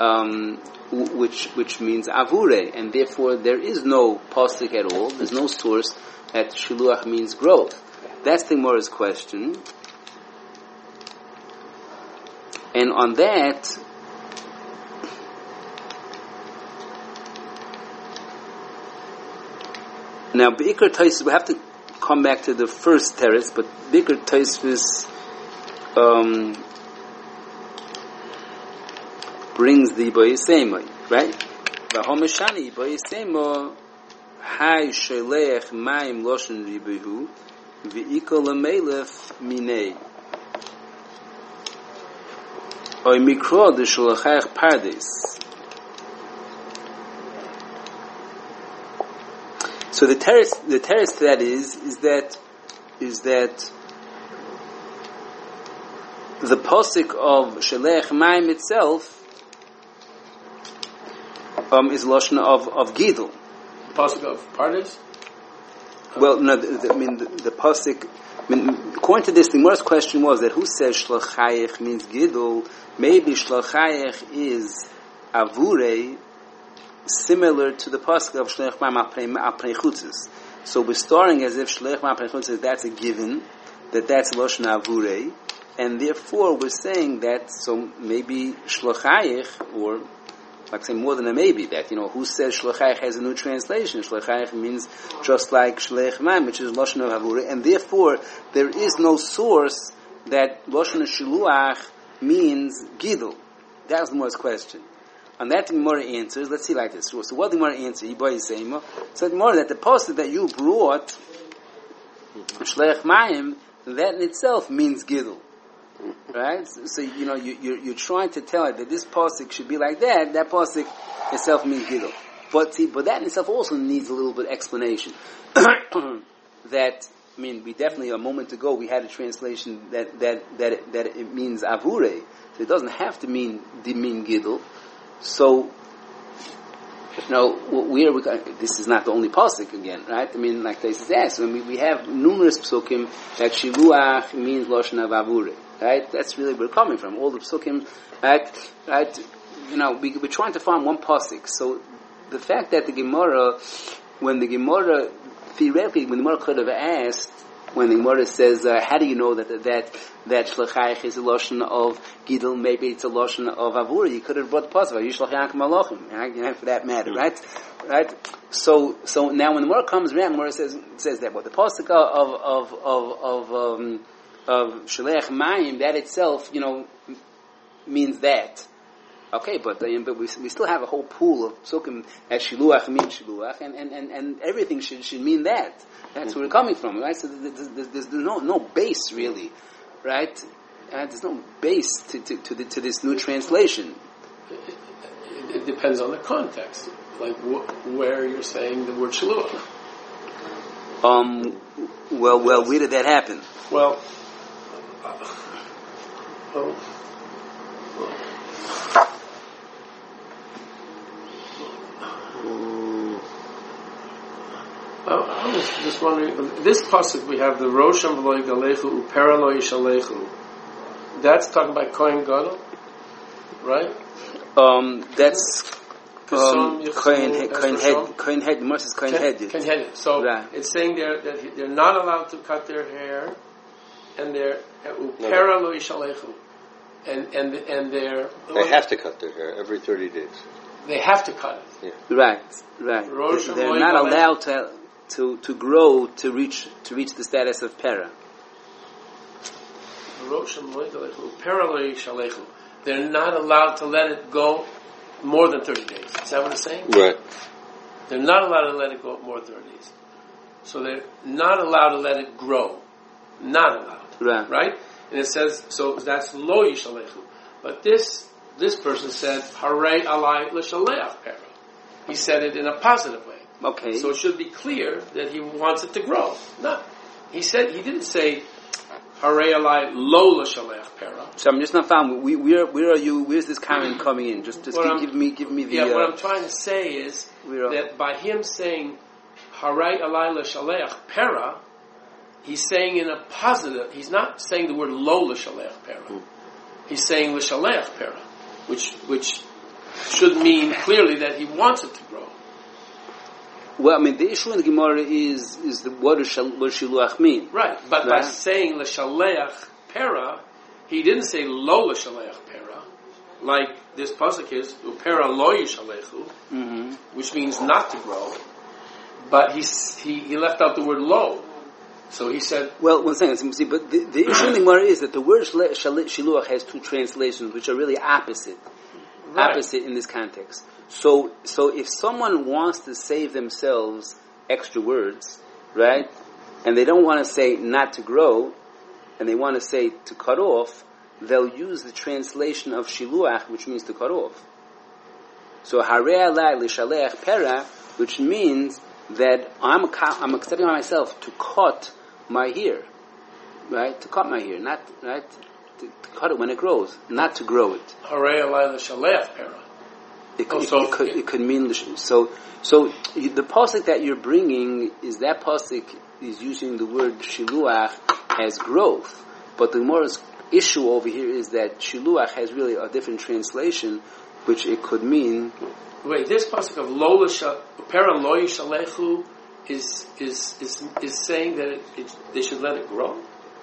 S1: means avure, and therefore there is no pasuk at all. There's no source that shiluach means growth. That's the Gemara's question. And on that, now Be'ikar Tosfos, we have to come back to the first teretz, but Be'ikar Tosfos brings the Bayisema, right? V'homeshani Bayisema Hai Sholech Mayim Loshen Ribehu V'ikol Amelef Minei Oy Mikro De Sholachach Pardes. So the teretz to that is that the posik of Sholech Mayim itself is lashon of Gidul.
S2: Pasuk of Pardes?
S1: Well, no, the pasuk. According to this, the Gemara's question was that who says Shlachayach means Gidul? Maybe Shlachayach is Avure, similar to the pasuk of Shlech Ma'am Apnei Chutzes. So we're starting as if Shlech Ma'am Apnei Chutzes, that's a given, that's lashon Avure, and therefore we're saying that. So maybe Shlachayach, or like say more than a maybe, that, who says Shlachayach has a new translation? Shlachayach means just like Shlech Ma'am, which is Lashon of Havure, and therefore there is no source that Lashon of Shiluach means Gidul. That was the Gemara's question. On that, the Gemara answers, let's see like this. So what the Gemara answers, so the Gemara that the pasuk that you brought, Shlech Ma'am, that in itself means Gidul. Right? So, you're trying to tell it that this pasuk should be like that. That pasuk itself means Gidul. But that in itself also needs a little bit of explanation. We definitely, a moment ago, we had a translation that it means Avure. So it doesn't have to mean Gidul. So, where are we going? This is not the only pasuk again, right? Like Taisus asked, we have numerous psukim that Shiluach means Lashon of Avure. Right? That's really where we're coming from. All the psukim, right? We're trying to find one pasuk. So the fact that theoretically, when the Gemara could have asked, when the Gemara says, how do you know that Shlachayach is a lashon of Gidul, maybe it's a lashon of Avur, you could have brought the pasuk, Yishlach Yankim Malachim, for that matter, right? So now when the Gemara comes around, the Gemara says that what the pasuk of Sholech Mayim, that itself, means that. Okay, but we still have a whole pool of psukim that Shiluach means Shiluach, and everything should mean that. That's where we're coming from, right? So there's no base really, right? There's no base to this new translation.
S2: It depends on the context, like where you're saying the word Shiluach.
S1: Well, where did that happen?
S2: Well. I was just wondering, this pasuk we have the Rosham v'lo yigalechu upera lo yishalechu. That's talking about Kohen Gadol, right?
S1: That's Kohen Head. Moses Kohen Head.
S2: So it's saying there that they're not allowed to cut their hair, and they're upera lo yishalechu, and they're
S3: they have to cut their hair every 30 days.
S2: They have to cut it.
S1: Yeah. Right. They're not allowed to grow to reach the status of pera.
S2: They're not allowed to let it go more than 30 days. Is that what it's saying?
S3: Right.
S2: They're not allowed to let it go more than 30 days. So they're not allowed to let it grow. Not allowed. Right? And it says, so that's lo yishalechu. But this person said, Harei alai l'shaleach pera. He said it in a positive way.
S1: Okay.
S2: So it should be clear that he wants it to grow. No. He didn't say, Harei alai lo l'shaleach pera.
S1: So I'm just not found. Where are you? Where's this comment coming in? Just give me the.
S2: Yeah, what I'm trying to say is that by him saying, Harei alai l'shaleach pera, he's saying in a positive, he's not saying the word lo l'shaleach pera. He's saying l'shaleach pera. Which should mean clearly that he wants it to grow.
S1: Well, I mean, the issue in the Gemara is what does shiluach mean?
S2: Right, but by saying l'shaleach pera, he didn't say lo l'shaleach pera, like this pasuk is upera lo yishalechu, which means not to grow. But he left out the word lo. So he said...
S1: Well, one second, see, but the issue in the Gemara is that the word shiluach has two translations which are really opposite in this context. So if someone wants to save themselves extra words, right, and they don't want to say not to grow, and they want to say to cut off, they'll use the translation of shiluach, which means to cut off. So harei alai l'shaleach pera, which means that I'm accepting on myself to cut my hair, right? To cut my hair, not right to cut it when it grows, not to grow it.
S2: Harei alai l'shaleach pera.
S1: It could mean so. The pasuk that you're bringing is that pasuk is using the word shiluach as growth, but the Gemara's issue over here is that shiluach has really a different translation, which it could mean.
S2: Wait, this pasuk of lo pera lo yishalechu is saying that they should let it grow.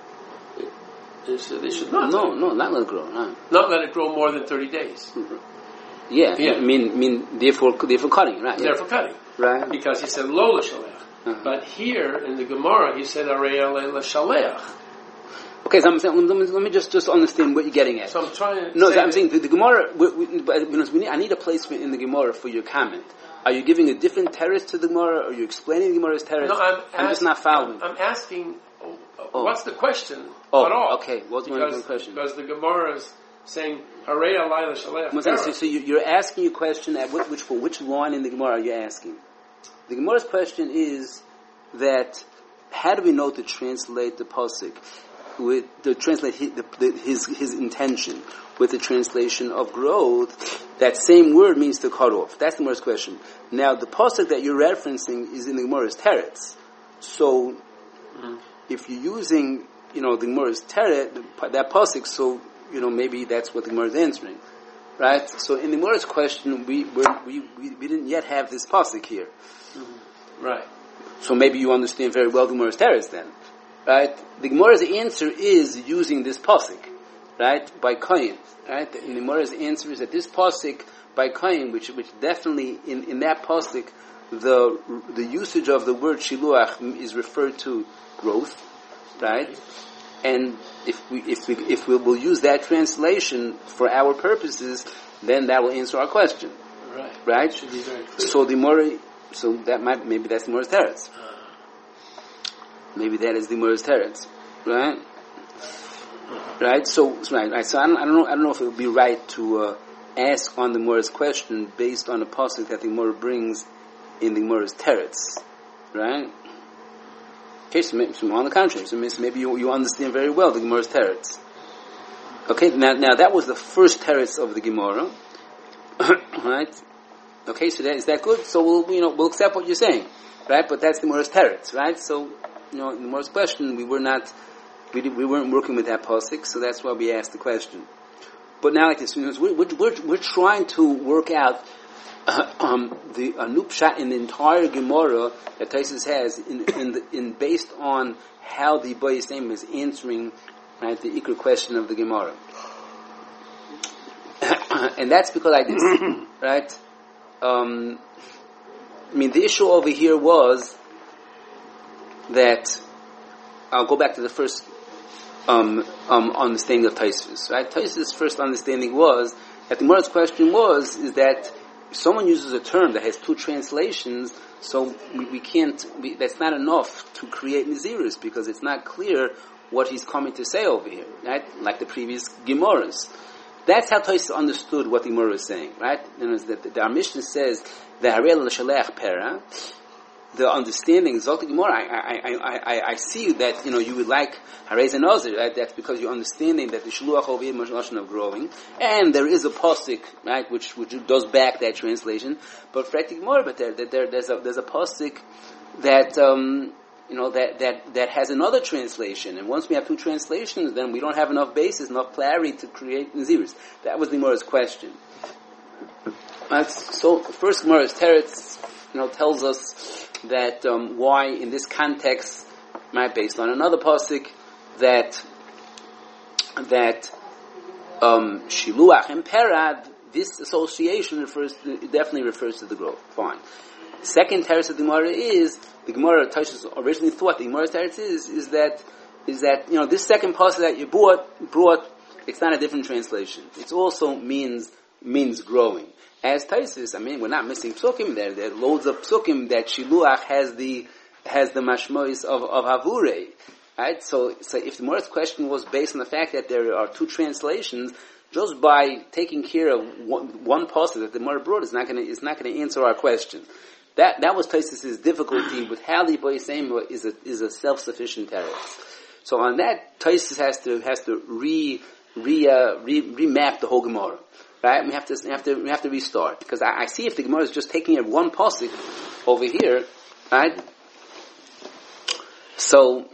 S2: They should not.
S1: No, not let it grow. No.
S2: Not let it grow more than 30 days.
S1: Yeah. I mean, therefore cutting, right?
S2: Therefore cutting,
S1: right?
S2: Because he said lo l'shaleach, but here in the Gemara he said harei alai l'shaleach.
S1: Okay, so I'm saying, let me just understand what you're getting at.
S2: So I'm trying to.
S1: No, I'm saying the Gemara. I need a placement in the Gemara for your comment. Are you giving a different teretz to the Gemara, or are you explaining the Gemara's teretz?
S2: No, I'm
S1: just not following.
S2: I'm asking, what's the question at all?
S1: Okay, what's the question?
S2: Because the Gemara is saying harei alai l'shaleach.
S1: So you're asking a question at which line in the Gemara are you asking? The Gemara's question is that how do we know to translate the pasuk with his intention with the translation of growth? That same word means to cut off. That's the Gemara's question. Now the pasuk that you're referencing is in the Gemara's teretz. So if you're using the Gemara's teretz, that pasuk, so maybe that's what the Gemara is answering, right? So in the Gemara's question, we didn't yet have this pasuk here,
S2: right? So
S1: maybe you understand very well the Gemara's teretz then, right? The Gemara's answer is using this pasuk, right, by Kohen, right? And the Gemara's answer is that this pasuk by Kohen, which definitely in that pasuk, the usage of the word shiluach is referred to growth, right? And if we will use that translation for our purposes, then that will answer our question. Right?
S2: Should be very clear.
S1: So the Gemara, maybe that's the Gemara's teretz. Maybe that is the Gemara's teretz, right? Right. So right. So I don't know if it would be right to ask on the Gemara's question based on the pasuk that the Gemara brings in the Gemara's teretz, right? Okay, so on the contrary, so maybe you understand very well the Gemara's teretz. Okay, now that was the first teretz of the Gemara, right? Okay, so is that good? So we'll accept what you're saying. right? But that's the Gemara's teretz, right? So, in the Gemara's question, we weren't working with that pasuk, so that's why we asked the question. But now, like this, we're trying to work out the nupshat in the entire Gemara that Taisus has in based on how the Bayis Name is answering, right, the ikr question of the Gemara. And that's because like this, right? The issue over here was that I'll go back to the first understanding of Taisus, right? Taisus' first understanding was that the Gemara's question is that if someone uses a term that has two translations, so we can't. That's not enough to create Nazirus because it's not clear what he's coming to say over here, right? Like the previous Gemaras. That's how Taisus understood what the Gemara is saying, right? Our Mishnah says the Harel l'Shalech Pera. The understanding, Zot Gemara, I see that, you would like Harez and Nazir, right? That's because you're understanding that the Shluach over here is of growing, and there is a pasuk, right, which does back that translation. But for Gemara, there's a pasuk that, that has another translation, and once we have two translations, then we don't have enough basis, enough clarity to create Nazirus. That was the Gemara's question. So, first Gemara's teretz, tells us that why in this context, right, based on another pasuk, that shiluach and perad, this association definitely refers to the growth. Fine. Second teretz of the Gemara is the Gemara Taisus originally thought the Gemara's teretz is that this second pasuk that you brought it's not a different translation. It also means growing. As Taisus, we're not missing psukim there. There are loads of psukim that Shiluach has the mashmois of Havurei. Right? So if the Gemara's question was based on the fact that there are two translations, just by taking care of one pasuk that the Gemara brought is not going to answer our question. That was Taisus' difficulty with how the Bayis Name is a self-sufficient teretz. So on that, Taisus has to remap the whole Gemara. Right? We have to restart because I see if the Gemara is just taking it one pasuk over here, right? So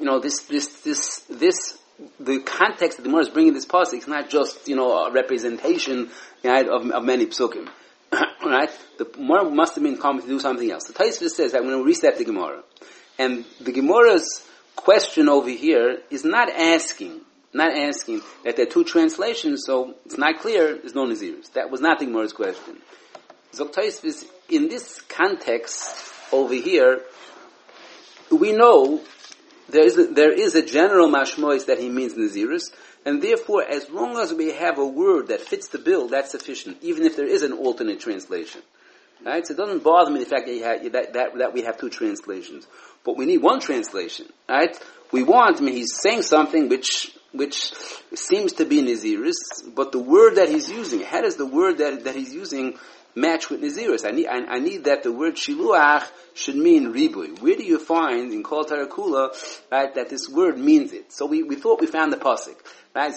S1: the context that the Gemara is bringing this pasuk is not just a representation, right, of many psukim, right? The Gemara must have been coming to do something else. The Taisus says that I'm going to reset the Gemara, and the Gemara's question over here is not asking that there are two translations, so it's not clear, there's no Nazirus. That was not the Gemara's question. Zok Taisus, in this context over here, we know there is a general mashmois that he means Nazirus, and therefore, as long as we have a word that fits the bill, that's sufficient, even if there is an alternate translation. Right? So it doesn't bother me the fact that we have two translations. But we need one translation. Right? We want, he's saying something which seems to be Nazirus, but the word that he's using, how does the word that he's using match with Nazirus? I need that the word Shiluach should mean Ribui. Where do you find in Kol Torah Kula, right, that this word means it? So we thought we found the pasuk. Right?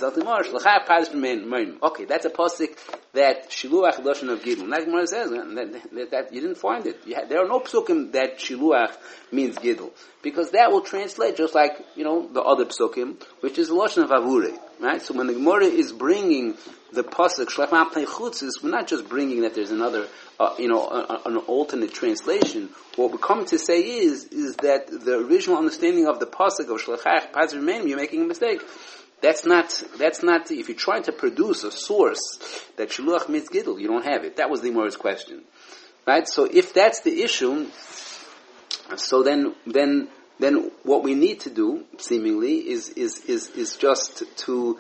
S1: Okay, that's a pasuk that Shiluach Lashon of Gidul. Like Gemara says that you didn't find it. There are no psukim that Shiluach means Gidul, because that will translate just like the other psukim, which is Lashon of Avurei. Right? So when the Gemara is bringing the pasuk Shlach Ma'apnei Chutzis, we're not just bringing that there's another an alternate translation. What we're coming to say is that the original understanding of the pasuk of Shlachach Paz Remain, you're making a mistake. That's not, if you're trying to produce a source that Shiluach means Gidul, you don't have it. That was the Gemara's question. Right? So if that's the issue, so then what we need to do, seemingly, is just to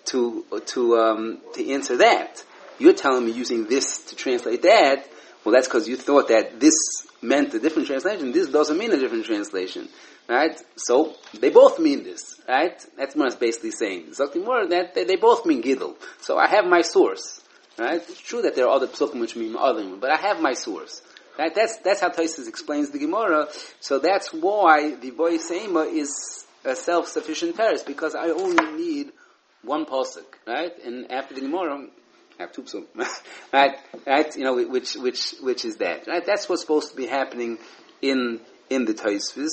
S1: answer that. You're telling me using this to translate that, well that's because you thought that this meant a different translation, this doesn't mean a different translation. Right? So, they both mean this. Right? That's what it's basically saying. Something more that they both mean Gidul. So I have my source. Right? It's true that there are other psukim which mean other, but I have my source. Right? That's how Taisus explains the Gemara. So that's why the Boy Seima is a self-sufficient teretz, because I only need one pasuk. Right? And after the Gemara, I have two psukim. Right? Which is that. Right? That's what's supposed to be happening in in the Tosfos.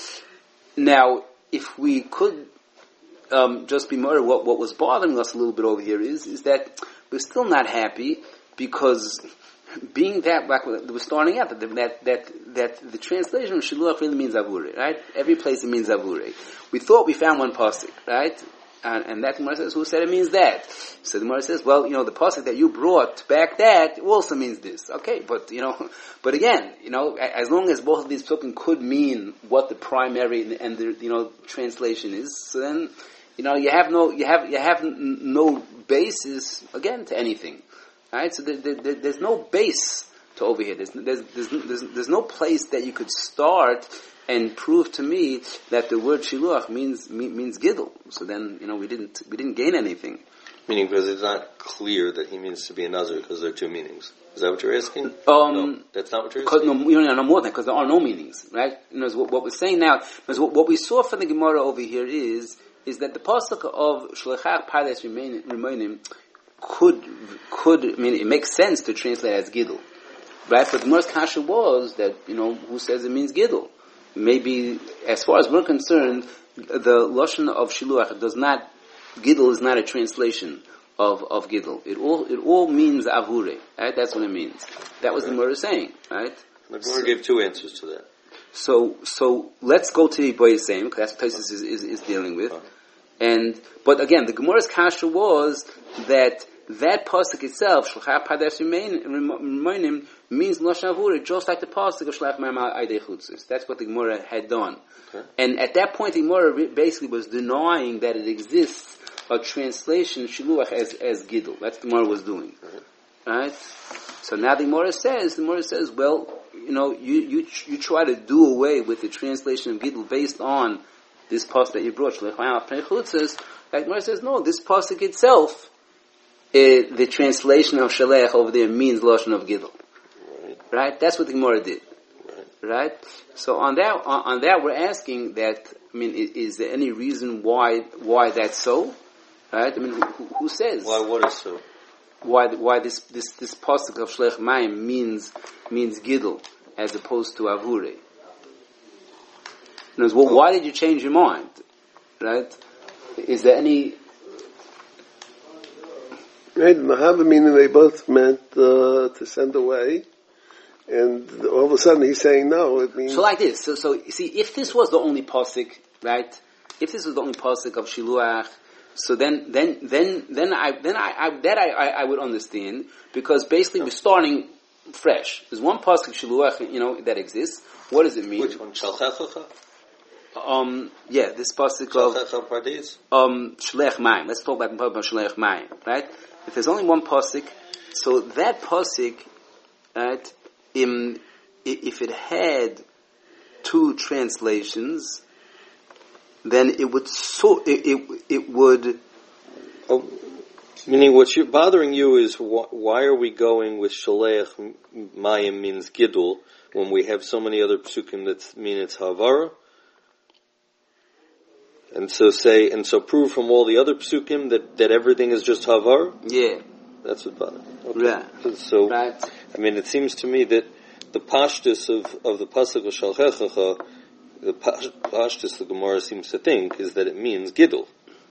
S1: Now, if we could just be more, what was bothering us a little bit over here is that we're still not happy because being that, like we're starting out, that the translation of Shiluach really means Avure, right? Every place it means Avure. We thought we found one pasuk, right? And that Gemara says, who said it means that? So the Gemara says, well, the pasuk that you brought back that also means this. Okay, but again, as long as both of these pasukim could mean what the primary and the translation is, so then you have no basis again to anything, right? So there's no base to over here. There's no place that you could start and prove to me that the word shiluach means gidul. So then, we didn't gain anything.
S3: Meaning because it's not clear that he means to be a nazir because there are two meanings. Is that what you're asking? No, that's not what you're asking.
S1: No, more than because there are no meanings, right? What we're saying now, what we saw from the Gemara over here is that the pasuk of Shlechach Pardes Rimonim could it makes sense to translate as gidul, right? But the Gemara's kasha was that who says it means gidul. Maybe, as far as we're concerned, the lashon of shiluach gidul is not a translation of gidul. It all means avure, right? That's what it means. That was the Gemara saying, right?
S3: The Gemara gave two answers to that.
S1: So let's go to the Boyasem, because that's what Tosfos is dealing with. But again, the Gemara's kasha was that pasuk itself, Shlechach Pardes Rimonim, means Lashon Avure, just like the pasuk of Shlach Ma'am Aidei Chutzos. That's what the Gemara had done. Okay. And at that point, the Gemara basically was denying that it exists a translation Shiluach as Gidul. That's what the Gemara was doing. Right? So now the Gemara says, well, you try to do away with the translation of Gidul based on this pasuk that you brought, Shlach Ma'am Aidei Chutzos. Like the Gemara says, no, this pasuk itself, the translation of Shalech over there means Lashon of Gidul. Right? That's what the Gemara did. Right? So on that we're asking that, is there any reason why that's so? Right? Who says?
S3: Why what is so?
S1: Why this pasuk of Shlech Mayim means Gidul as opposed to Avure? Why did you change your mind? Right? Is there any...
S4: Right, Mahava meaning they both meant to send away, and all of a sudden he's saying no. It means
S1: so like this. So you see, if this was the only pasuk, right? If this was the only pasuk of Shiluach, so then I would understand, because basically we're starting fresh. There's one pasuk Shiluach, that exists. What does it mean?
S3: Which one? Shalchechacha?
S1: This pasuk of Shlech Mayim. Let's talk about Shlech Mayim, right? If there's only one pasuk, so that pasuk, right, if it had two translations, then it would it would.
S3: Oh, meaning, what's bothering you is why are we going with Shalech Mayim means Gidul when we have so many other psukim that mean it's Havara? And so prove from all the other psukim that everything is just Havar?
S1: Yeah.
S3: That's what bothers me. Okay.
S1: Yeah.
S3: So,
S1: right.
S3: It seems to me that the pashtus of the pasuk of Shalchechacha, the pashtus the Gemara seems to think is that it means Gidul.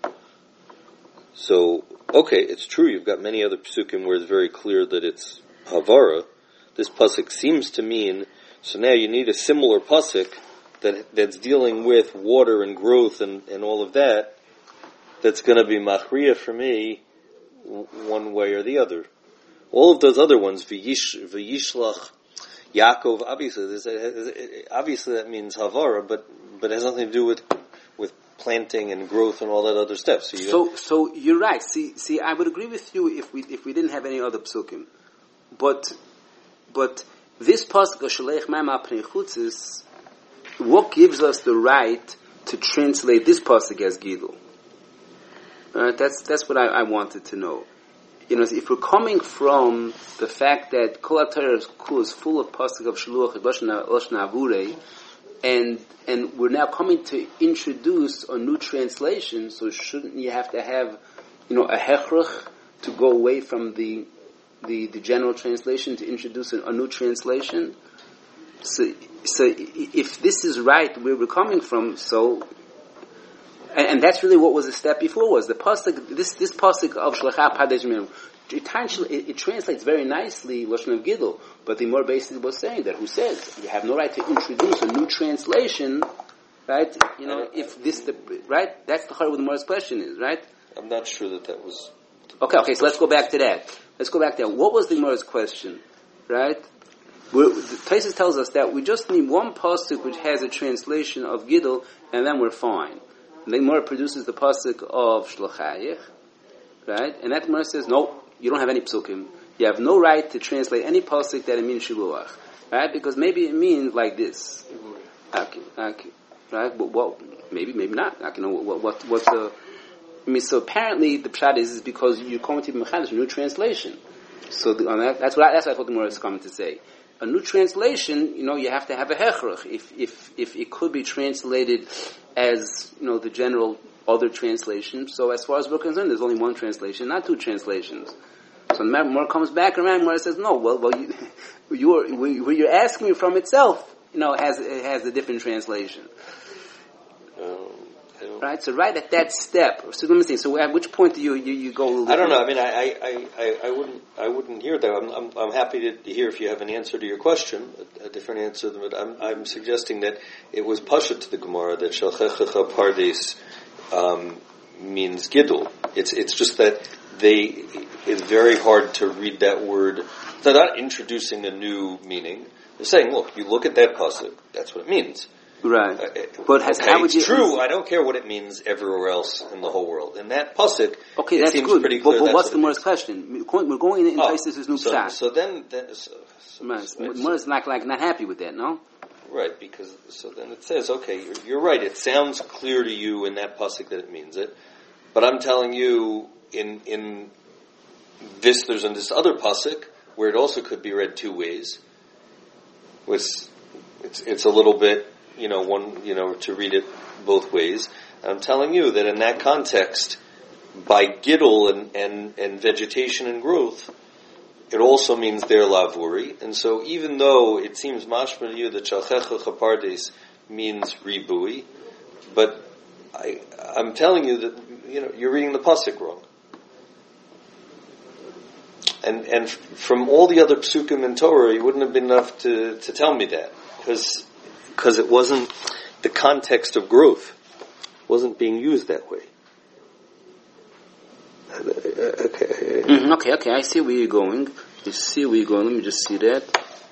S3: So, okay, it's true, you've got many other psukim where it's very clear that it's Havara. This pasuk seems to mean, so now you need a similar pasuk that's dealing with water and growth and all of that, that's going to be machriya for me one way or the other. All of those other ones, v'yishlach Yaakov, obviously that means havara, but it has nothing to do with planting and growth and all that other stuff.
S1: So you're right. See, I would agree with you if we didn't have any other psukim, but this pasuk of Shalech Mayim al Pnei Chutzos, what gives us the right to translate this pasuk as Gidul? That's what I wanted to know. If we're coming from the fact that Kol HaTorah is full of pasuk of Shiluach Lashon Avure, and we're now coming to introduce a new translation, so shouldn't you have to have, a hechrach to go away from the general translation to introduce a new translation? So if this is right, where we're coming from, so, and that's really what was the step before, was the pasuk, this pasuk of Shlachah Padesh Minu. It translates very nicely Lashon of Gidul, but the more basically was saying that who says you have no right to introduce a new translation, right? If this right, that's the heart of what the Gemara's question is, right?
S3: I'm not sure that was.
S1: Okay. So let's go back to that. What was the Gemara's question, right? Taisus tells us that we just need one pasuk which has a translation of Gidul, and then we're fine. And the Gemara produces the pasuk of Shlachayich, right? And that Gemara says, no, you don't have any psukim. You have no right to translate any pasuk that it means shiluach, right? Because maybe it means like this, right? But maybe not. What's the? So apparently the pshat is because you're going to be mechadish a new translation. So that's what I thought the Gemara is coming to say. A new translation, you have to have a hechrach. If it could be translated as the general other translation. So as far as we're concerned, there's only one translation, not two translations. So the Gemara comes back around, Gemara says, no, you're asking me from itself, has a different translation. Right, so right at that step. So let me see. So at which point do you go? A little
S3: I don't know. I mean, I wouldn't hear that. I'm happy to hear if you have an answer to your question, a different answer. But I'm suggesting that it was pasha to the Gemara that Shalchecha Pardes means Gidul. It's just that it's very hard to read that word. They're not introducing a new meaning. They're saying, look, you look at that pasuk, that's what it means.
S1: Right. But how would you...
S3: It's true, I don't care what it means everywhere else in the whole world. In that pasuk,
S1: okay, that's
S3: seems
S1: good.
S3: pretty clear.
S1: But what's the Gemara's question? We're going in place this is new pshat.
S3: So then
S1: Gemara's not happy with that, no?
S3: Right, because so then it says, okay, you're right, it sounds clear to you in that pasuk that it means it, but I'm telling you in this, there's this other pasuk where it also could be read two ways. It's a little bit, to read it both ways. I'm telling you that in that context, by Gidul and vegetation and growth, it also means their lavuri. And so even though it seems mashma to you that Shalchecha Chapardes means ribui, but I'm telling you that, you're reading the pasuk wrong. And from all the other psukim in Torah, it wouldn't have been enough to tell me that. Because it wasn't, the context of growth wasn't being used that way.
S1: Okay, I see where you're going. Let me just see that.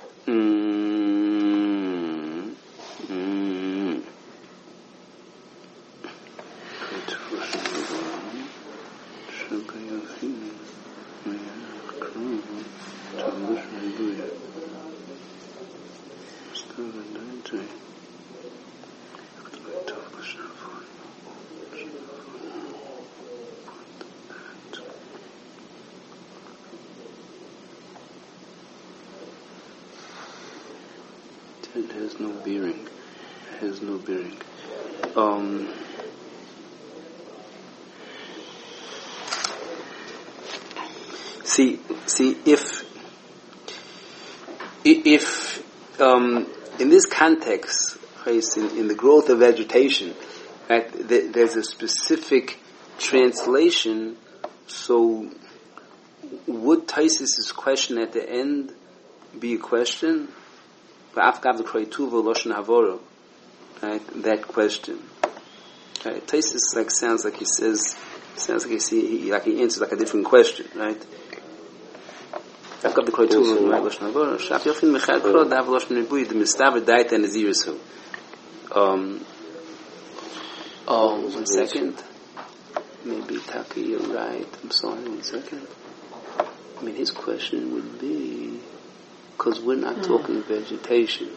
S1: It has no bearing. See, if in this context, in the growth of vegetation, right, there's a specific translation. So, would Taisus' question at the end be a question? Right, that question. Right, Taisus sounds like he answers like a different question, right? One second. Maybe Taki, you're right. I'm sorry, 1 second. I mean, his question would be, because we're not talking vegetation.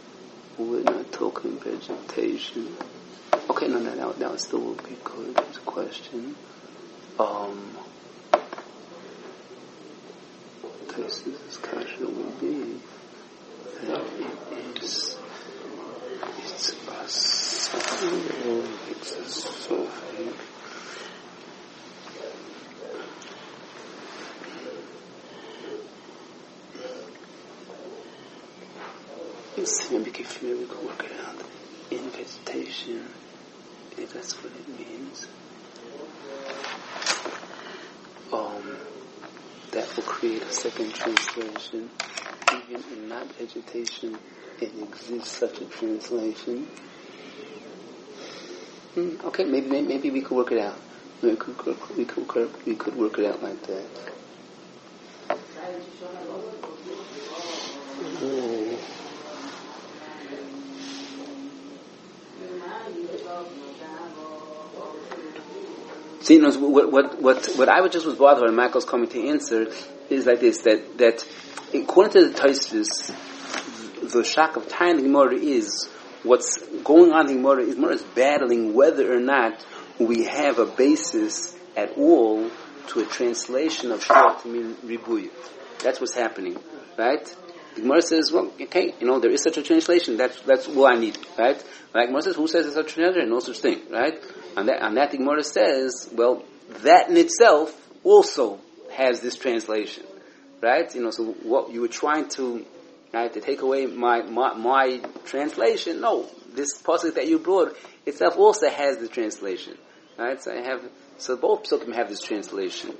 S1: Okay, no, that still would be good. His question. This question would be that it's a suffix. maybe we could work it out. In vegetation, if that's what it means. That will create a second translation. Even in not vegetation, it exists such a translation. Okay, maybe we could work it out. We could work it out like that. See, what I was bothered when Michael's coming to answer is like this: that according to the Tosfos, the shock of time in the Gemara is what's going on in the Gemara is battling whether or not we have a basis at all to a translation of Shor to mean Ribuy. That's what's happening, right? The Gemara says, well, okay, there is such a translation. That's all I need, right? Like Gemara says, who says there's such a translation? No such thing, right? And that the Gemara says, well, that in itself also has this translation, right? So what you were trying to, right, to take away my translation. No, this pasuk that you brought itself also has the translation, right? So both psukim have this translation.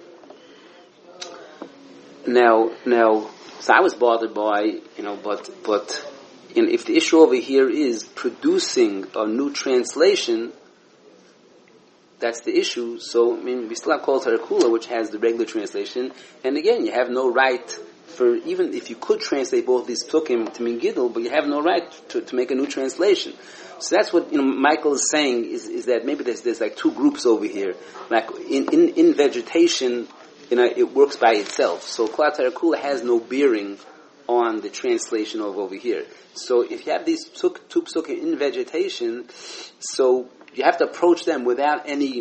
S1: Now, so I was bothered by, but if the issue over here is producing a new translation, that's the issue. So, we still have Kol Torah Kula, which has the regular translation, and again, you have no right for, even if you could translate both these psukim to mean Gidul, but you have no right to make a new translation. So that's what, Michael is saying, is that maybe there's like two groups over here. Like, in vegetation, it works by itself. So Kol Torah Kula has no bearing on the translation of over here. So if you have these two psukim in vegetation, so you have to approach them without any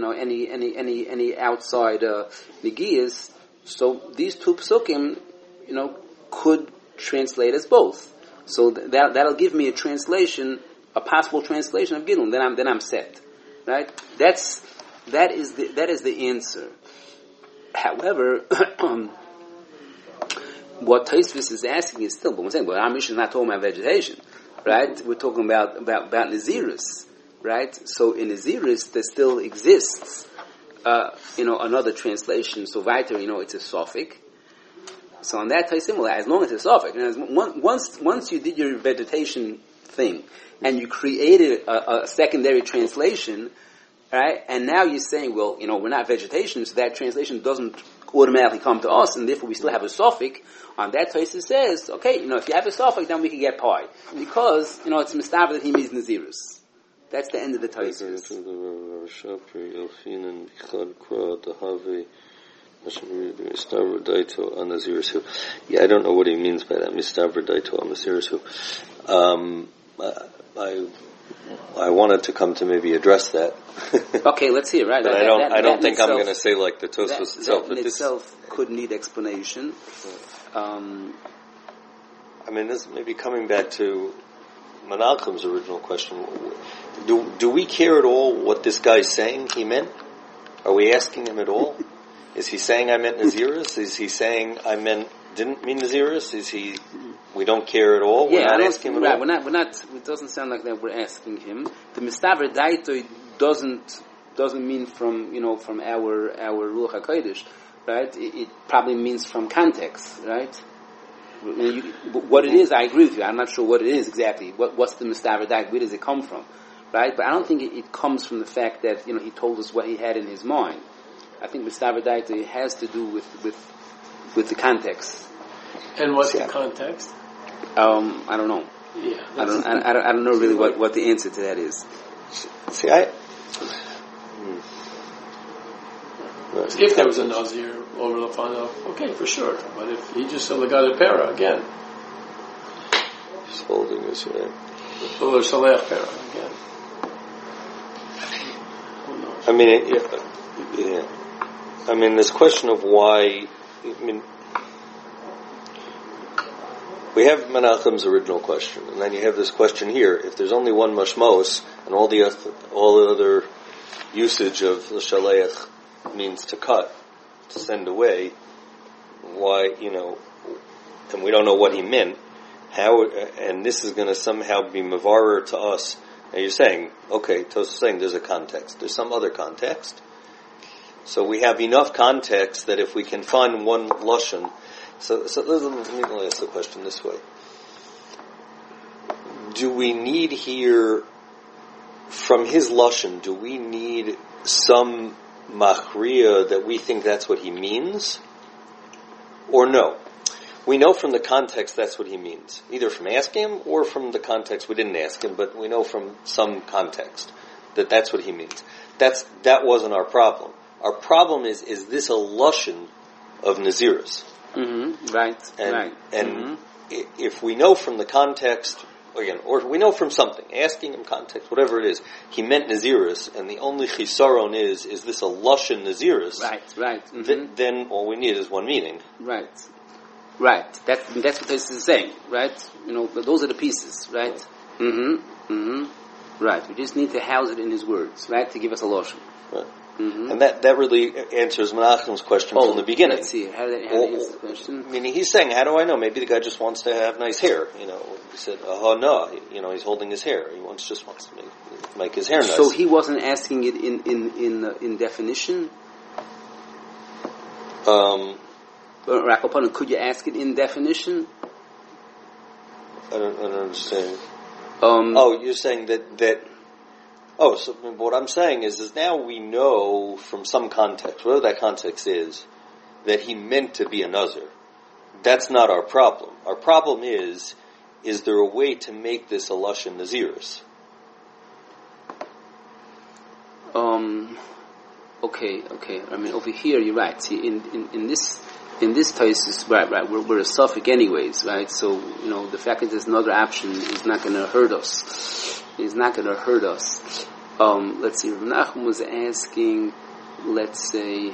S1: outside negiyas. So these two psukim, could translate as both. So that'll give me a translation, a possible translation of Gidul. Then I'm set, right? That is the answer. However, what Tosfos is asking is still, but we're saying, well, our mission is not talking about vegetation, right? We're talking about Nazirus, right? So in Nazirus, there still exists, another translation. So weiter, it's a suffix. So on that similar, as long as it's a suffix, once you did your vegetation thing, and you created a secondary translation, right? And now you're saying, well, we're not vegetation, so that translation doesn't automatically come to us, and therefore we still have a suffix. On that Tosfos says, okay, if you have a suffix, then we can get pi. Because, it's mistav that he means Nazirus. That's the end of the Tosfos.
S3: Yeah, I don't know what he means by that. Mistavra daito Nazirus. I wanted to come to maybe address that.
S1: Okay, let's hear. Right,
S3: but I don't think I'm going to say like the Tosfos itself.
S1: That in itself could need explanation.
S3: This may be coming back to Menachem's original question. Do we care at all what this guy's saying he meant? Are we asking him at all? Is he saying I meant Nazirus? Is he saying I didn't mean Nazirus? Is he? We don't care at all. We're not asking him at all.
S1: We're not. It doesn't sound like that. We're asking him. The mistaver daito doesn't mean from our Ruach HaKodesh, right? It probably means from context, right? What it is, I agree with you. I'm not sure what it is exactly. What's the mistaver daito? Where does it come from, right? But I don't think it comes from the fact that he told us what he had in his mind. I think mistaver daito has to do with the context.
S2: And what's the context?
S1: I don't know.
S2: Yeah,
S1: I don't know really what the answer to that is.
S3: See,
S2: if there was a Nazir over the Lefanav, okay, for sure. But if he just said Lagat Pera again,
S3: he's holding his way.
S2: Or Saleh Pera again.
S3: This question of why. We have Menachem's original question, and then you have this question here. If there's only one mashmos, and all the other usage of l'shaleach means to cut, to send away, why, and we don't know what he meant, and this is going to somehow be mevarer to us. Now you're saying, okay, Tosfos is saying there's a context. There's some other context. So we have enough context that if we can find one lashon, so let me ask the question this way: do we need here, from his lashon, do we need some machriya that we think that's what he means, or no? We know from the context that's what he means, either from asking him or from the context we didn't ask him, but we know from some context that that's what he means. That wasn't our problem. Our problem is this a lashon of Nazirus?
S1: Mm-hmm. Right.
S3: And if we know from the context, again, or we know from something, asking him context, whatever it is, he meant Nazirus, and the only chisaron is this a lashon Nazirus?
S1: Right.
S3: Then all we need is one meaning.
S1: Right. That's what this is saying, right? Those are the pieces, right? Right. We just need to house it in his words, right, to give us a lashon.
S3: Right. And that really answers Menachem's question from the beginning.
S1: Let's see. How did that answer the question?
S3: Meaning he's saying, how do I know? Maybe the guy just wants to have nice hair. He said, no. He's holding his hair. He just wants to make his hair nice.
S1: So he wasn't asking it in definition? Rakopanan, could you ask it in definition?
S3: I don't understand. You're saying that. So what I'm saying is now we know from some context, whatever that context is, that he meant to be a Nazir. That's not our problem. Our problem is there a way to make this a lashon Nazirus?
S1: Okay. I mean, over here, you're right. See, in this Tosfos, right, we're a suffix anyways, right? So, the fact that there's another option is not going to hurt us. It's not going to hurt us. Let's see, Rav Nachum was asking, let's say,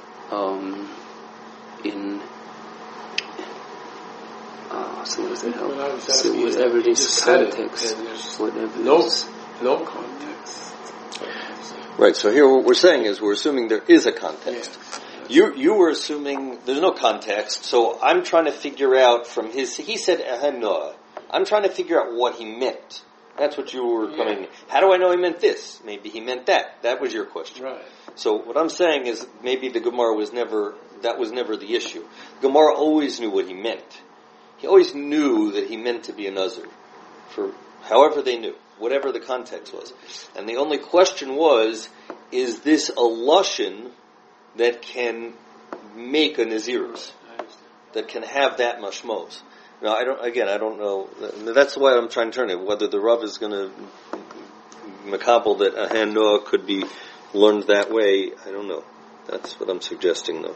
S1: so what does that help? So whatever this context,
S2: no context.
S3: Right, so here what we're saying is we're assuming there is a context.
S2: Yeah.
S3: You were assuming there's no context, so I'm trying to figure out from he said, Noah. I'm trying to figure out what he meant. That's what you were coming. How do I know he meant this? Maybe he meant that. That was your question.
S2: Right.
S3: So what I'm saying is maybe the Gemara was never the issue. Gemara always knew what he meant. He always knew that he meant to be a Nazir. For however they knew, whatever the context was. And the only question was, is this a lashon that can make a Nazirus? That can have that mashmos? Now, I don't know. That's why I'm trying to turn it. Whether the Rav is going to makabel that Ahan Noah could be learned that way, I don't know. That's what I'm suggesting, though.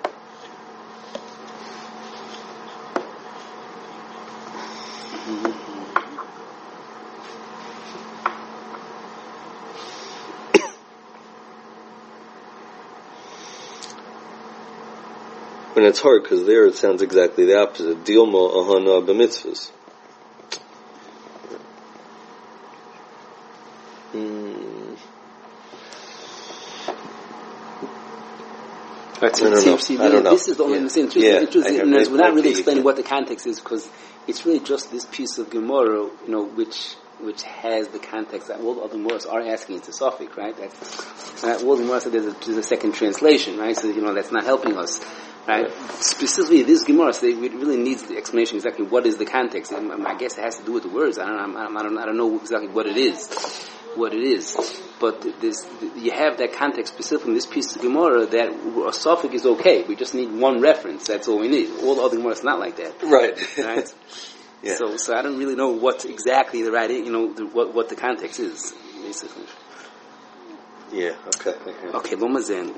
S3: And it's hard because there it sounds exactly the opposite. Dilma ahana b'mitzvahs.
S1: Right, so
S3: I don't know.
S1: This is the only thing. We're not really explaining what the context is because it's really just this piece of Gemara, which has the context that all the other Gemaras are asking. It's a suffix, right? All the Gemaras said there's a second translation, right? So that's not helping us. Right? Specifically, this Gemara, it really needs the explanation exactly what is the context. I guess it has to do with the words. I don't know exactly what it is. But you have that context specifically in this piece of Gemara that a suffix is okay. We just need one reference. That's all we need. All the other Gemara is not like that.
S3: Right.
S1: Yeah. So I don't really know what exactly the right, what the context is, basically.
S3: Yeah. Okay.
S1: Okay. Lomazen.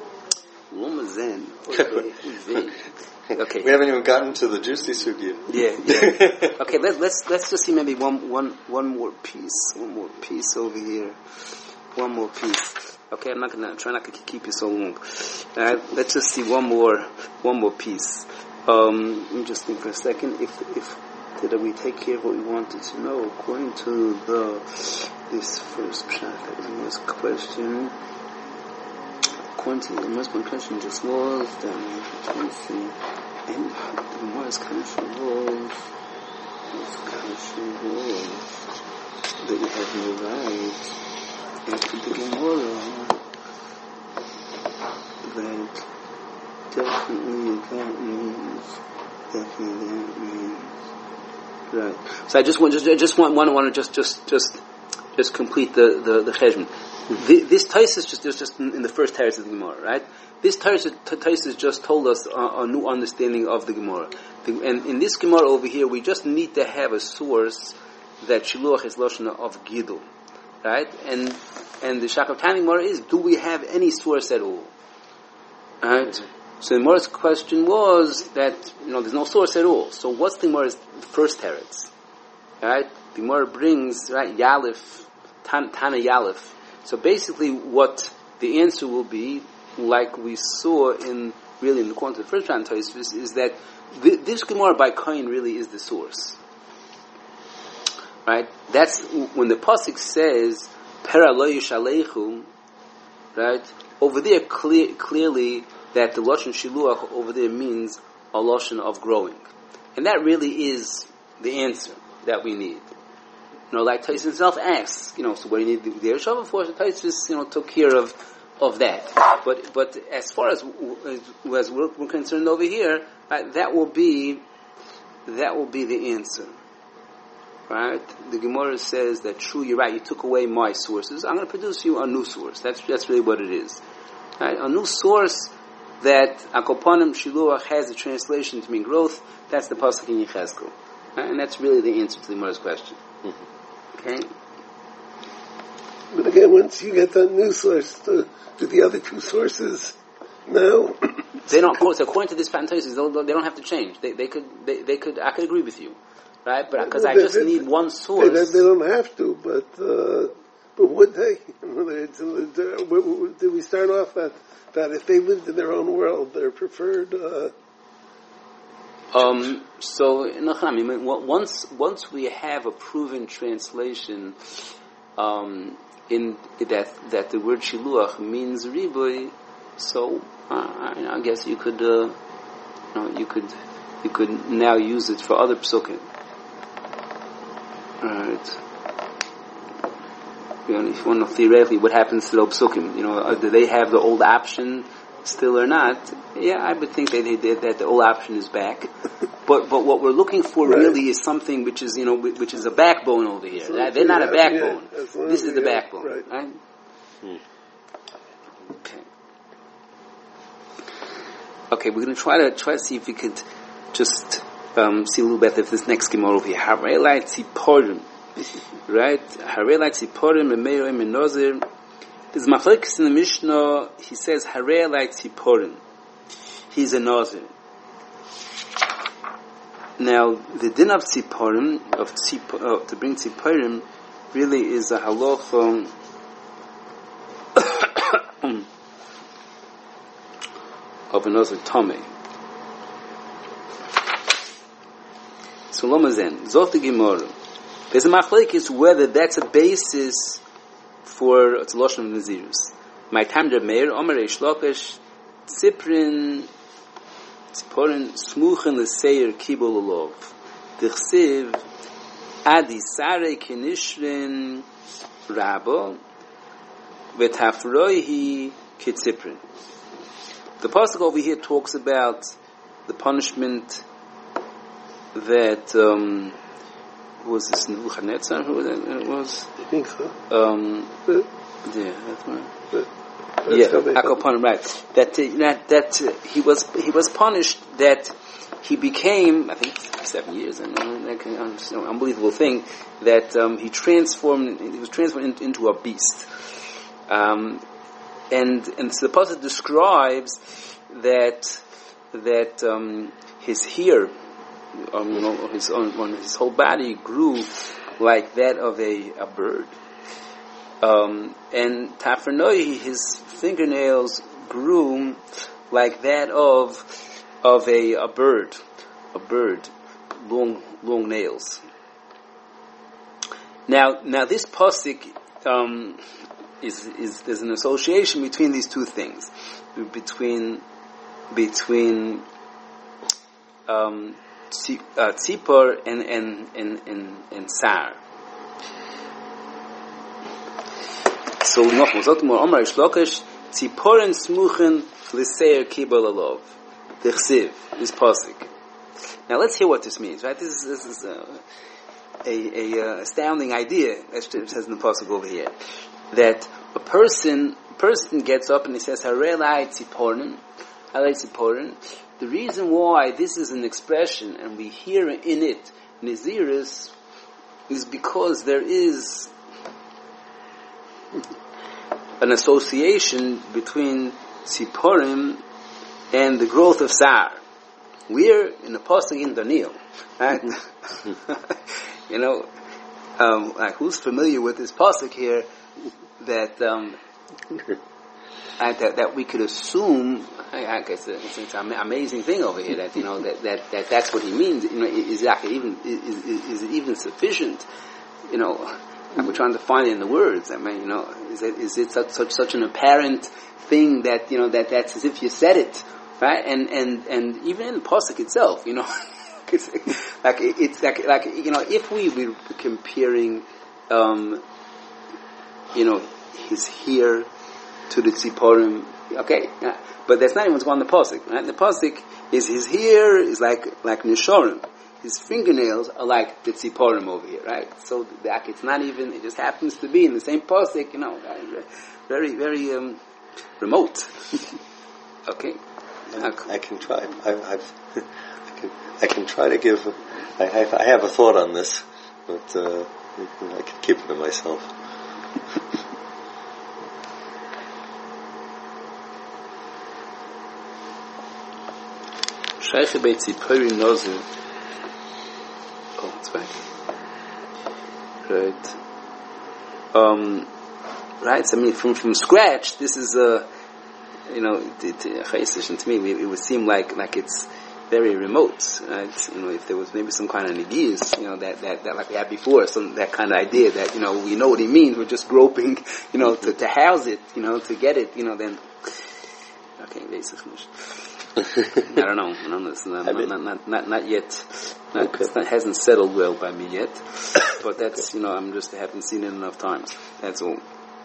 S1: Okay.
S3: We haven't even gotten to the juicy soup yet.
S1: Yeah. Okay, let's just see maybe one more piece. One more piece over here. One more piece. Okay, I'm try not to keep you so long. Let's just see one more piece. Let me just think for a second. Did we take care of what we wanted to know according to this first pshat? That was the most question. According to the most question just was that and the most question was This question was that you have no right after the Gemara that definitely that means right. So I just want to just complete the cheshbon. This Taisus just in the first teretz of the Gemara, right? This Taisus just told us a new understanding of the Gemara. And in this Gemara over here, we just need to have a source that Shiluach is Lashon of Gidul, right? And the Shakatani Gemara is, do we have any source at all? Right? So the Gemara's question was that, there's no source at all. So what's the Gemara's first teretz? Right? The Gemara brings, right, Yalif, Tana Yalif. So basically what the answer will be, like we saw in the Quran of the first round is that this Gemara by Kain really is the source. Right? That's when the Pasuk says, Pera lo yishalechu, right? Over there clearly that the Lashon Shiluach over there means a Lashon of growing. And that really is the answer that we need. Like Taisus himself asks, so what do you need the Yerushalmi for? So Taisus, took care of that. But as far as we're concerned over here, right, that will be the answer. Right? The Gemara says that true, you're right, you took away my sources. I'm going to produce you a new source. That's really what it is. Right? A new source that Akopanim Shiluach has the translation to mean growth. That's the pasuk in Yechezkel. Right? And that's really the answer to the Gemara's question. Mm-hmm. Okay?
S4: But again, once you get that new source, do the other two sources now?
S1: They don't. According to this Fantasis, they don't have to change. They could. I could agree with you, right? But because I just need one source.
S4: They don't have to, but would they? Did we start off that if they lived in their own world, their preferred?
S1: So once we have a proven translation, in that the word shiluach means riboy, so I guess you could now use it for other psukim. Alright. If you want to know theoretically what happens to the psukim, do they have the old option still or not? Yeah, I would think that the old option is back. But what we're looking for really is something which is a backbone over here. They're not a backbone. This is the backbone, right? Okay, we're going to try to see if we could just see a little bit of this next Gemara over here. Harei Tziporim, right? Harei Tziporim Emeim Menozir. There's Machlekes in the Mishnah. He says Harei Tziporim. He's a Nazir. Now, the din of Tziporim, to bring Tziporim, really is a halacha of another Tomei. So, Lomazen, Zot the Gemara. There's a machlekes whether that's a basis for a Lashon of Nazirus. My time der Meir, Omer Reish Lakish, Tziprin, Tziporin, Smuchen L'Seir Kibul Olov. D'chsiv, Adi Sare Kinishrin, Rabbo, V'tafroihi Kitziprin. The pasuk over here talks about the punishment that was this Nebuchadnezzar who that was?
S4: I think so.
S1: Yeah, that's right. Akopanim, right? That he was punished. That he became, I think, 7 years. An unbelievable thing. That he was transformed into a beast. And so the pasuk describes that his hair, his whole body grew like that of a bird. And Tafernoi, his fingernails grew like that of a bird, long nails. Now this pasuk is there's an association between these two things, between tzipor and sar. So noch mal sagt man Omar Shlokish Tziporen smuchen l'seir kibel alov. The chsiv, this pasuk. Now let's hear what this means. Right, this is a astounding idea, as it says in the pasuk over here, that a person gets up and he says Harelai Tziporen, Harelai Tziporen. The reason why this is an expression and we hear in it Naziris is because there is an association between Tziporim and the growth of Sar. We're in the pasuk in Daniel, right? Like who's familiar with this pasuk here? That we could assume. I guess it's an amazing thing over here. That that's what he means. Is it even sufficient? We're trying to find it in the words. I mean, is it such an apparent thing that that's as if you said it, right? And even in the pasuk itself, it's like if we were comparing, his here to the tziporim, okay, but that's not even what's going on in the pasuk, right? The pasuk is his here is like nishorim. His fingernails are like the tziporim over here, right? So it's not even, it just happens to be in the same pasuk, very, very remote. Okay.
S3: I can try. I can try to give. I have a thought on this, but I can keep it to myself.
S1: Shayche bei tziporim nozu. Oh, it's back. Right. Right. So, I mean, from scratch, this is to me, it would seem like it's very remote, right? If there was maybe some kind of negis, that like we had before, that kind of idea that we know what he means. We're just groping, to house it, to get it, then. Okay, basically. I don't know. It's not yet. It hasn't settled well by me yet. But that's, I haven't seen it enough times. That's all.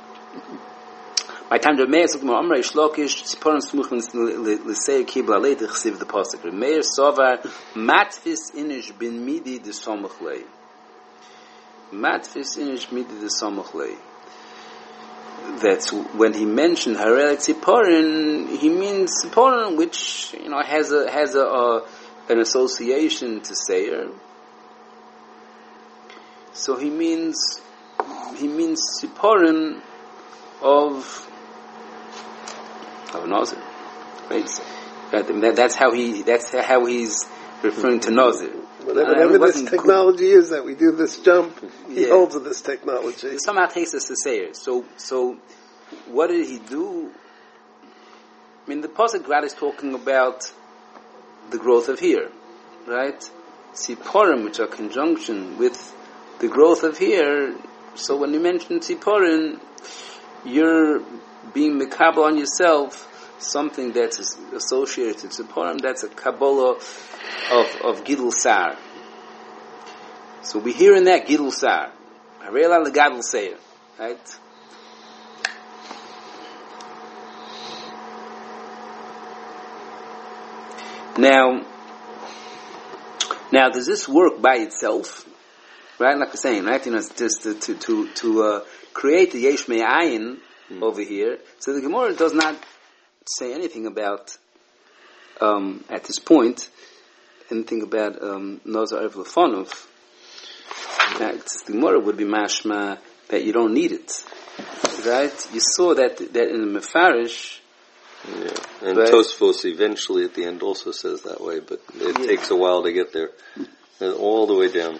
S1: By time the Meir said, "Amrei Shlokish Tziporim smuchen l'seir kibel alei d'chsiv the pasuk." The Meir Sovar matfis inish bin midi de somach lei. Matfis inish midi de somach lei. That's when he mentioned Harelai Tziporim, he means Tziporim, which has an association to Seir. So he means Tziporim of Nazir, right? That's how he's referring to Nazir.
S4: Whatever this technology is that we do this jump, he holds with this technology.
S1: It somehow takes us to Seir. So what did he do? I mean, the pasuk Grad is talking about the growth of here, right? Tziporim, which are conjunction with the growth of here. So when you mention Tziporim, you're being mekabel on yourself something that's associated to Tziporim. That's a Kabbalah of Gidul Sar. So we hear in that Gidul Sar. Harela legadol Seir, right? Now, does this work by itself? Right, like we're saying, right? Just to create the Yesh Me'ayin over here. So the Gemara does not say anything about at this point anything about Nazar Erev Lefanov. The Gemara would be mashma that you don't need it, right? You saw that in the Mefarish.
S3: Yeah, and right? Tosfos eventually at the end also says that way, but it takes a while to get there, all the way down,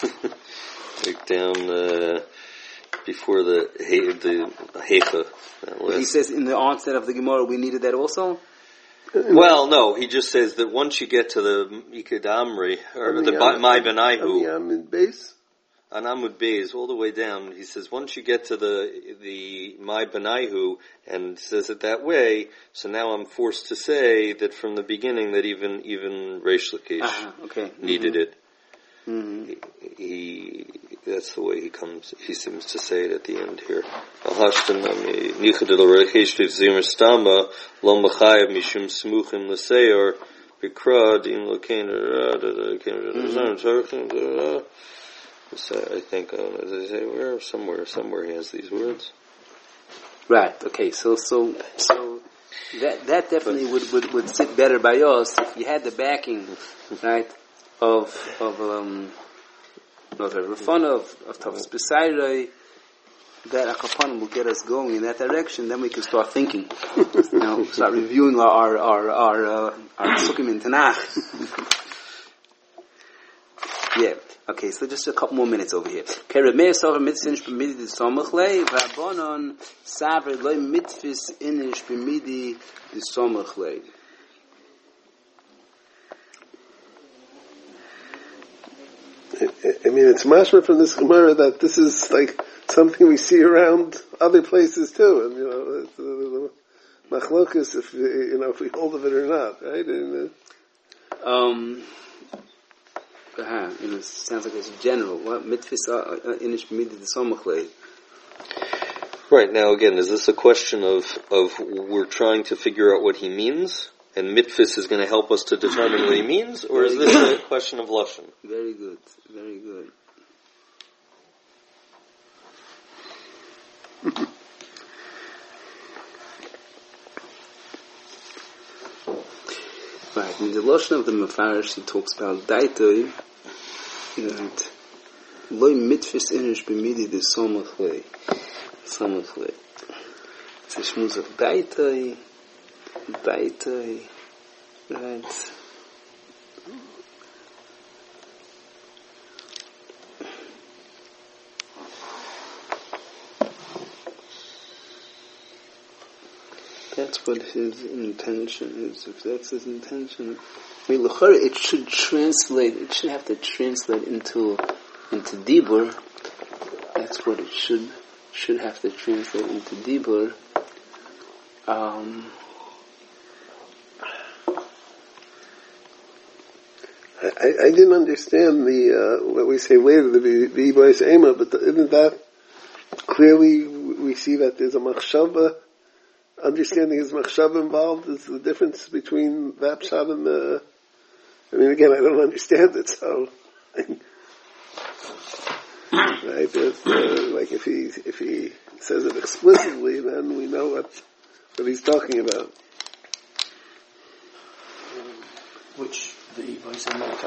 S3: down before the Heicha.
S1: He says in the onset of the Gemara we needed that also.
S3: Well, no, he just says that once you get to the Ikad Amri or the Mai Benaihu, on Amud Beis, all the way down, he says, once you get to the my Benaihu, and says it that way, so now I'm forced to say that from the beginning that even Reish Lakish needed it. He that's the way he seems to say it at the end here. I think, as I say, somewhere he has these words.
S1: Right. Okay. So that definitely would sit better by us if you had the backing, right, of Rafana, of Tavas B'Sayrei, that Akapanim will get us going in that direction. Then we can start thinking, start reviewing our Sukkim in Tanakh. Yeah. Okay, so just a couple more minutes over here. Keremei Sover Mitzvah B'midi D'Somachlei V'Abonon Saver Loi Mitzvahs Inish B'midi D'Somachlei.
S4: I mean, it's mashma from this Gemara that this is like something we see around other places too, and it's the machlokas if we hold of it or not, right?
S1: It sounds like it's general. What mitzvahs inish b'midi d'somachlei?
S3: Right, now again, is this a question of we're trying to figure out what he means, and mitzvahs is going to help us to determine what he means, or is this a question of lashon?
S1: Very good, very good. Right, in the lashon of the Mefarish, he talks about daitoi, that loy mitzvahs inish b'midi d'somachlei. Somachlei. It's a shmuz of daitoi, right? That's what his intention is. If that's his intention, I mean, it should translate. It should have to translate into dibur. That's what it should have to translate into dibur.
S4: I didn't understand what we say later, the V'Yibois Ema, but isn't that clearly we see that there's a machshava, understanding his machshava involved? Is the difference between that pshat and the? I mean, again, I don't understand it, so right. Like if he says it explicitly, then we know what he's talking about.
S2: Which the voice in that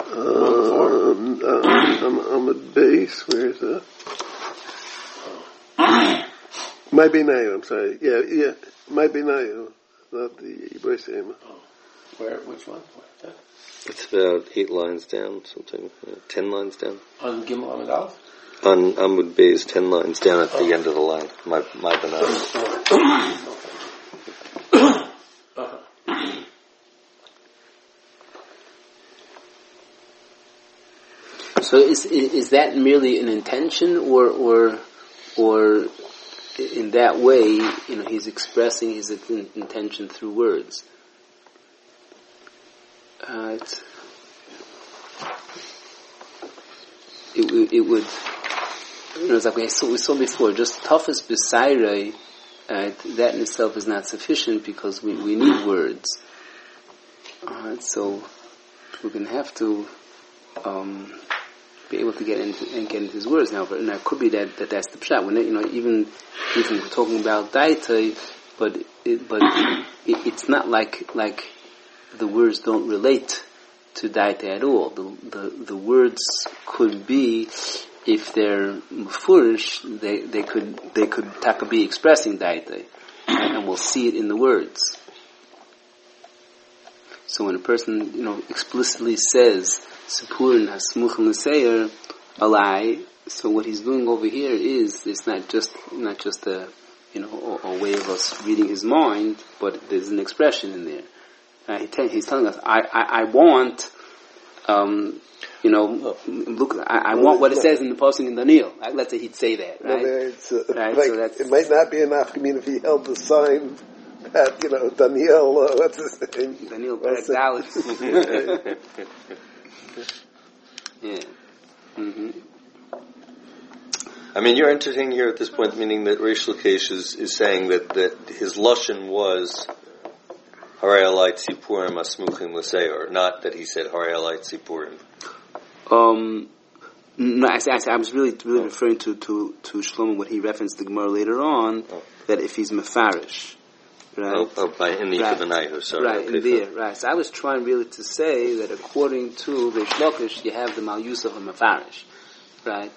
S4: I'm at base. Where is that? Might be Nayu. I'm sorry. Yeah. Might be Nayu, not the voice Ema.
S2: Where? Which one? Where?
S3: It's about 8 lines down, something. 10 lines down.
S2: On Gimel Amud Aleph?
S3: On Amud Beis, 10 lines down at the end of the line. My banana.
S1: So is that merely an intention, or in that way, he's expressing his intention through words? It would, it's like we saw before, just Tafas B'Sayrei, that in itself is not sufficient because we need words. So we're going to have to be able to get into his words now. But it could be that's the pshat. When even we're talking about daita, but it's not like the words don't relate to daita at all. The words could be, if they're mufurish, they could be expressing daita, and we'll see it in the words. So when a person explicitly says Sipurin Hasmuchim L'Seir Alai, so what he's doing over here is it's not just a a way of us reading his mind, but there's an expression in there. He's telling us, I want Look, I want what it says in the posting in Daniel. Let's say he'd say that, right?
S4: Right. Like, so it might not be enough. I mean, if he held the sign that Daniel, what's his name?
S1: Daniel Dallas. Yeah. Mm-hmm.
S3: I mean, you're entertaining here at this point, meaning that Reish Lakish is saying that his lashon was Harei Alai Tzipurim Asmuchim L'Seor, not that he said Harei Alai Tzipurim.
S1: No, I was really referring to Shlomo when he referenced the Gemara later on, that if he's mefarish, right?
S3: In the Yikavanayhu, sorry.
S1: Right, in there, right. So I was trying really to say that according to Reish Lakish, you have the Mal Yusuf of mefarish, right?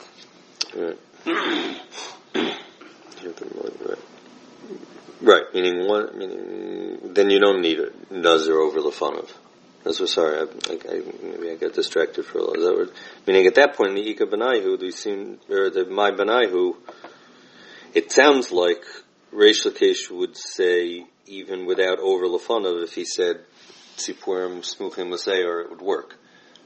S3: Right, meaning then you don't need a nazir over lefanov. That's what. Sorry, maybe I got distracted for a little. Is that word? Meaning at that point, the Ika Benaihu, the My Benaihu, it sounds like Reish Lakish would say even without over lefanov, if he said Tzipurim Smuchim L'Seor, it would work.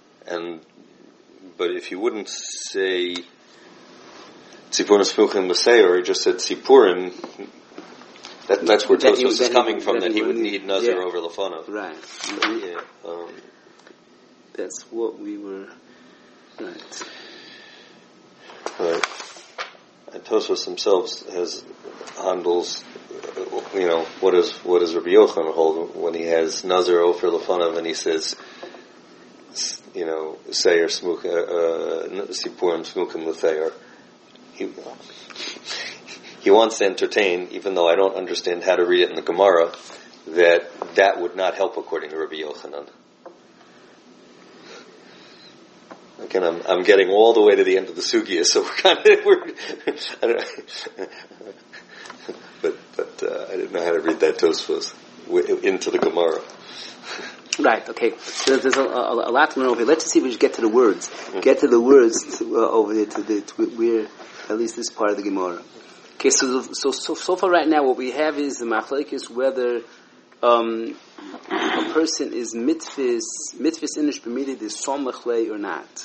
S3: But if you wouldn't say Tzipurim Smuchim L'Seor, he just said Tzipurim. That's where Tosfos is coming from. That he would need Nazir over Lefanov.
S1: Right.
S3: Mm-hmm. Yeah.
S1: That's what we were. Right.
S3: Right. And Tosfos themselves handles. What does Rabbi Yochanan hold when he has Nazir over Lefanov and he says, Seir Sipurim Smukim L'Their. He wants to entertain, even though I don't understand how to read it in the Gemara, that would not help according to Rabbi Yochanan. Again, I'm getting all the way to the end of the sugya, so but I didn't know how to read that Tosfos into the Gemara.
S1: Right. Okay. So there's a lot to learn over here. Let's just see if we just get to the words. Get to the words over there to where at least this part of the Gemara. Okay, so far right now what we have is the machlekes whether a person is mitzvahs inish b'midah is somachlei or not.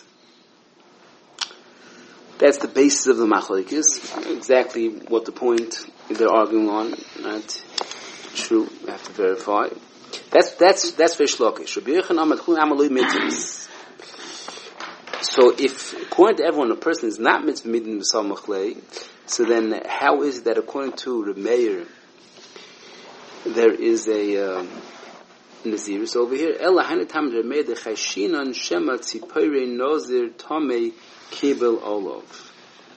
S1: That's the basis of the machlekes. Exactly what the point they're arguing on. Not true. I have to verify. That's Reish Lakish. Rabbi Yochanan Amar Chulin Amalui mitzvahs. So if according to everyone a person is not mitzvah midah b'samachlei, so then, how is it that according to Reb Meir, there is a Nazirus over here? Ela hanitam Reb Meir de chashinan shema tzipore nazir tamei kibel olav.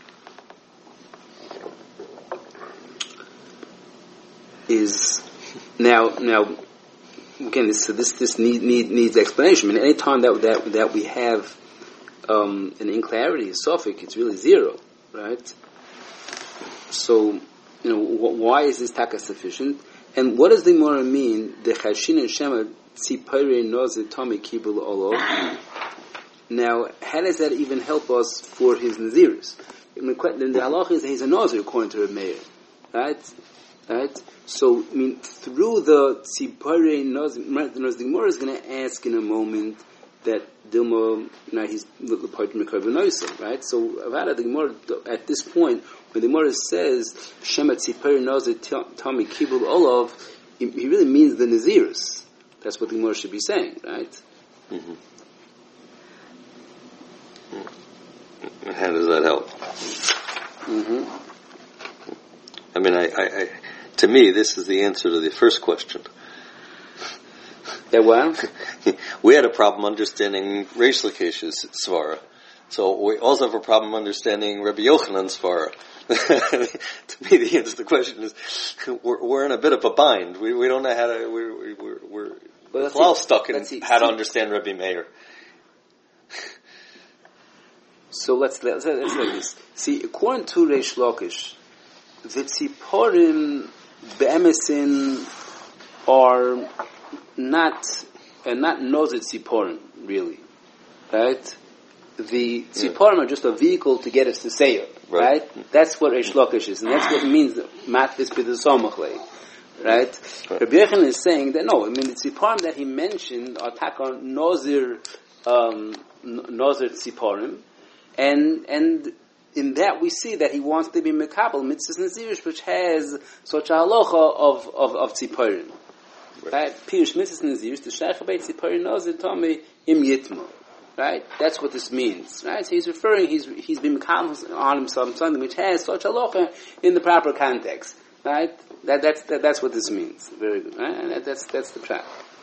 S1: Is now again this needs explanation. I mean, any time that we have an inclarity, a suffix, it's really zero, right? So, why is this taka sufficient? And what does the Gemara mean? The chashin and shema tzipare noze tami kibul olav. Now, how does that even help us for his naziris? The halach is that he's a nazir according to Reb Meir, right? So, through the tzipare noze, the Gemara is going to ask in a moment that Dilma, he's the part of Mekar right? So, Avada, the Gemara at this point, when the Gemara says Shema Tzipari Nazir Tami Kibul Olav, he really means the Nazirus. That's what the Gemara should be saying, right?
S3: Mm-hmm. How does that help?
S1: Mm-hmm.
S3: I mean, I to me, this is the answer to the first question.
S1: That what?
S3: We had a problem understanding Reish Lakish's svara. So we also have a problem understanding Rabbi Yochanan's svara. To me, the answer to the question is we're in a bit of a bind. We don't know how to. We're all stuck in how to understand Rabbi Meir.
S1: So let's like this. See, according to Reish Lakish, the tziporim be'emesin are not nozit tziporim really, right? The tziporim are just a vehicle to get us to say it. Right? That's what Reish Lakish is, and that's what it means matvis b'desomachlei. Right? Rabbi Yochanan is saying that no, the tziparim that he mentioned are taka nozir Nozer Tziporim, and in that we see that he wants to be Mekabel Mitzvahs Nazirish, which has such a halacha of Tziporim. Right? Pirush Mitzvahs Nazirish, the Sheikh Abay Tziporim Nozer Tomei Im Yitmo. Right? That's what this means. Right? So he's referring, he's been Mekabel on himself something which has such a halacha in the proper context. Right? That's what this means. Very good. Right? And that's the track.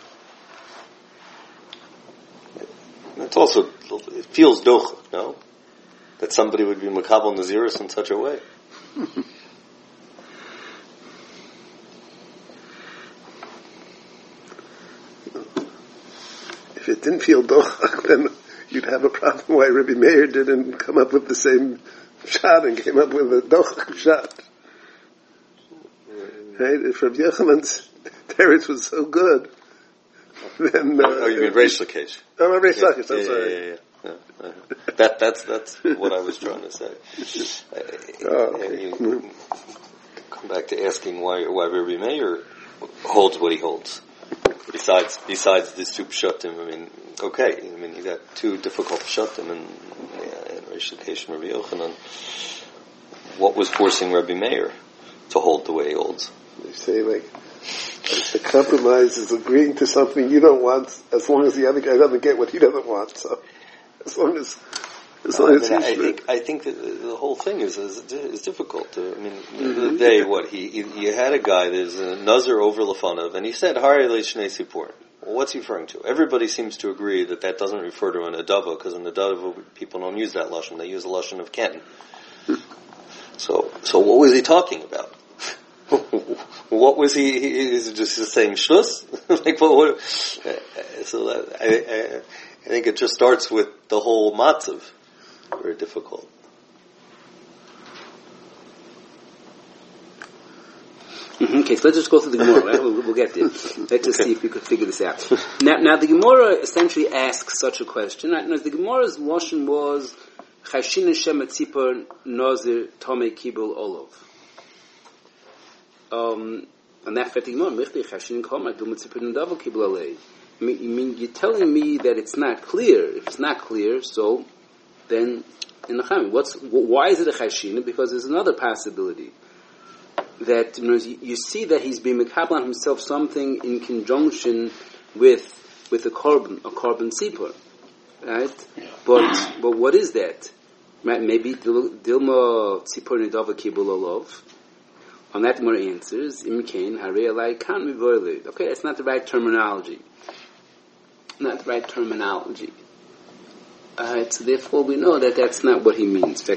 S3: It's also, it feels doch, no? That somebody would be Makabel Naziris in such a way.
S4: If it didn't feel doch, then you'd have a problem why Rabbi Meir didn't come up with the same shot and came up with a doch shot. Right? If Rabbi Yochanan's teretz was so good, then...
S3: you mean Reish Lakish?
S4: Oh, Reish Lakish, I'm sorry.
S3: Yeah. That's what I was trying to say. You come back to asking why Rabbi Meir holds what he holds. Besides this two pshatim, I mean, okay, I mean, you got two difficult pshatim and Reish Lakish and Rabbi Yochanan. What was forcing Rabbi Meir to hold the way he holds?
S4: They say, like, the compromise is agreeing to something you don't want, as long as the other guy doesn't get what he doesn't want. So, as long as
S3: I think that the whole thing is difficult. I mean, at the end of the day, you had a guy that's a nazir over Lefanov, and he said, "Hari leishnei sipur." Well, what's he referring to? Everybody seems to agree that doesn't refer to an adava, because in adava people don't use that lashon; they use the lashon of Ken. So what was he talking about? What was he? Is it just saying shtus? Like what? So I think it just starts with the whole matzav. Very difficult.
S1: Okay, so let's just go through the Gemara. Right? We'll get there. Let's just see if we could figure this out. Now the Gemara essentially asks such a question. Right? Now, the Gemara's lashon was Chashin Shem Tzipor Nazir Tomei Kibul Olav. And that fact, I mean, you're telling me that it's not clear. If it's not clear, so then in the Chachamim, why is it a chashin? Because there's another possibility that you see that he's being mekabel on himself something in conjunction with a korban tzipor, right? But what is that? Right? Maybe dilma tzipor nedava kibul olav. On that, more answers. Imkain harei alai kan mivoilid. Okay, that's not the right terminology. Not the right terminology. So therefore, we know that that's not what he means. That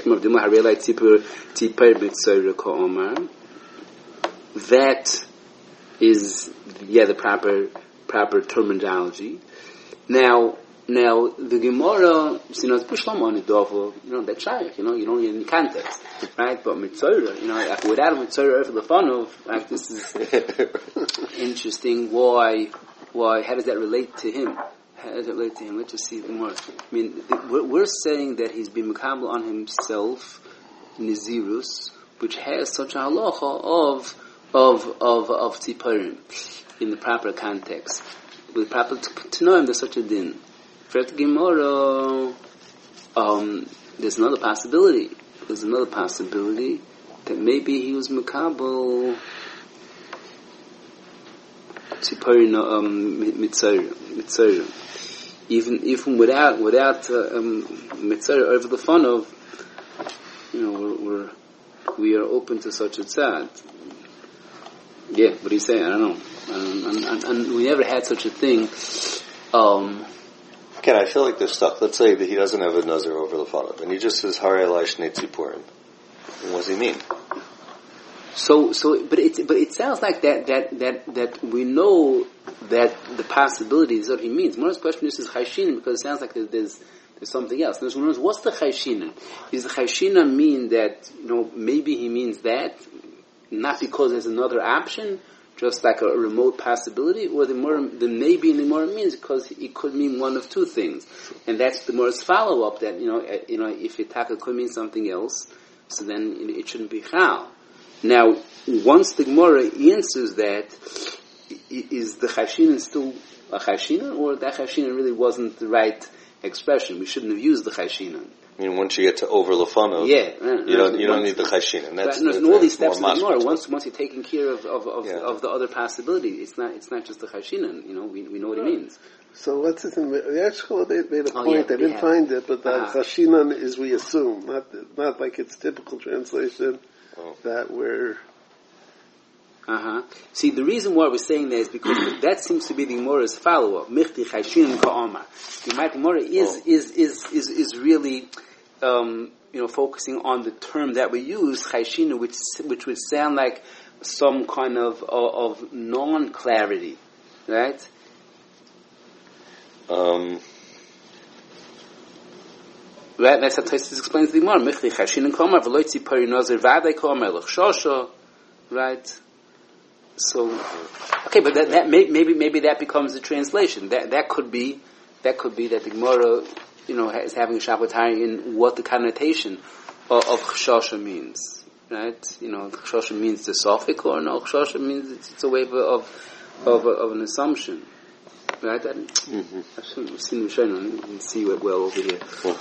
S1: is, the proper terminology. Now the Gemara, it's Bishlam on it, that's shaykh, you don't need any context, right? But Mitzorah, without a Mitzorah for the fun of, this is interesting. Why, how does that relate to him? How does that relate to him? Let's just see more. I mean, we're saying that he's been mekabel on himself, Nizirus, which has such a halacha of tziparim in the proper context. With proper to know him, there's such a din. For the Gemara, there's another possibility. There's another possibility that maybe he was mekabel tziparim mitzayim. Even without mitzvah over the fun of, we are open to such a tzad. Yeah, what do you say? I don't know. And we never had such a thing.
S3: Again, I feel like they're stuck. Let's say that he doesn't have a nazar over the fun of, and he just says Harei Alai Shnei Tzipurim. What does he mean?
S1: But it sounds like that we know that the possibility is what he means. Mora's question is chayshin, because it sounds like there's something else. There's one. What's the chayshin? Does the chayshin mean that maybe he means that not because there's another option, just like a remote possibility, or the maybe in the Gemara means because it could mean one of two things, and that's the Gemara's follow up that if itaka could mean something else, so then it shouldn't be chal. Now, once the Gemara answers that, is the chashin still a chashin, or that chashin really wasn't the right expression. We shouldn't have used the chayshinan.
S3: Once you get to over lefanov, you don't need the chayshinan. That's
S1: all these steps
S3: more
S1: in the Gemara. Once you're taking care of the other possibility, it's not just the chayshinan. We know what it means.
S4: So what's it in the Yeshua? They made a point. I didn't find it, but that chashinan is we assume, not like its typical translation that we're.
S1: See, the reason why we're saying that is because that seems to be the Gemara's follow-up. Michti chayshinan ka'amar. The Gemara is really focusing on the term that we use, chayshinan, which would sound like some kind of non-clarity, right? Right, that's how Tosfos explains the Gemara. Michli chayshinan ka'amar v'lo tzipari nazir v'adai ka'amar l'chshosha. Right. So, okay, but that maybe that becomes the translation. That could be that the Gemara, is having a Shabbatari in what the connotation of chshosha means, right? Chshosha means the suffix, or no? Chshosha means it's a way of an assumption, right? I've seen the Shana. You can see it well over here.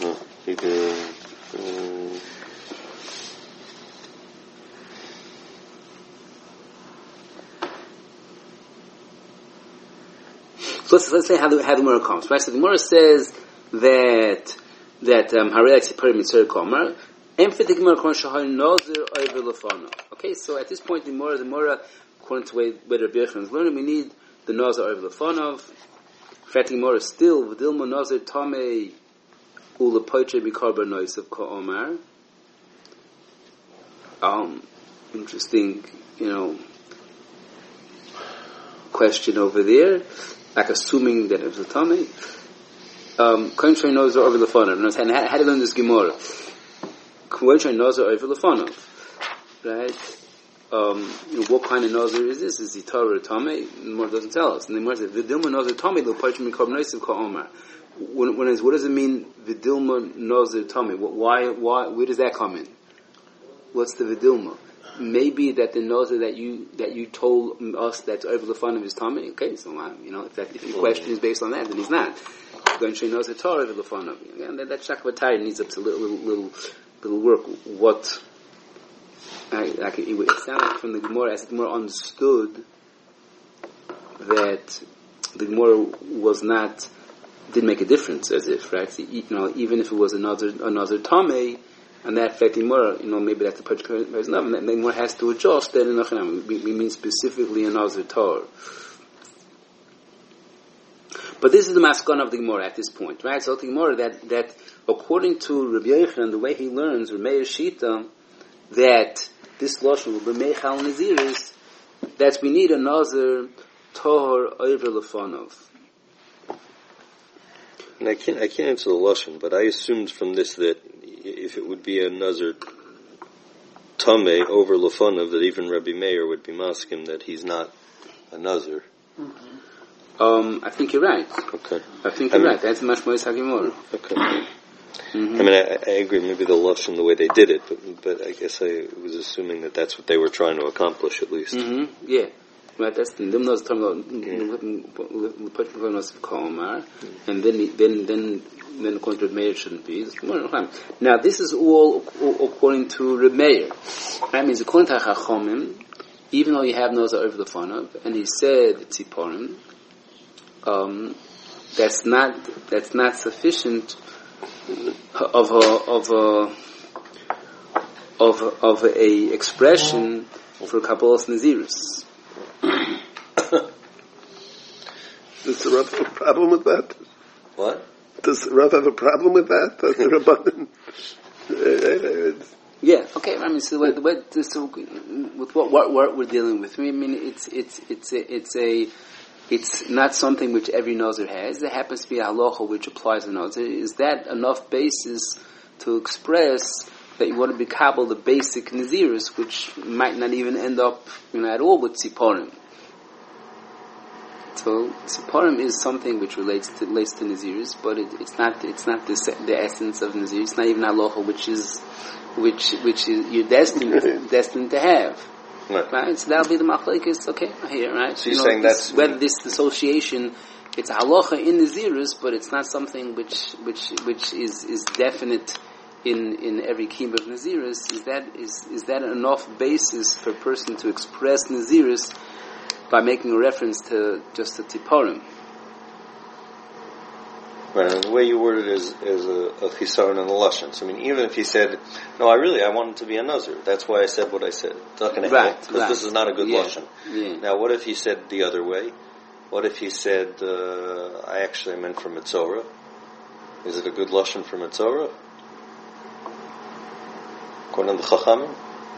S1: So let's say how the Gemara comes, right? So the Gemara says that Harei Tzipari Mitzvah Kamar, Emfit the Gemara Kohen Shahar Nazir Oiver Lefana. Okay, so at this point the Gemara, according to where Rabbi Yochanan is learning, we need the Nazir Oiver Lefanov. In fact, the Gemara still V'dilma Nazir Tamei Ula Poitre Mikarba Noisav Ka'omar. Interesting, question over there. Like assuming that it was a tummy. Kohen knows over the phone. How do you learn this Gemara? Kohen knows over the phone. Right? What kind of nozer is this? Is he Torah or tummy? The Gemara doesn't tell us. And the Gemara says, "V'dilma nozer tummy lo parchim mikol noisim ka'omar." What does it mean? V'dilma nozer tummy. Why? Where does that come in? What's the v'dilma? Maybe that the nozer that you told us that's over the fun of his tummy. Okay, so if your question is based on that, then he's not going to know the Torah over the fun of you. And that shakvatari needs up to little work. What it sounds like from the Gemara, as the Gemara understood that the Gemara didn't make a difference, as if right. Even if it was another tummy. And that fact, maybe that's a particular person, and then Gemara has to adjust that in Achanam. We mean specifically another Torah. But this is the maskon of the Gemara at this point, right? So the Gemara that according to Rabbi Yochanan, the way he learns, Ramei Shita, that this lashon Ramei Chal Naziris, that we need another Torah over Lefanov.
S3: And I can't answer the lashon, but I assumed from this that if it would be a nazir tameh over lefanov, that even Rabbi Meir would be maskim that he's not a nazir.
S1: I think you're right.
S3: Okay.
S1: I think you're right. That's mashmois hagimor.
S3: Okay. I agree. Maybe the lashon the way they did it, but I guess I was assuming that that's what they were trying to accomplish at least.
S1: Yeah. Right, that's the Limnos talking about and then according to Reb Meir shouldn't be. Now this is all according to Reb Meir. That means according to Chachamim, even though you have Noza over the Fanav, and he said Tziporim, that's not sufficient of a expression for Kabbalas Nazirus.
S4: Does the Rav have a problem with that?
S3: What?
S4: Does the Rav have a problem with that? Does the Rabbanan?
S1: Yeah. Okay. So with what we're dealing with, it's not something which every nozer has. There happens to be a halacha which applies to nozer. Is that enough basis to express that you want to be kabel the basic nazirus, which might not even end up at all with tziporim? So tziporim is something which relates to nazirus, but it's not the essence of nazirus. It's not even halacha which is you're destined to have. Right. So that'll be the machlekes. Okay, here, right?
S3: So you're saying that's
S1: whether this association it's a halacha in Nazirus, but it's not something which is definite in every kiyum of Nazirus. Is that enough basis for a person to express Nazirus by making a reference to just a tiporim?
S3: Right, and the way you word it is a chisaron and a lashon. So I mean, even if he said, "No, I wanted to be a nazir," that's why I said what I said. It's not going to help because this is not a good lashon.
S1: Yeah.
S3: Now, what if he said the other way? What if he said, "I actually meant for mitzorah"? Is it a good lashon for mitzorah? According to the Chachamim,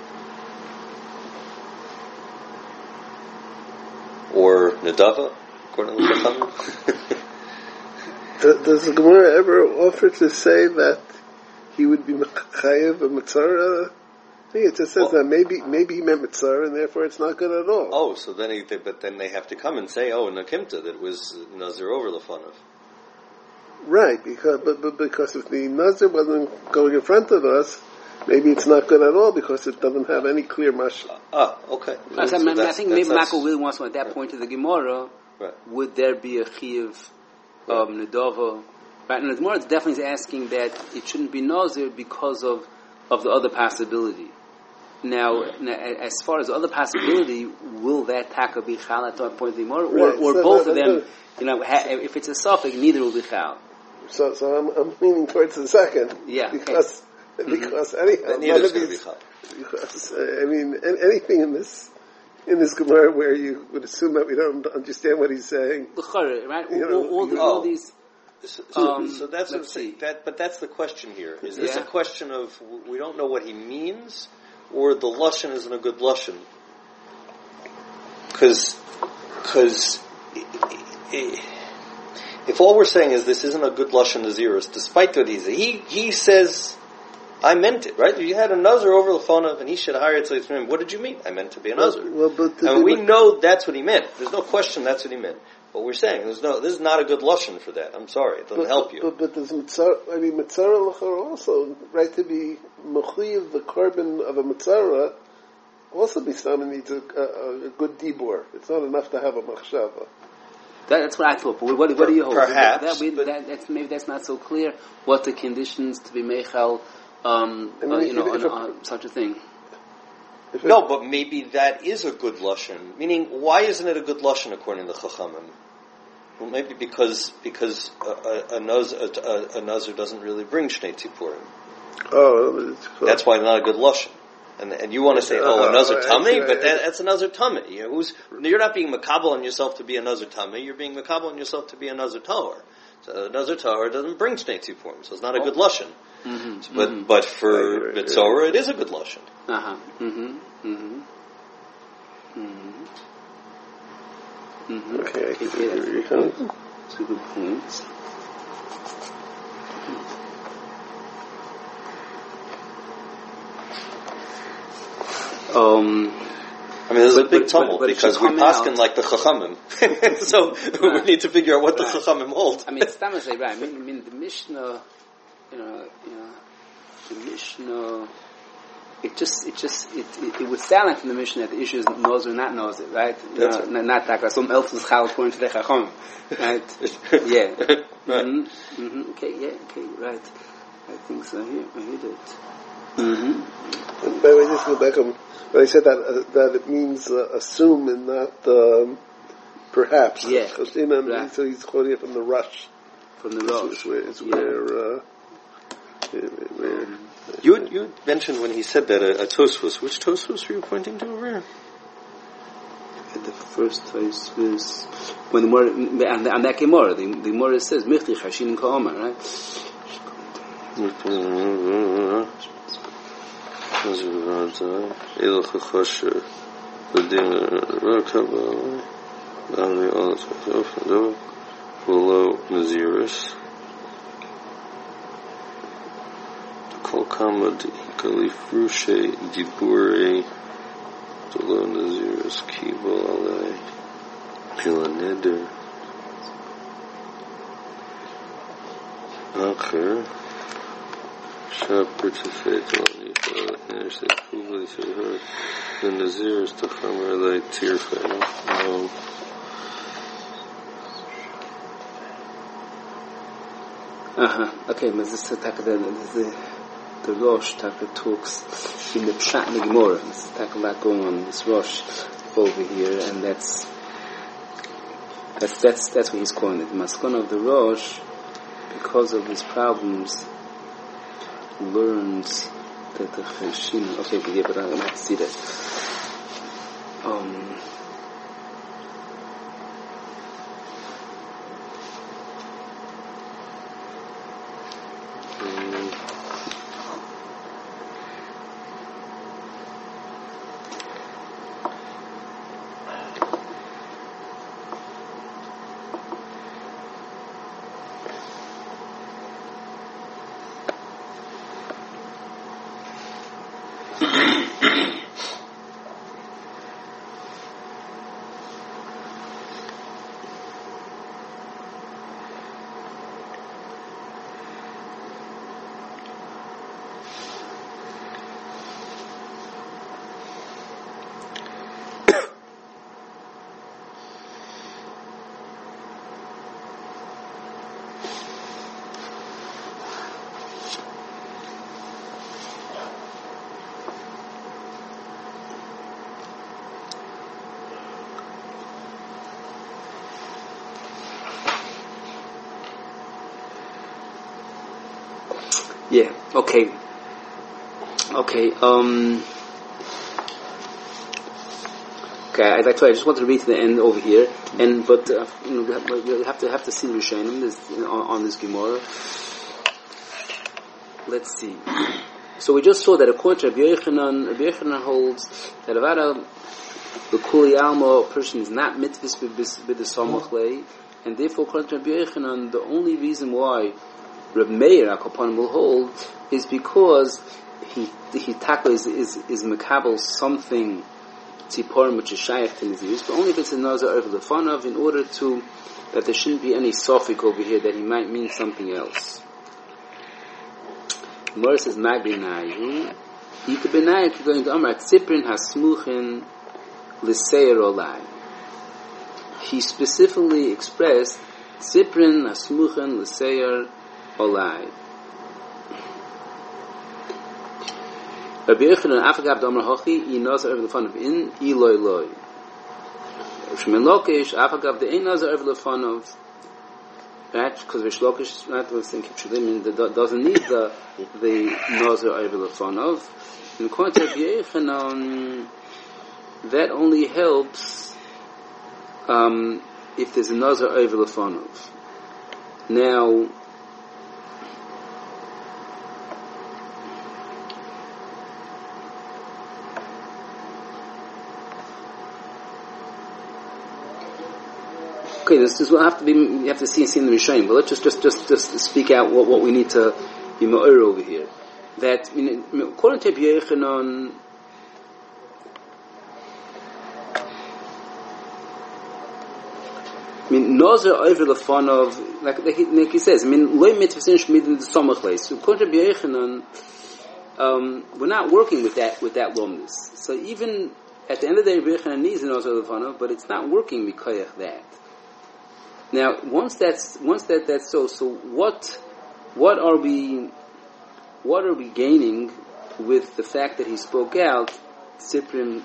S3: or nedava, according to the Chachamim.
S4: Does the Gemara ever offer to say that he would be chayav a mitzvah? I think it just says that maybe he meant mitzvah and therefore it's not good at all.
S3: Oh, so then but then they have to come and say, "Oh, nakimta, that it was nazir over the fun of."
S4: Right, because if the nazir wasn't going in front of us, maybe it's not good at all because it doesn't have any clear mashal.
S3: Okay.
S1: I think maybe Mako really wants to at that point of the Gemara.
S3: Right.
S1: Would there be a chiyuv nedava? Right, and the Gemara is definitely asking that it shouldn't be nazir because of the other possibility. Now, as far as the other possibility, will that taka be chal at that point of the Gemara, or so both of them? If it's a suffix, neither will be chal.
S4: So I'm leaning towards the second.
S1: Yeah.
S4: Because anyhow,
S3: neither is going to be chal.
S4: Because anything in this Gemara where you would assume that we don't understand what he's saying.
S1: Right? All these.
S3: So that's what I'm saying. But that's the question here. Is this a question of we don't know what he means, or the lashon isn't a good lashon? Because if all we're saying is this isn't a good lashon nazirus, despite what he says, I meant it, right? You had a nazir over the phone of, and he should hire it. So what did you mean? I meant to be a nazir. And we know that's what he meant. There's no question that's what he meant. But we're saying this is not a good lashon for that. I'm sorry, it doesn't help you.
S4: But there's mitzvah lachar also, right? To be mechuyev the carbon of a mitzvah also be someone needs a good dibur. It's not enough to have a machshava.
S1: That's what I thought. But what do you hold?
S3: Perhaps.
S1: Maybe that's not so clear. What the conditions to be meichel, on such a thing.
S3: No, but maybe that is a good lashon. Meaning, why isn't it a good lashon according to Chachamim? Well, maybe because a nazir doesn't really bring shnei tzipurim.
S4: Oh,
S3: that's why it's not a good lashon. And you want to say, a nazir tamei, but that's a nazir tamei. You're not being makabel on yourself to be a nazir tamei. You're being makabel on yourself to be a nazir tahor. So a nazir tahor doesn't bring shnei tzipurim, so it's not a good lashon. Mm-hmm. But for mitzorah, it is a good lashon.
S4: Okay,
S1: that's a good point.
S3: There's a big tumult because we paskin like the Chachamim, so we need to figure out what the Chachamim hold.
S1: It's right. I mean, the Mishnah, the Mishnah. It would sound like from the Mishnah that the issue is nozer, not nozer, right?
S3: That's right.
S1: Not that some else is chal according to the Chacham, right? Yeah.
S3: Right.
S1: Mm-hmm. Okay, right. I think so. Here, I hear that.
S4: And by the way, just go back on when I said that it means assume and not perhaps.
S1: Yeah.
S4: Because
S1: right.
S4: So he's quoting it from the Rush.
S1: From the Rush.
S4: Where
S3: you mentioned when he said that a Tosfos. Which Tosfos were you pointing to over here?
S1: The first Tosfos when the Gemara on that Gemara, the Gemara says Michli Chashin Ka'amar, right?
S3: Kol kama kalifrushe dibure dolo nazirus kibol alei ila neder acher shaper tefet alani nersei kubli seher the nazirus tachamer alei tirfei no
S1: Okay, but this is the Rosh talks in the Pshat in the Gemara. There's a lot going on in this Rosh over here, and that's what he's calling it. The Maskana of the Rosh, because of his problems, learns that the Cheshin. Okay, but I have to see that. Yeah. Okay. Okay. I just wanted to read to the end over here, but we have to see the Rishonim on this Gemara. Let's see. So we just saw that according to Rabbi Yochanan holds that Avada the Kuli Alma person is not mitzvahs b'desamachlei, and therefore according to Rabbi Yochanan the only reason why Reb Meir Akapan will hold is because he tackle is mekabel something tziporim which is shaykh to Nazirus, but only if it's a nazar over the fun of, in order to that there shouldn't be any sofik over here that he might mean something else. Gemara says Magbenayu Yikabenayu going to Amar Tziprin Hasmuchin L'Seir Olai. He specifically expressed Tziprin Hasmuchin L'Seir Olai. Rabbi Yochanan Afagav Damar Hochi Inazar over the fun of in Eloi Loi. Shmuel Lokish Afagav the Ein Nazar over the fun of, right? Because Rish Lokish doesn't need the Nazar over the fun of. And according to Rabbi Yochanan, that only helps if there's a Nazar over the fun of. Now, okay, this will have to be. You have to see in the Rishonim, but let's just speak out what we need to be ma'or over here. That according to Rabbi Yochanan, Nazar over the fun of like he says. Loy mitzvah shmid in the samachlei. So according to Rabbi Yochanan, we're not working with that lomnus. So even at the end of the day, Rabbi Yochanan needs an Nazar over the fun of, but it's not working because that. Now, once that's so what are we gaining with the fact that he spoke out, Tziprim,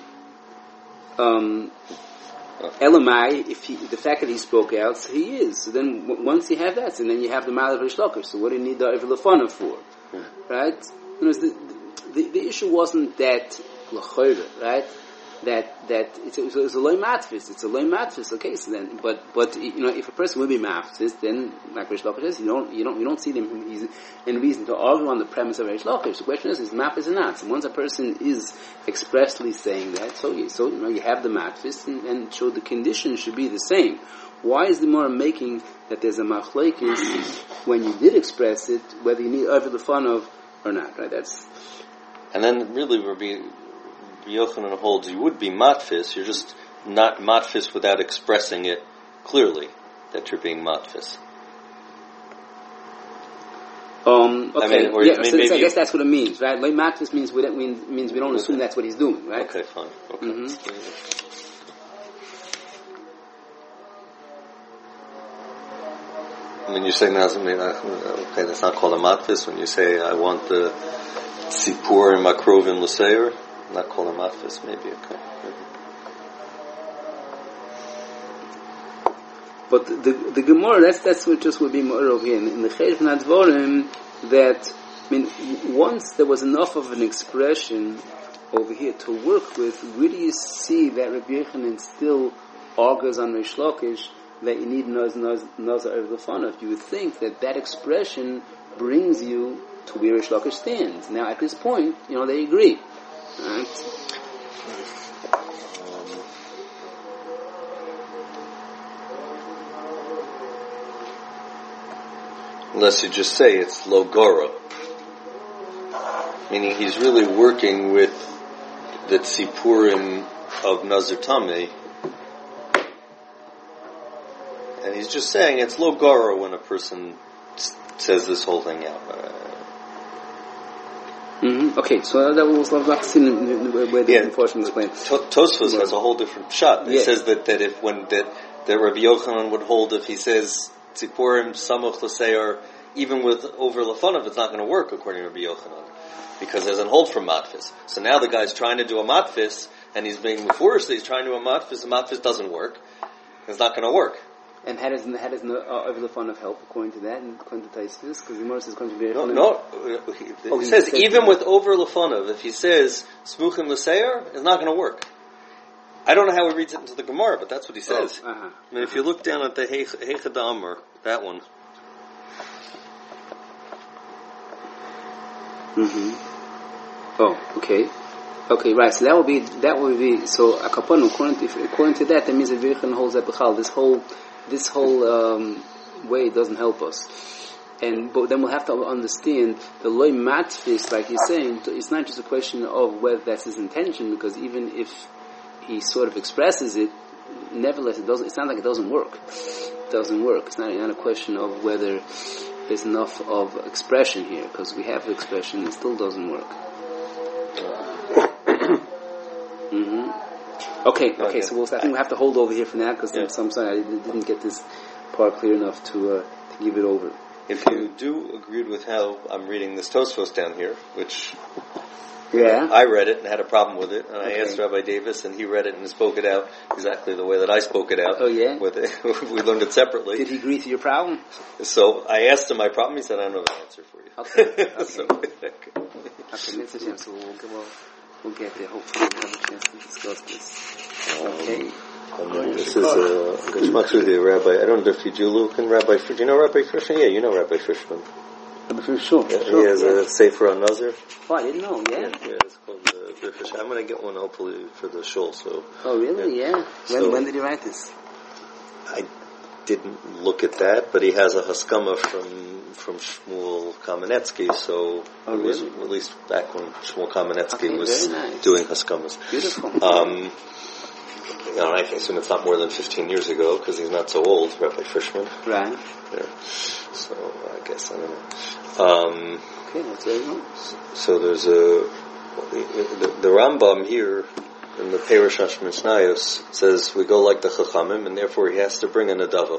S1: Elamai, the fact that he spoke out, so he is. So then, once you have that, and then you have the Ma'al of Rish Lakish, so what do you need the Eiver Lefana for? Right? The issue wasn't that L'chayra, right? That it's a loy matfis. It's a loy matfis. Okay, so then, but if a person will be matfis, then like Rish Lakish says, you don't see them. He's in reason to argue on the premise of Rish Lakish. The question is matfis or not? So once a person is expressly saying that, so you have the matfis, and so the condition should be the same. Why is the Gemara making that there's a machlekes when you did express it, whether you need over the fun of or not? Right?
S3: And then really Rabbi Yochanan holds you would be matfis, you're just not matfis without expressing it clearly that you're being matfis.
S1: Okay. I guess that's what it means, right? Like matfis means we don't assume that's what he's doing, right?
S3: Okay, fine. Okay. Mm-hmm. When you say nazir, okay, that's not called a matfis. When you say I want the tzipur and makrovin l'seir, not called a matfis, maybe, okay.
S1: But the Gemara, that's what just would be more over here. In the Chayr von Advorim, that, once there was enough of an expression over here to work with, where do you see that Rabbi Yochanan still argues on Reish Lakish that you need Nazar over the Fanav? You would think that expression brings you to where Reish Lakish stands. Now, at this point, they agree. Right?
S3: Unless you just say it's logora, meaning he's really working with the tzipurim of Nazir Tameh, and he's just saying it's logora when a person says this whole thing out.
S1: Okay, so that was like to see the way the unfortunately explained.
S3: Tosfos has a whole different shot. It says that if that Rabbi Yochanan would hold if he says Tzipurim Samuch L'Seir, even with over Lefonav, it's not going to work according to Rabbi Yochanan, because there's an hold from Matfis. So now the guy's trying to do a Matfis, and he's being forced that he's trying to do a Matfis. The Matfis doesn't work. It's not going to work.
S1: And how does over Lefonav help according to that and according to Taisvis? Because the Gemara says according to
S3: he says even with over Lefonav, if he says Smuchim L'Seir, it's not going to work. I don't know how he reads it into the Gemara, but that's what he says. If you look down at the Heichad Amar, that one.
S1: Oh, okay. Okay, right. So that would be. So Akapon, according to that means that Virchan holds that Bechal. This whole way doesn't help us. But then we'll have to understand the loy matfis, like you're saying. It's not just a question of whether that's his intention, because even if he sort of expresses it, nevertheless it doesn't. It's not like it doesn't work. It doesn't work. It's not a question of whether there's enough of expression here, because we have expression, it still doesn't work. Okay. So I think we have to hold over here for now, because I'm sorry I didn't get this part clear enough to give it over.
S3: If you do agree with how I'm reading this Tosfos down here, which I read it and had a problem with it, and I asked Rabbi Davis, and he read it and spoke it out exactly the way that I spoke it out.
S1: Oh, yeah?
S3: We learned it separately.
S1: Did he agree to your problem?
S3: So I asked him my problem. He said, I don't know the answer for you.
S1: Okay.
S3: So
S1: we'll get there. Hopefully we'll have a chance to discuss this. Okay.
S3: This is Geshmak Sudi, Rabbi. I don't know if you look in Rabbi. Do you know Rabbi Frischman? Yeah, you know Rabbi Frischman.
S1: Rabbi Frischman, sure.
S3: He has a Sefer on Nazir.
S1: Oh, I didn't know. Yeah,
S3: it's called Frischman. I'm going to get one hopefully for the shul. So.
S1: Oh, really? Yeah. When did he write this?
S3: I didn't look at that, but he has a Haskama from Shmuel Kamenetsky, so it was at least back when Shmuel Kamenetsky was doing Haskamas.
S1: Beautiful.
S3: I assume it's not more than 15 years ago, because he's not so old, Rabbi Frischman.
S1: Right.
S3: Yeah. So, I guess, I don't know.
S1: Okay, that's very good.
S3: So there's the Rambam here, in the Perush Mishnayos, says we go like the Chachamim, and therefore he has to bring a Nadava.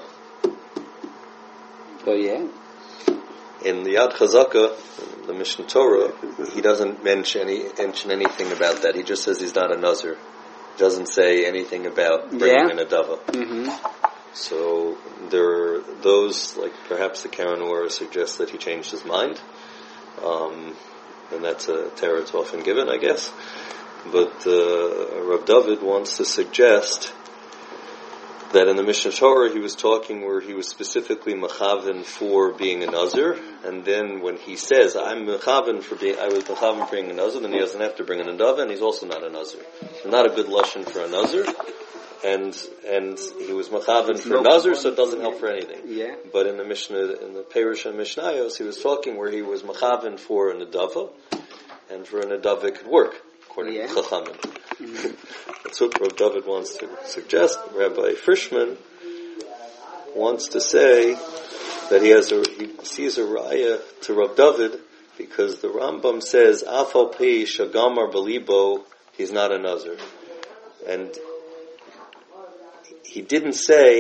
S1: Oh, yeah?
S3: In the Yad Chazaka, the Mishnah Torah, he doesn't mention anything about that. He just says he's not a Nazir. He doesn't say anything about bringing a Nadava. So there are those, like perhaps the Karen Or suggests that he changed his mind. And that's a teretz often given, I guess. But Rav David wants to suggest that in the Mishnah Torah he was talking where he was specifically mechaven for being a Nazir, and then when he says I was mechaven for being a Nazir, then he doesn't have to bring an Nadava, and he's also not a Nazir. Not a good lashon for a Nazir, and he was mechaven for Nazir, so it doesn't help for anything.
S1: Yeah.
S3: But in the Mishnah, in the Perush and Mishnayos, he was talking where he was mechaven for a Nadava, and for a Nadava it could work according to Chachamim. That's what Rav David wants to suggest. Rabbi Frischman wants to say that he sees a raya to Rav David because the Rambam says Afal Pei Shagamar Balibo, he's not a Nazir, and he didn't say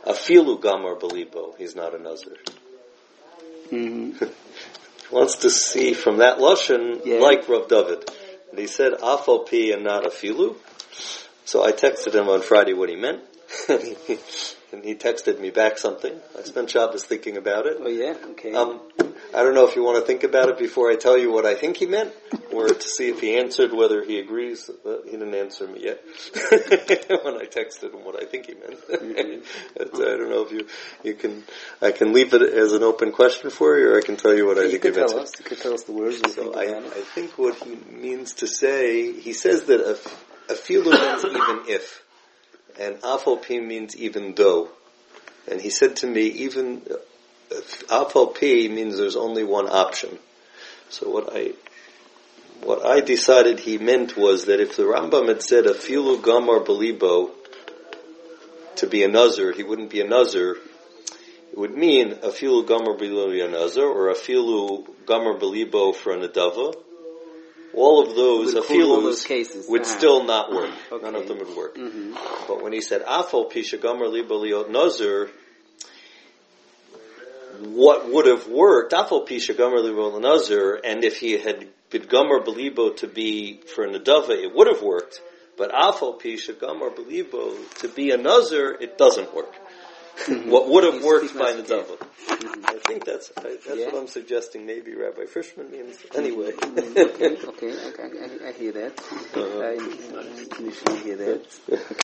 S3: Afilu gamar belibo, he's not a nazir.
S1: Mm-hmm.
S3: He wants to see from that lashon, like Rav David. And he said afal pi and not afilu. So I texted him on Friday what he meant. And he texted me back something. I spent Shabbos thinking about it.
S1: Oh yeah? Okay.
S3: I don't know if you want to think about it before I tell you what I think he meant, or to see if he answered, whether he agrees. He didn't answer me yet when I texted him what I think he meant. I don't know if you can. I can leave it as an open question for you, or I can tell you what I think he meant.
S1: You could tell us the words.
S3: So I think what he means to say, he says that a filu means even if, and afal pi means even though. And he said to me, even afal pi means there's only one option. So what I decided he meant was that if the Rambam had said afilu gamar belibo to be a nazir, he wouldn't be a nazir. It would mean afilu gamar belibo a nazir, or afilu gamar belibo for an adava. All of those afilus would still not work. Okay. None of them would work. Mm-hmm. But when he said afal pisha gamar libo liot nazir, what would have worked? Afal pisha gamar libo nazir, and if he had been gamar belibo to be for an adava, it would have worked. But afal pisha gamar belibo to be a nazir, it doesn't work. Mm-hmm. What would have worked by Nadava. Mm-hmm. I think that's what I'm suggesting. Maybe Rabbi Frischman means. Anyway.
S1: Okay, I hear that. I hear that.